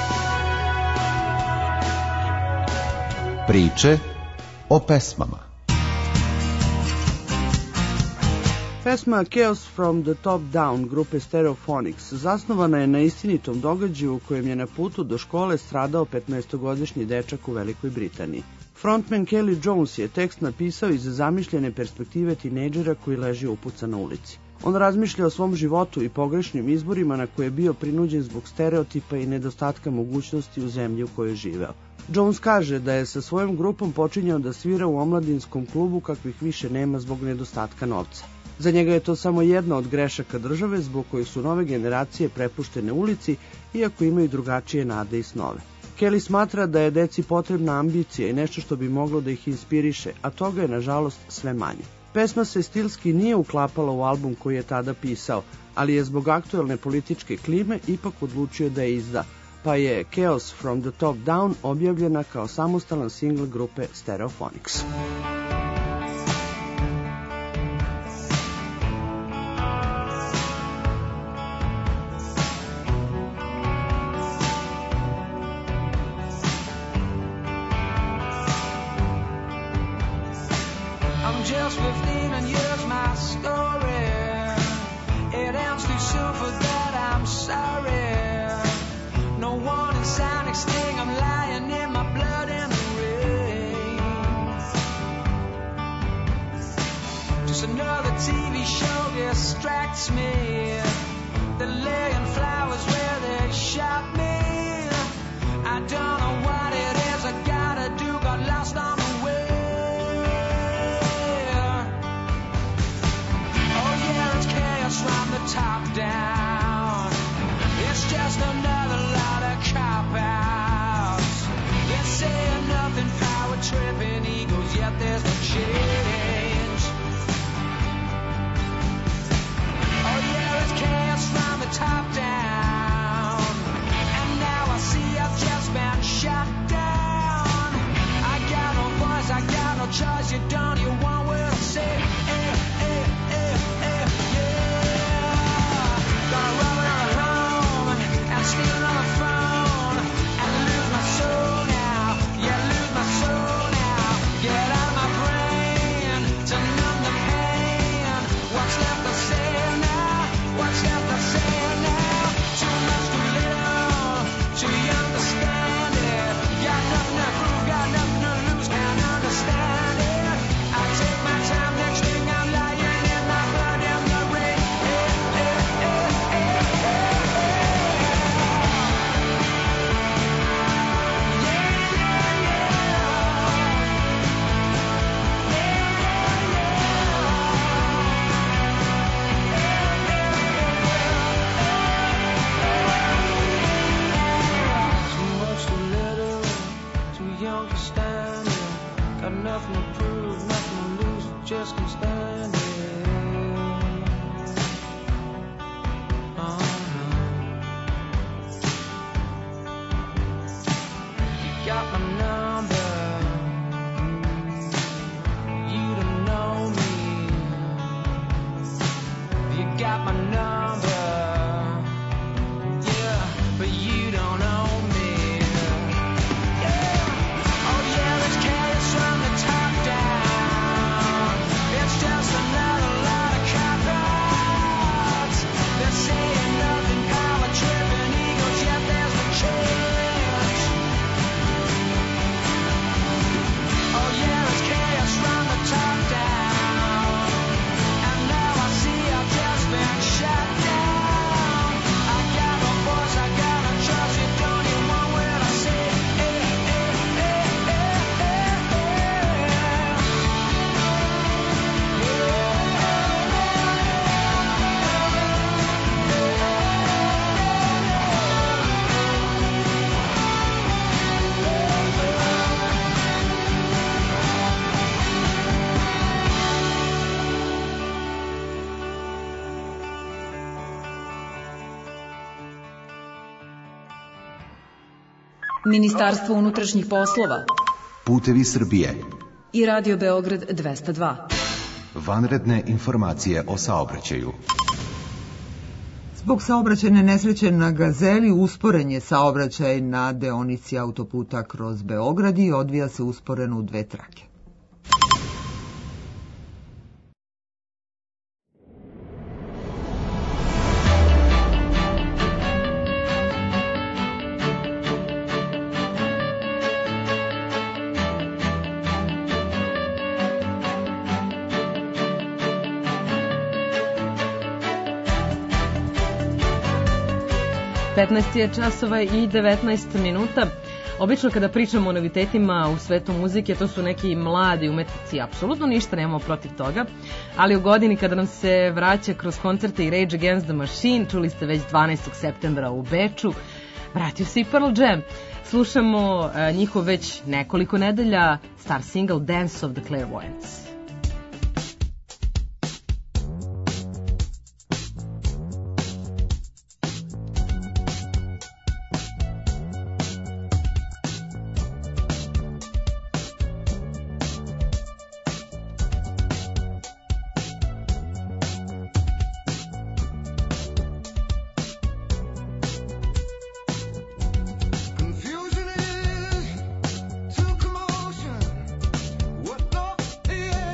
Priče o pesmama. Pesma Chaos from the Top Down grupe Stereophonics zasnovana je na istinitom događaju u kojem je na putu do škole stradao petnaestogodišnji dečak u Velikoj Britaniji. Frontman Kelly Jones je tekst napisao iz zamišljene perspektive tinejdžera koji leži upucan na ulici. On razmišlja o svom životu i pogrešnim izborima na koje je bio prinuđen zbog stereotipa i nedostatka mogućnosti u zemlji u kojoj je živeo. Jones kaže da je sa svojom grupom počinjao da svira u omladinskom klubu kakvih više nema zbog nedostatka novca. Za njega je to samo jedna od grešaka države zbog kojih su nove generacije prepuštene ulici, iako imaju drugačije nade i snove. Kelly smatra da je deci potrebna ambicija i nešto što bi moglo da ih inspiriše, a toga je nažalost sve manje. Pesma se stilski nije uklapala u album koji je tada pisao, ali je zbog aktuelne političke klime ipak odlučio da je izda, pa je Chaos from the Top Down objavljena kao samostalan singl grupe Stereophonics. I'm just fifteen and here's my story. It ends too soon for that, I'm sorry. No warning sign, next thing I'm lying in my blood in the rain. Just another T V show distracts me. They're laying flowers where they shot me. I don't know what it is I gotta do, got lost on the way. From the top down, it's just another lot of cop-outs. They're saying nothing, power tripping egos, yet there's no change. Oh yeah, it's chaos from the top down, and now I see I've just been shut down. I got no voice, I got no choice, you don't, you want what I say. Eh, eh, eh, eh, yeah. Steal another phone and lose my soul now. Yeah, lose my soul now. Get out of my brain to numb the pain. What's left to say now? What's left to say now? Too much, too little, too young to stand it. Got nothing to prove, got nothing to lose, can't understand it. I take my time, next thing I'm lying in my blood in the rain. Eh, eh, eh, eh, eh. Nothing to prove, nothing to lose, just can stand it. Oh no. You got my number. You don't know me. You got my number. Yeah, but you don't know me. Ministarstvo unutrašnjih poslova, Putevi Srbije i Radio Beograd dvesta dva. Vanredne informacije o saobraćaju. Zbog saobraćajne nesreće na Gazeli usporen je saobraćaj na deonici autoputa kroz Beograd i odvija se usporeno u dve trake. petnaest je časova i devetnaest minuta. Obično kada pričamo o novitetima u svetu muzike, to su neki mladi umetnici, apsolutno ništa nemamo protiv toga, ali u godini kada nam se vraća kroz koncerte i Rage Against the Machine, čuli ste već dvanaestog septembra u Beču, vratio se i Pearl Jam. Slušamo uh, njihov već nekoliko nedelja star single Dance of the Clairvoyants. Confusion is to commotion. What the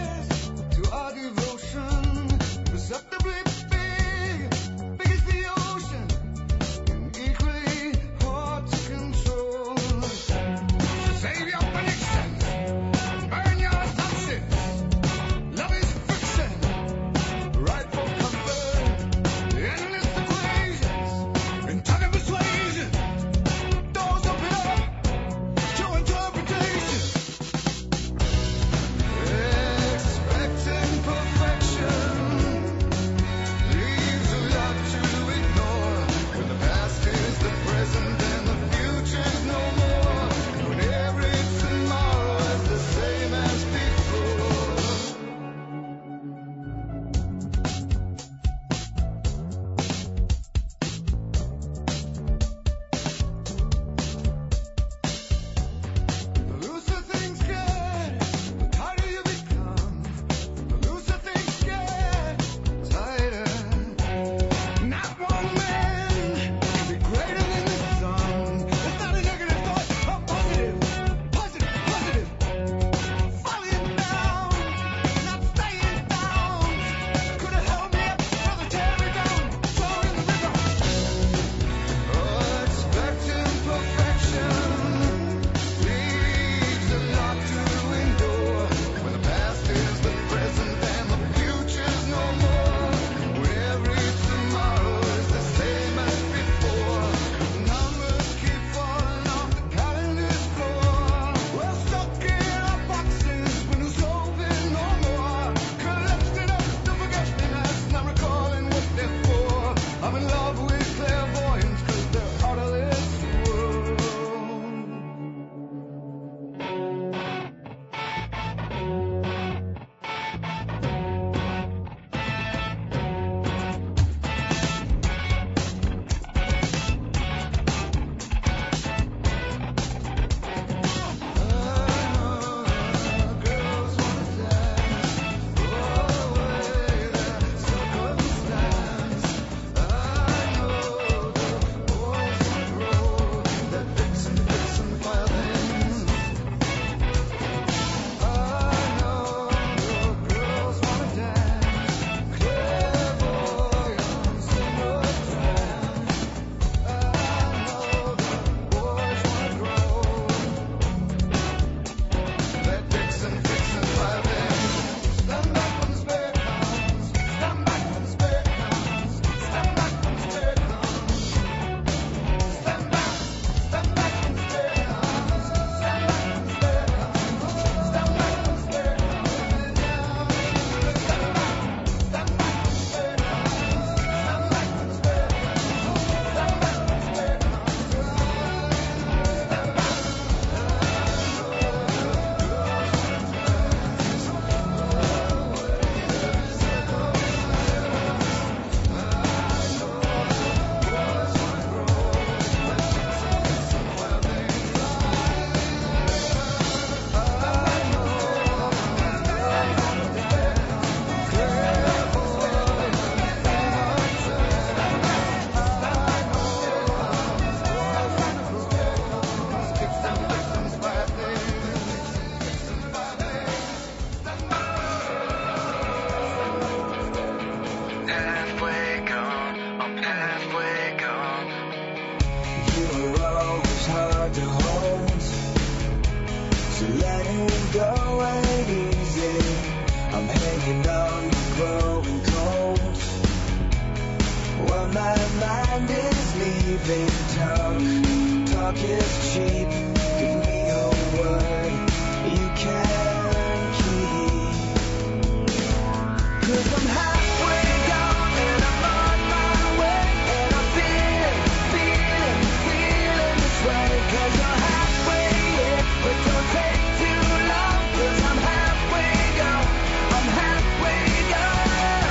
halfway gone. You were always hard to hold, so letting go ain't easy. I'm hanging on, growing cold, while my mind is leaving. Talk, talk is cheap. Give me your word you can keep. 'Cause I'm halfway gone and I'm on my way, and I'm feeling, feeling, feeling this way. 'Cause you're halfway in, but don't take too long. 'Cause I'm halfway gone, I'm halfway gone.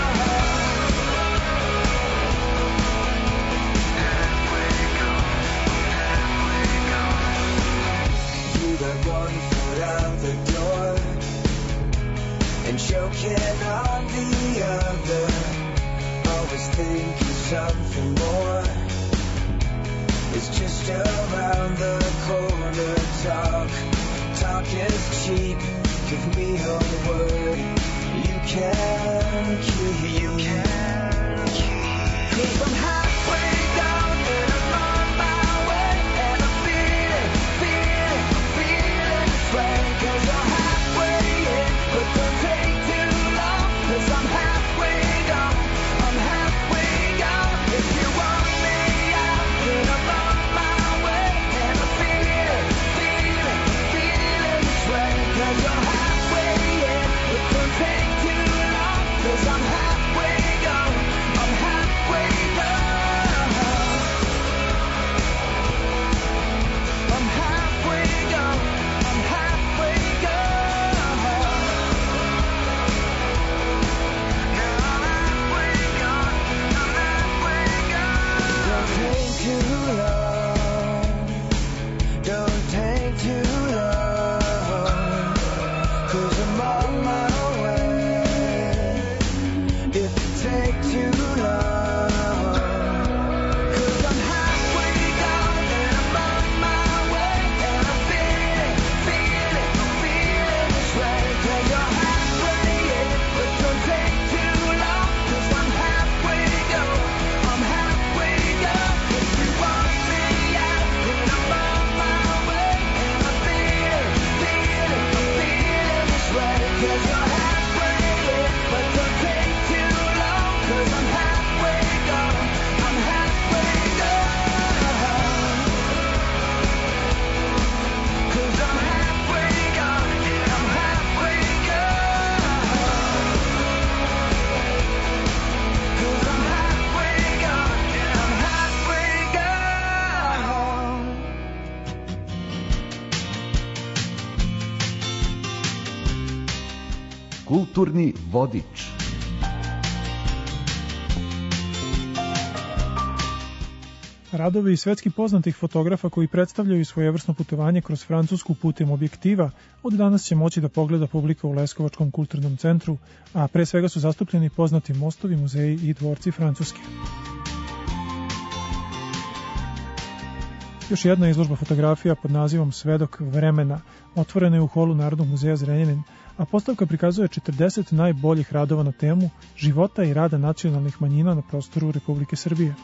Halfway gone, halfway gone. You got one foot out the door and choking on the other, always thinking something more is just around the corner. Talk, talk is cheap. Give me your word you can keep. You can keep. 'Cause I'm halfway gone and I'm on my way, and I'm feeling, feeling, feeling this way. 'Cause you're halfway in, but don't take too long. 'Cause I'm halfway gone, I'm halfway gone. If you want me out, then I'm on my way, and I'm feeling, feeling, feeling this way. 'Cause you're halfway in, but don't take too long. 'Cause I'm halfway gone, I'm halfway gone. I'm halfway gone, I'm halfway gone. Now I'm halfway gone, I'm halfway gone. Don't take too long, don't take too long. 'Cause I'm on my way. If you take too long, 'cause I'm halfway gone and I'm on my way, and I'm feeling, feeling, feeling this way. 'Cause you're halfway in, but don't take too long. 'Cause I'm halfway gone, I'm halfway gone. If you want me out, then I'm on my way, and I'm feeling, feeling, feeling this way. 'Cause you're halfway in, but don't take too long. 'Cause I'm halfway gone, I'm halfway gone. 'Cause I'm halfway gone, and I'm halfway gone. 'Cause I'm halfway gone, and I'm halfway gone. Kulturni vodič. Radovi svetski poznatih fotografa koji predstavljaju svojevrsno putovanje kroz Francusku putem objektiva od danas će moći da pogleda publika u Leskovačkom kulturnom centru, a pre svega su zastupljeni poznati mostovi, muzeji i dvorci Francuske. Još jedna izložba fotografija pod nazivom Svedok vremena otvorena je u holu Narodnog muzeja Zrenjanin, a postavka prikazuje četrdeset najboljih radova na temu života i rada nacionalnih manjina na prostoru Republike Srbije.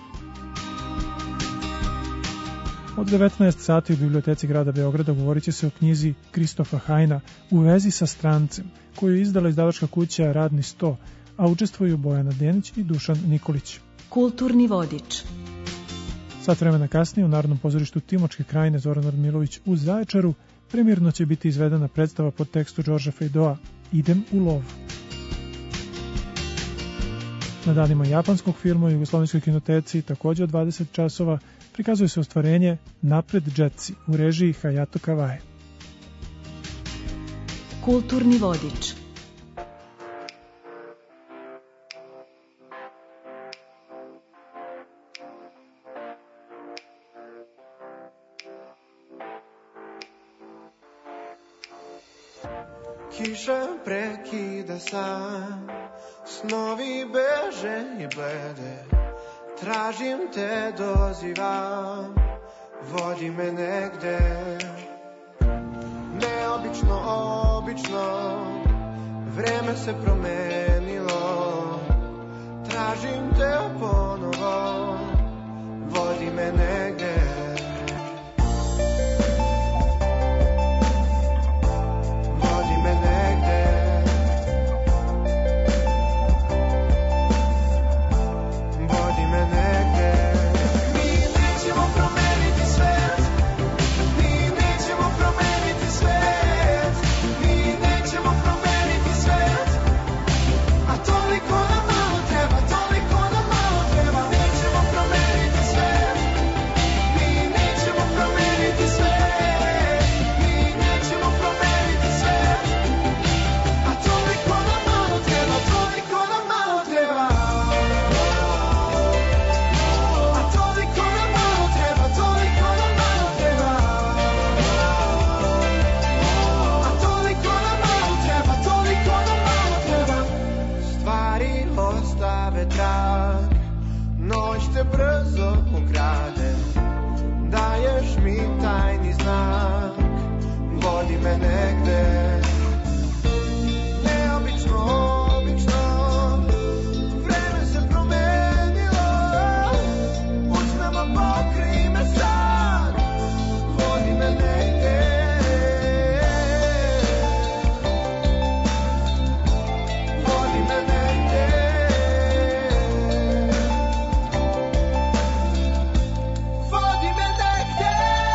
Od devetnaest sati u Biblioteci grada Beograda govorit će se o knjizi Kristofa Hajna U vezi sa strancem, koju je izdala izdavačka kuća Radni sto, a učestvuju Bojana Denić i Dušan Nikolić. Kulturni vodič. Sat vremena kasnije u Narodnom pozorištu Timočke krajine Zoran Radmilović u Zaječaru premijerno će biti izvedena predstava pod tekstu Đorđa Fejdoa Idem u lov. Na danima japanskog filma u Jugoslovenskoj kinoteci takođe od dvadeset časova prikazuje se ostvarenje Napred Jetsi u režiji Hayato Kavae. Kulturni vodič. Kiša prekida san, snovi beže i blede. Tražim te, dozivam, vodi me negde. Neobično, obično, vreme se promenilo. Tražim te ponovo, brzo ukrade. Daješ mi tajni znak, vodi me negde. Neobično, obično, vreme se promenilo. Usnama pokri me sad, vodi me negde. Vodi me negde. Vodi me negde.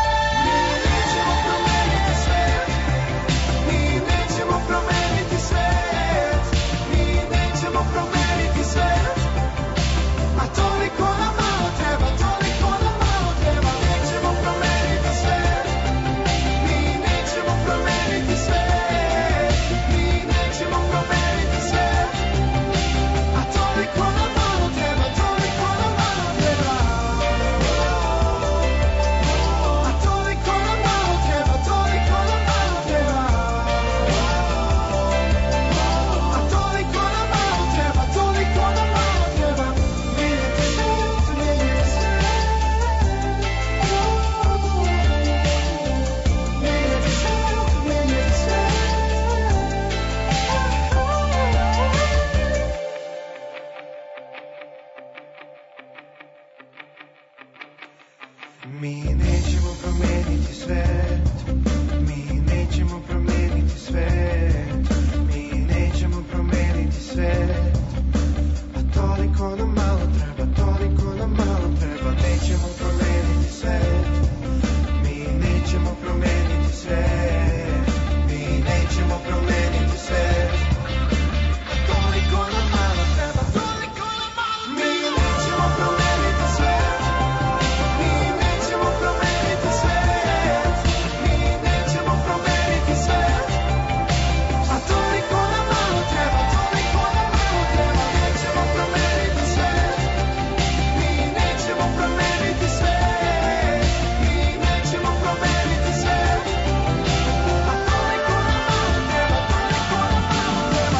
Mi nećemo promeniti svet. Mi nećemo promeniti svet. Mi nećemo promeniti svet. A toliko nam malo treba, toliko nam malo treba. Nećemo promeniti svet. Mi nećemo promeniti svet. Mi nećemo promeniti svet. A toliko nam malo treba, toliko nam malo treba. A toliko nam malo treba, toliko nam malo treba. A toliko nam malo treba, toliko nam malo treba. Mijenjati svet, mijenjati svet. Mijenjati svet, mijenjati svet. Mi nećemo promeniti svet. Mi nećemo promeniti svet. Mi nećemo promeniti svet. A toliko nam malo treba, toliko nam malo treba. Nećemo promeniti svet. Mi nećemo promeniti svet. Mi nećemo promeniti svet. A toliko nam malo treba, toliko nam malo treba. Mi nećemo promeniti svet. Mi nećemo promeniti svet. Mi nećemo promeniti svet. A toliko nam malo treba, toliko nam malo treba. Nećemo promeniti svet. Mi nećemo promeniti svet. Mi nećemo promeniti svet. A toliko nam malo treba, toliko nam malo treba.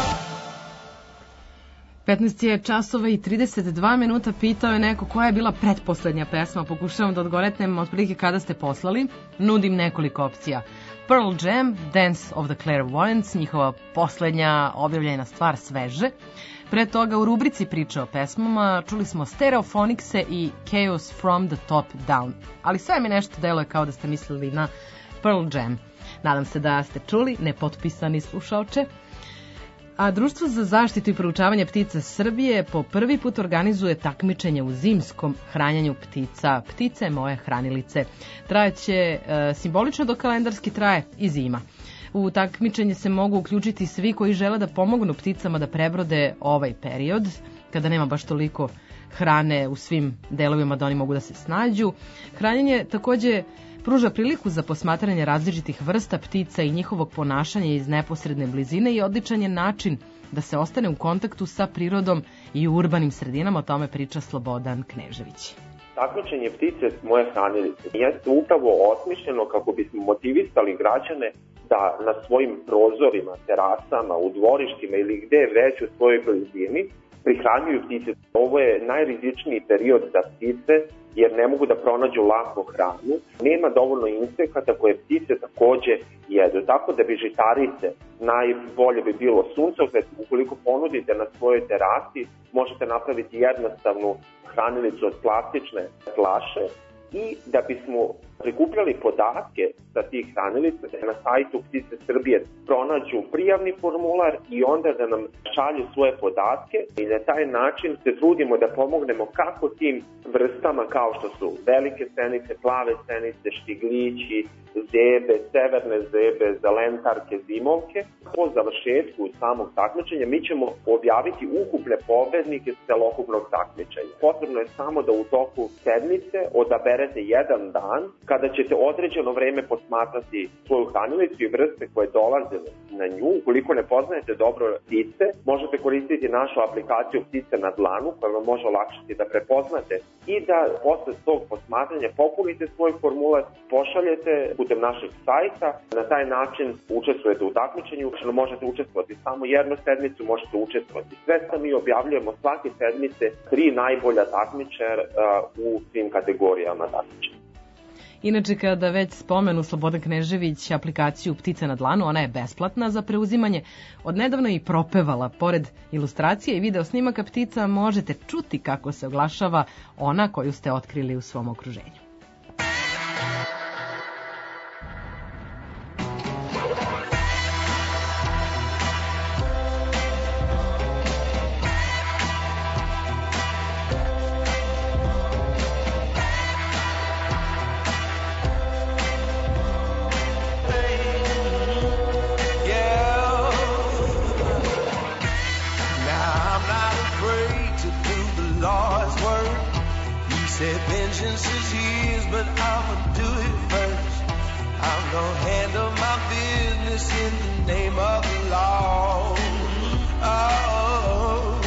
petnaest je časova i trideset dva minuta, pitao je neko koja je bila pretposlednja pesma, pokušavam da odgoretnem otprilike kada ste poslali, nudim nekoliko opcija. Pearl Jam, Dance of the Clairvoyants, njihova poslednja objavljena stvar sveže. Pre toga u rubrici Priče o pesmama čuli smo Stereofonikse i Chaos from the Top Down, ali sve mi nešto deluje kao da ste mislili na Pearl Jam. Nadam se da ste čuli, nepotpisani slušaoče. A Društvo za zaštitu i proučavanje ptica Srbije po prvi put organizuje takmičenje u zimskom hranjenju ptica. Ptice moje hranilice. Trajaće e, simbolično dok kalendarski traje i zima. U takmičenje se mogu uključiti svi koji žele da pomognu pticama da prebrode ovaj period, kada nema baš toliko hrane u svim delovima da oni mogu da se snađu. Hranjenje takođe pruža priliku za posmatranje različitih vrsta ptica i njihovog ponašanja iz neposredne blizine i odličan je način da se ostane u kontaktu sa prirodom i u urbanim sredinama, o tome priča Slobodan Knežević. Takmičenje ptice moje hranilice jeste upravo osmišljeno kako bismo motivisali građane da na svojim prozorima, terasama, u dvorištima ili gde već u svojoj blizini prihranjuju ptice. Ovo je najrizičniji period za ptice jer ne mogu da pronađu lako hranu. Nema dovoljno insekata koje ptice takođe jedu. Tako da bi žitarice najbolje bi bilo suncokret. Ukoliko ponudite na svojoj terasi, možete napraviti jednostavnu hranilicu od plastične flaše i da bismo prikupljali podatke sa tih hranilica, na sajtu Ptice Srbije pronađu prijavni formular i onda da nam šalju svoje podatke i na taj način se trudimo da pomognemo kako tim vrstama kao što su velike senice, plave senice, štiglići, zebe, severne zebe, zelentarke, zimovke. Po završetku samog takmičenja mi ćemo objaviti ukupne pobednike celokupnog takmičenja. Potrebno je samo da u toku sedmice odaberete jedan dan kada ćete određeno vreme posmatrati svoju hranilicu i vrste koje dolaze na nju, ukoliko ne poznajete dobro ptice, možete koristiti našu aplikaciju Ptice na dlanu koja vam može olakšati da prepoznate i da posle tog posmatranja popunite svoj formular, pošaljete putem našeg sajta, na taj način učestvujete u takmičenju, što možete učestvovati samo jednu sedmicu, možete učestvovati sve, što mi objavljujemo svake sedmice tri najbolja takmičara uh, u svim kategorijama takmičenja. Inače, kada već spomenu Slobodan Knežević aplikaciju Ptica na dlanu, ona je besplatna za preuzimanje. Odnedavno i propevala. Pored ilustracije i video snimaka ptica možete čuti kako se oglašava ona koju ste otkrili u svom okruženju. Said vengeance is his, but I'ma do it first. I'm gonna handle my business in the name of the law. Oh,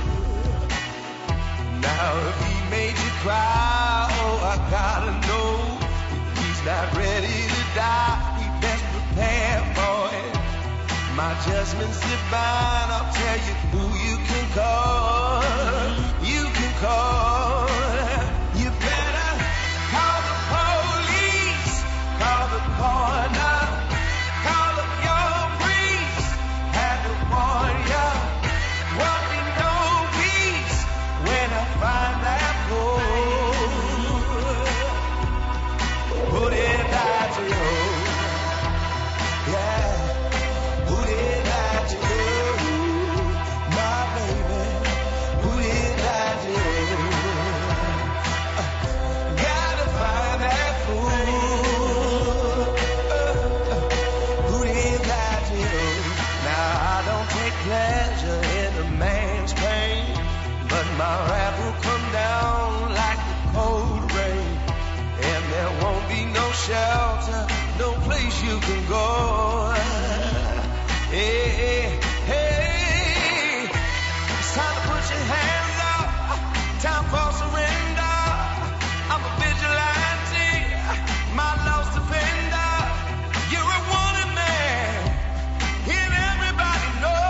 now if he made you cry, oh, I gotta know if he's not ready to die, he best prepare for it. My judgment's divine, I'll tell you who you can call. You can call. Corner, call up your priest, had to warn ya, won't be no peace when I find that gold. Put it back to you, yeah, put it back to you, my baby, put it back to you. Uh, gotta find that fool. Pleasure in a man's pain, but my wrath will come down like the cold rain, and there won't be no shelter, no place you can go. Hey, hey, hey, it's time to put your hands up, time for surrender. I'm a vigilante, my lost offender. You're a wanted man, and everybody knows.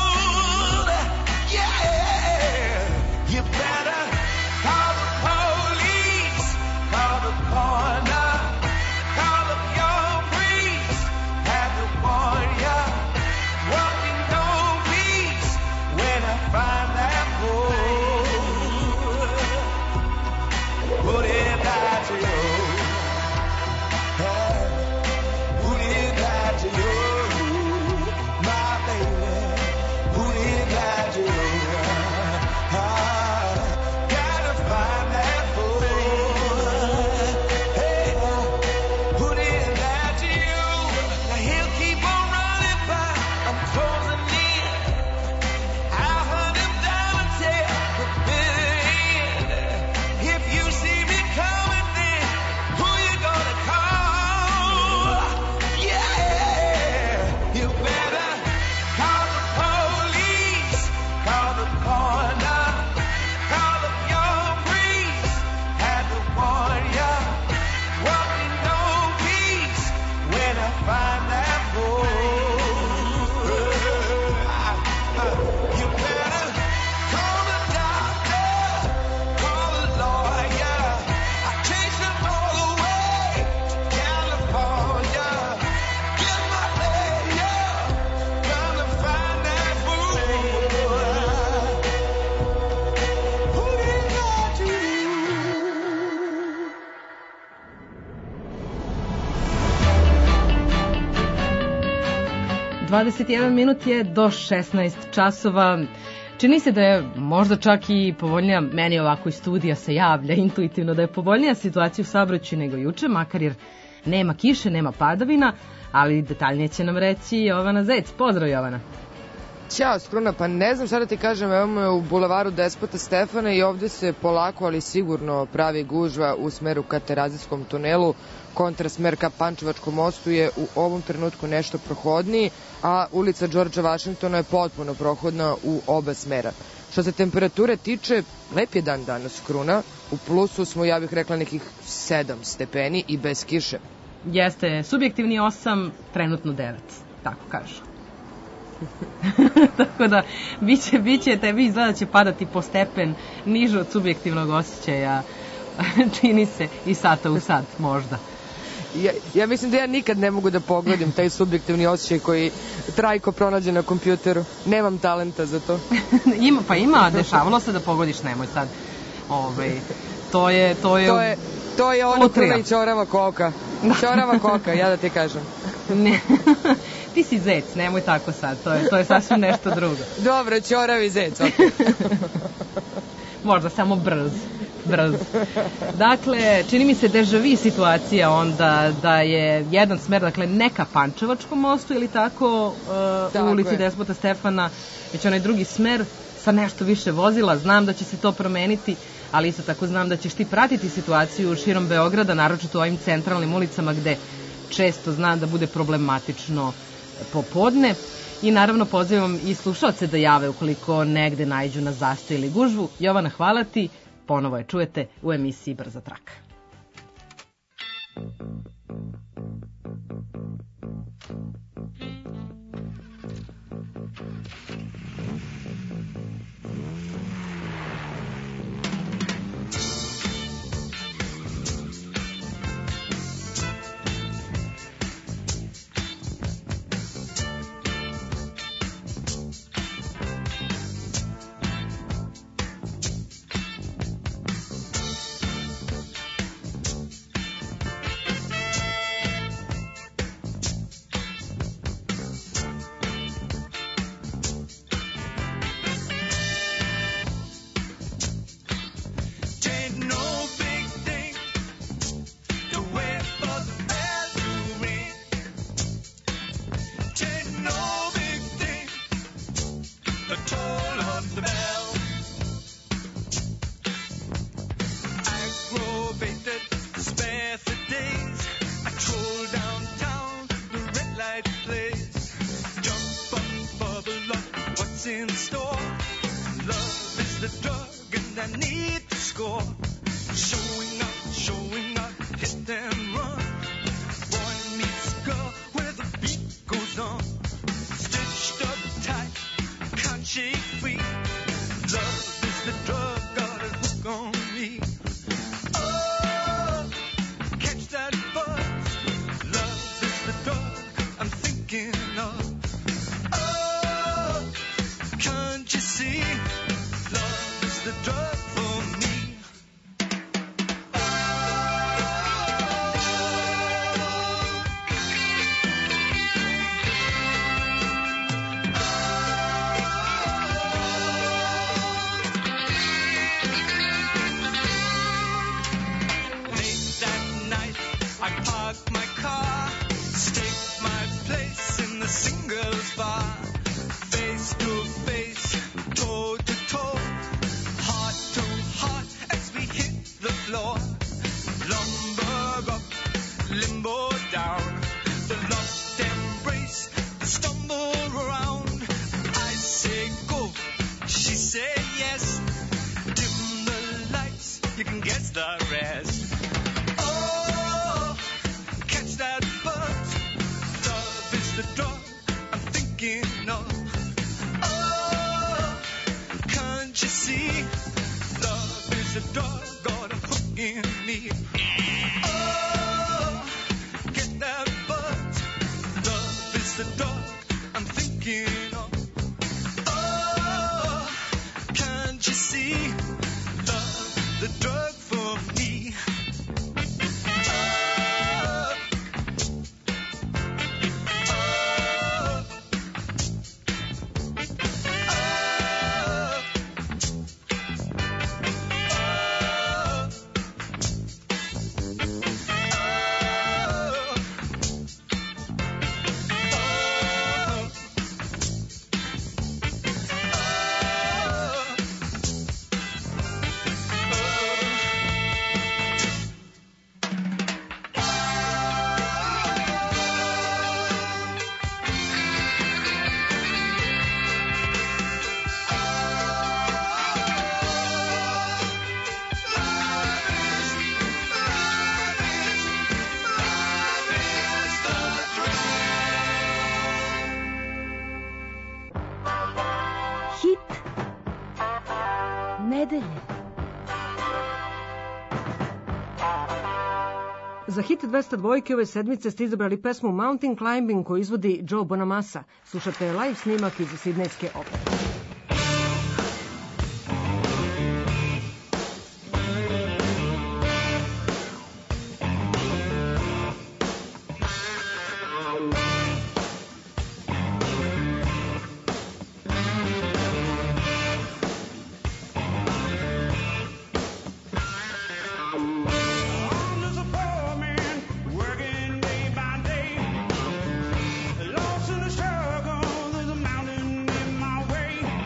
You better call the police, call the coroner, call up your priest, have to warn ya, won't be no peace when I find that gold. Put it back to you, hey, put it back to you, my baby, put it back to you. dvadeset jedan minut je do šesnaest časova. Čini se da je možda čak i povoljnija, meni ovako iz studija se javlja intuitivno da je povoljnija situacija u saobraćaju nego juče, makar jer nema kiše, nema padavina, ali detaljnije će nam reći Jovana Zec. Pozdrav, Jovana. Ćao, Skruna, pa ne znam šta da ti kažem, evo me u bulevaru Despota Stefana i ovde se polako, ali sigurno pravi gužva u smeru ka Terazijskom tunelu. Kontrasmer ka Pančevačkom mostu je u ovom trenutku nešto prohodniji, a ulica Đorđa Vašingtona je potpuno prohodna u oba smera. Što se temperature tiče, lep je dan danas, Kruna. U plusu smo, ja bih rekla, nekih sedam stepeni i bez kiše. Jeste, subjektivni osam, trenutno devet, tako kažu. Tako da, biće, biće, tebi izgleda će padati po stepen niže od subjektivnog osjećaja, čini se, i sata u sat, možda. Ja, ja mislim da ja nikad ne mogu da pogledim taj subjektivni osjećaj koji Trajko pronađe na kompjuteru. Nemam talenta za to. Ima, pa ima, dešavalo se da pogodiš, nemoj sad. Ove, to je... To je, to je, to je ono Kruna i Ćorava koka. Ćorava koka, ja da ti kažem. Ne. Ti si zec, nemoj tako sad, to je, to je sasvim nešto drugo. Dobro, Ćoravi zec, ok. Možda samo brz, brz. Dakle, čini mi se deja vu situacija onda da je jedan smer, dakle, ne ka Pančevačkom mostu ili tako, uh, tako u ulici je. Despota Stefana, već onaj drugi smer sa nešto više vozila. Znam da će se to promeniti, ali isto tako znam da ćeš ti pratiti situaciju širom Beograda, naročito u ovim centralnim ulicama gde često zna da bude problematično popodne. I naravno pozivam i slušalce da jave ukoliko negde naiđu na zastoj ili gužvu. Jovana, hvala ti. Ponovo je čujete u emisiji Brza traka. Za hit dvesta dva ove sedmice ste izabrali pesmu Mountain Climbing koju izvodi Joe Bonamassa. Slušate live snimak iz Sidnejske opere. Lost in the struggle, there's a mountain in my way.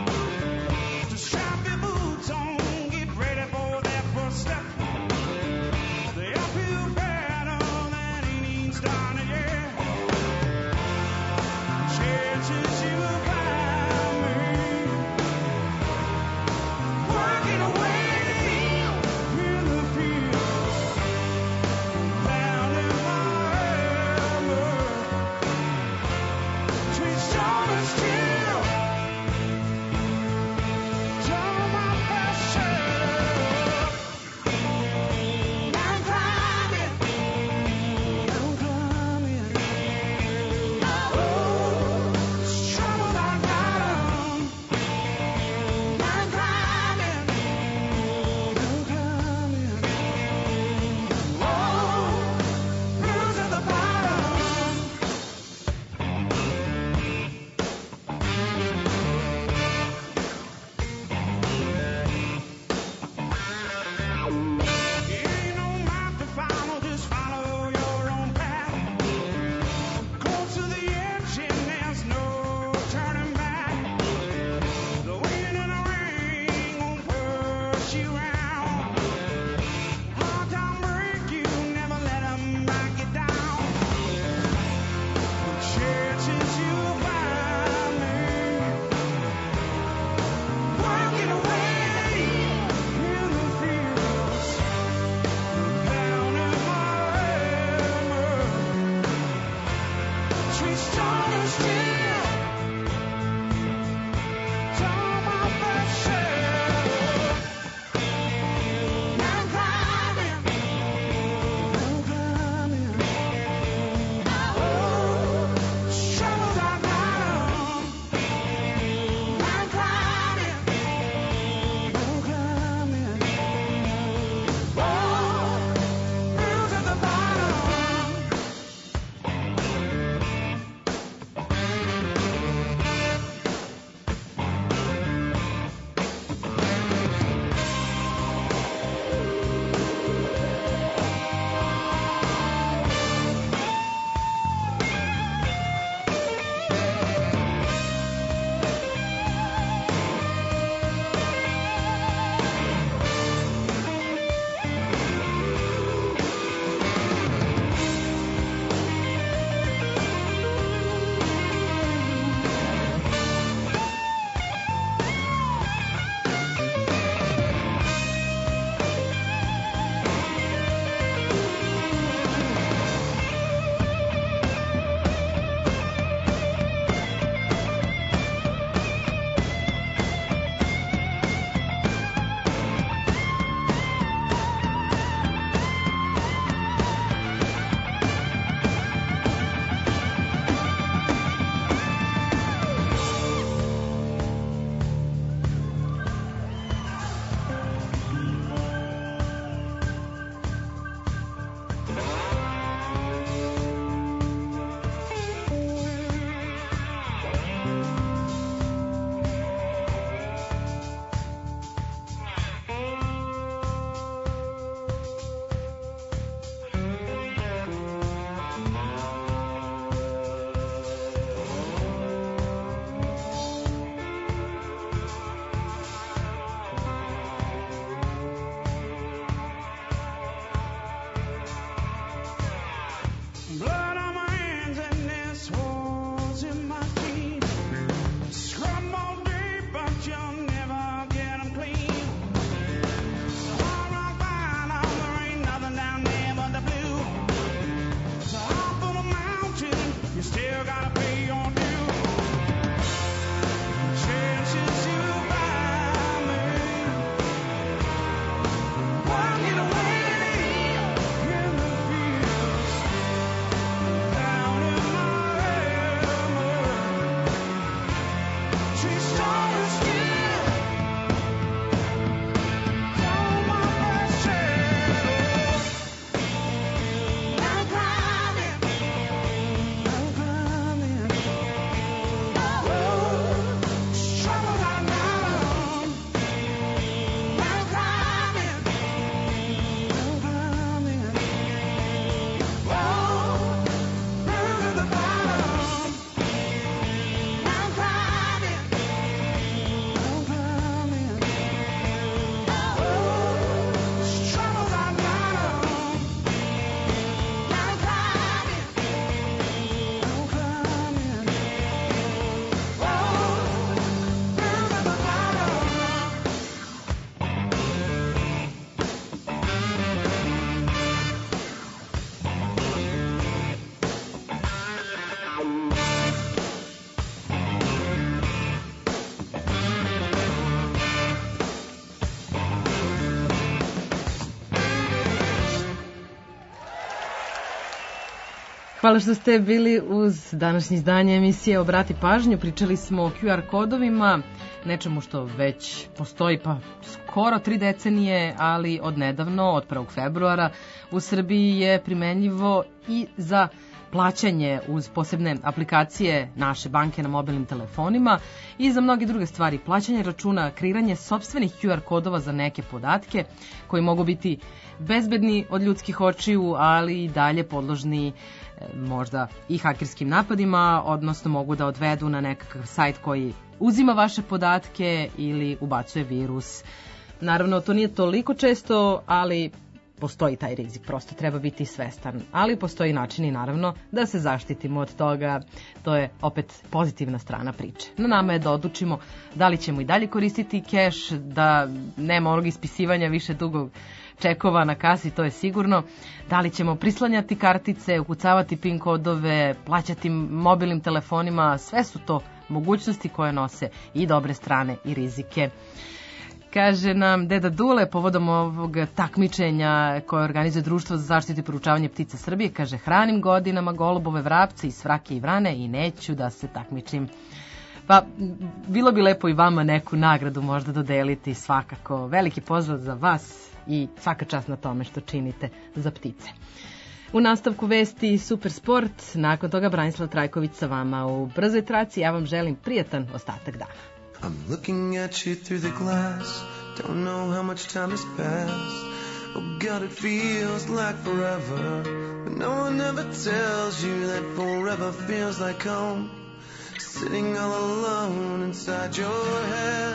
Hvala što ste bili uz današnje izdanje emisije Obrati pažnju. Pričali smo o Q R kodovima, nečemu što već postoji pa skoro tri decenije, ali od nedavno, od prvog februara, u Srbiji je primenjivo i za plaćanje uz posebne aplikacije naše banke na mobilnim telefonima i za mnoge druge stvari. Plaćanje računa, kreiranje sopstvenih Q R kodova za neke podatke koji mogu biti bezbedni od ljudskih očiju, ali i dalje podložni možda i hakerskim napadima, odnosno mogu da odvedu na nekakav sajt koji uzima vaše podatke ili ubacuje virus. Naravno, to nije toliko često, ali postoji taj rizik, prosto treba biti svestan. Ali postoji načini, naravno, da se zaštitimo od toga. To je opet pozitivna strana priče. Na nama je da odlučimo da li ćemo i dalje koristiti keš, da nema onog ispisivanja više dugog čekova na kasi, to je sigurno. Da li ćemo prislanjati kartice, ukucavati pin kodove, plaćati mobilnim telefonima, sve su to mogućnosti koje nose i dobre strane i rizike. Kaže nam Deda Dule povodom ovog takmičenja koje organizuje Društvo za zaštitu i proučavanje ptica Srbije, kaže, hranim godinama golubove, vrapce i svrake i vrane i neću da se takmičim. Pa, bilo bi lepo i vama neku nagradu možda dodeliti, svakako. Veliki pozdrav za vas i svaka čast na tome što činite za ptice. U nastavku vesti Super Sport, nakon toga Branislav Trajković sa vama u brzoj traci. Ja vam želim prijatan ostatak dana. I'm looking at you through the glass. Don't know how much time has passed. Oh God, it feels like forever. But no one ever tells you that forever feels like home. Sitting all alone inside your head.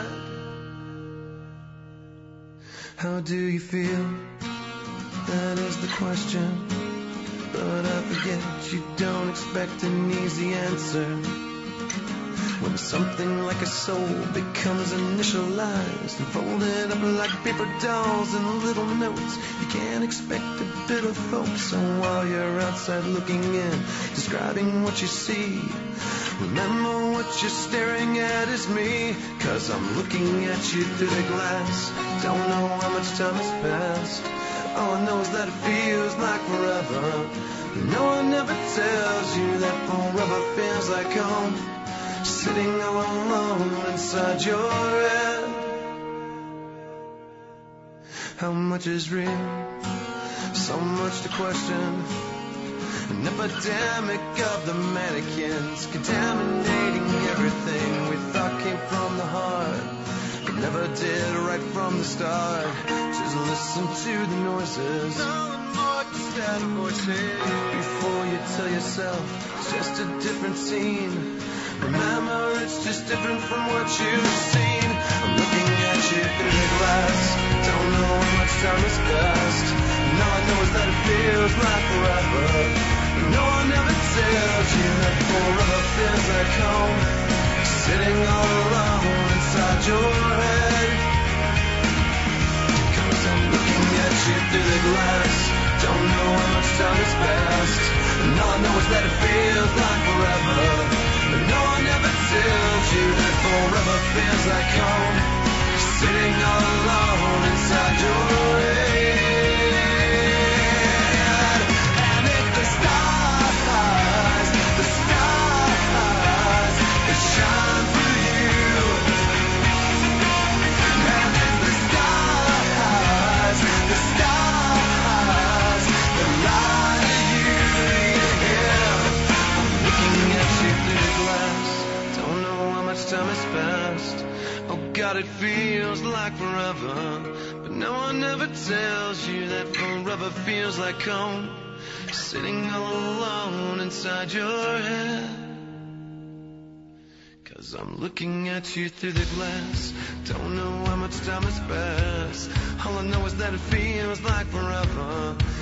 How do you feel? That is the question. But I forget you don't expect an easy answer. When something like a soul becomes initialized and folded up like paper dolls and little notes, you can't expect a bit of hope. So while you're outside looking in, describing what you see, remember what you're staring at is me. Cause I'm looking at you through the glass. Don't know how much time has passed. All I know is that it feels like forever. No one ever tells you that forever feels like home. Sitting all alone inside your head. How much is real? So much to question. An epidemic of the mannequins, contaminating everything we thought came from the heart, but never did right from the start. Just listen to the noises. Before you tell yourself it's just a different scene. Remember, it's just different from what you've seen. I'm looking at you through the glass. Don't know how much time has passed. And all I know is that it feels like forever. And no one ever tells you that forever feels like home. Sitting all alone inside your head. Cause I'm looking at you through the glass. Don't know how much time has passed. And all I know is that it feels like forever. But no one ever tells you that forever feels like home. Sitting all alone inside your head. And if the stars, the stars, they shine for you. And if the stars, the stars, they lie to you, yeah. I'm looking at you through the glass. Don't know how much time has passed. Oh God, it feels like forever. But no one ever tells you that forever feels like home. Sitting all alone inside your head. Cause I'm looking at you through the glass. Don't know how much time has passed. All I know is that it feels like forever.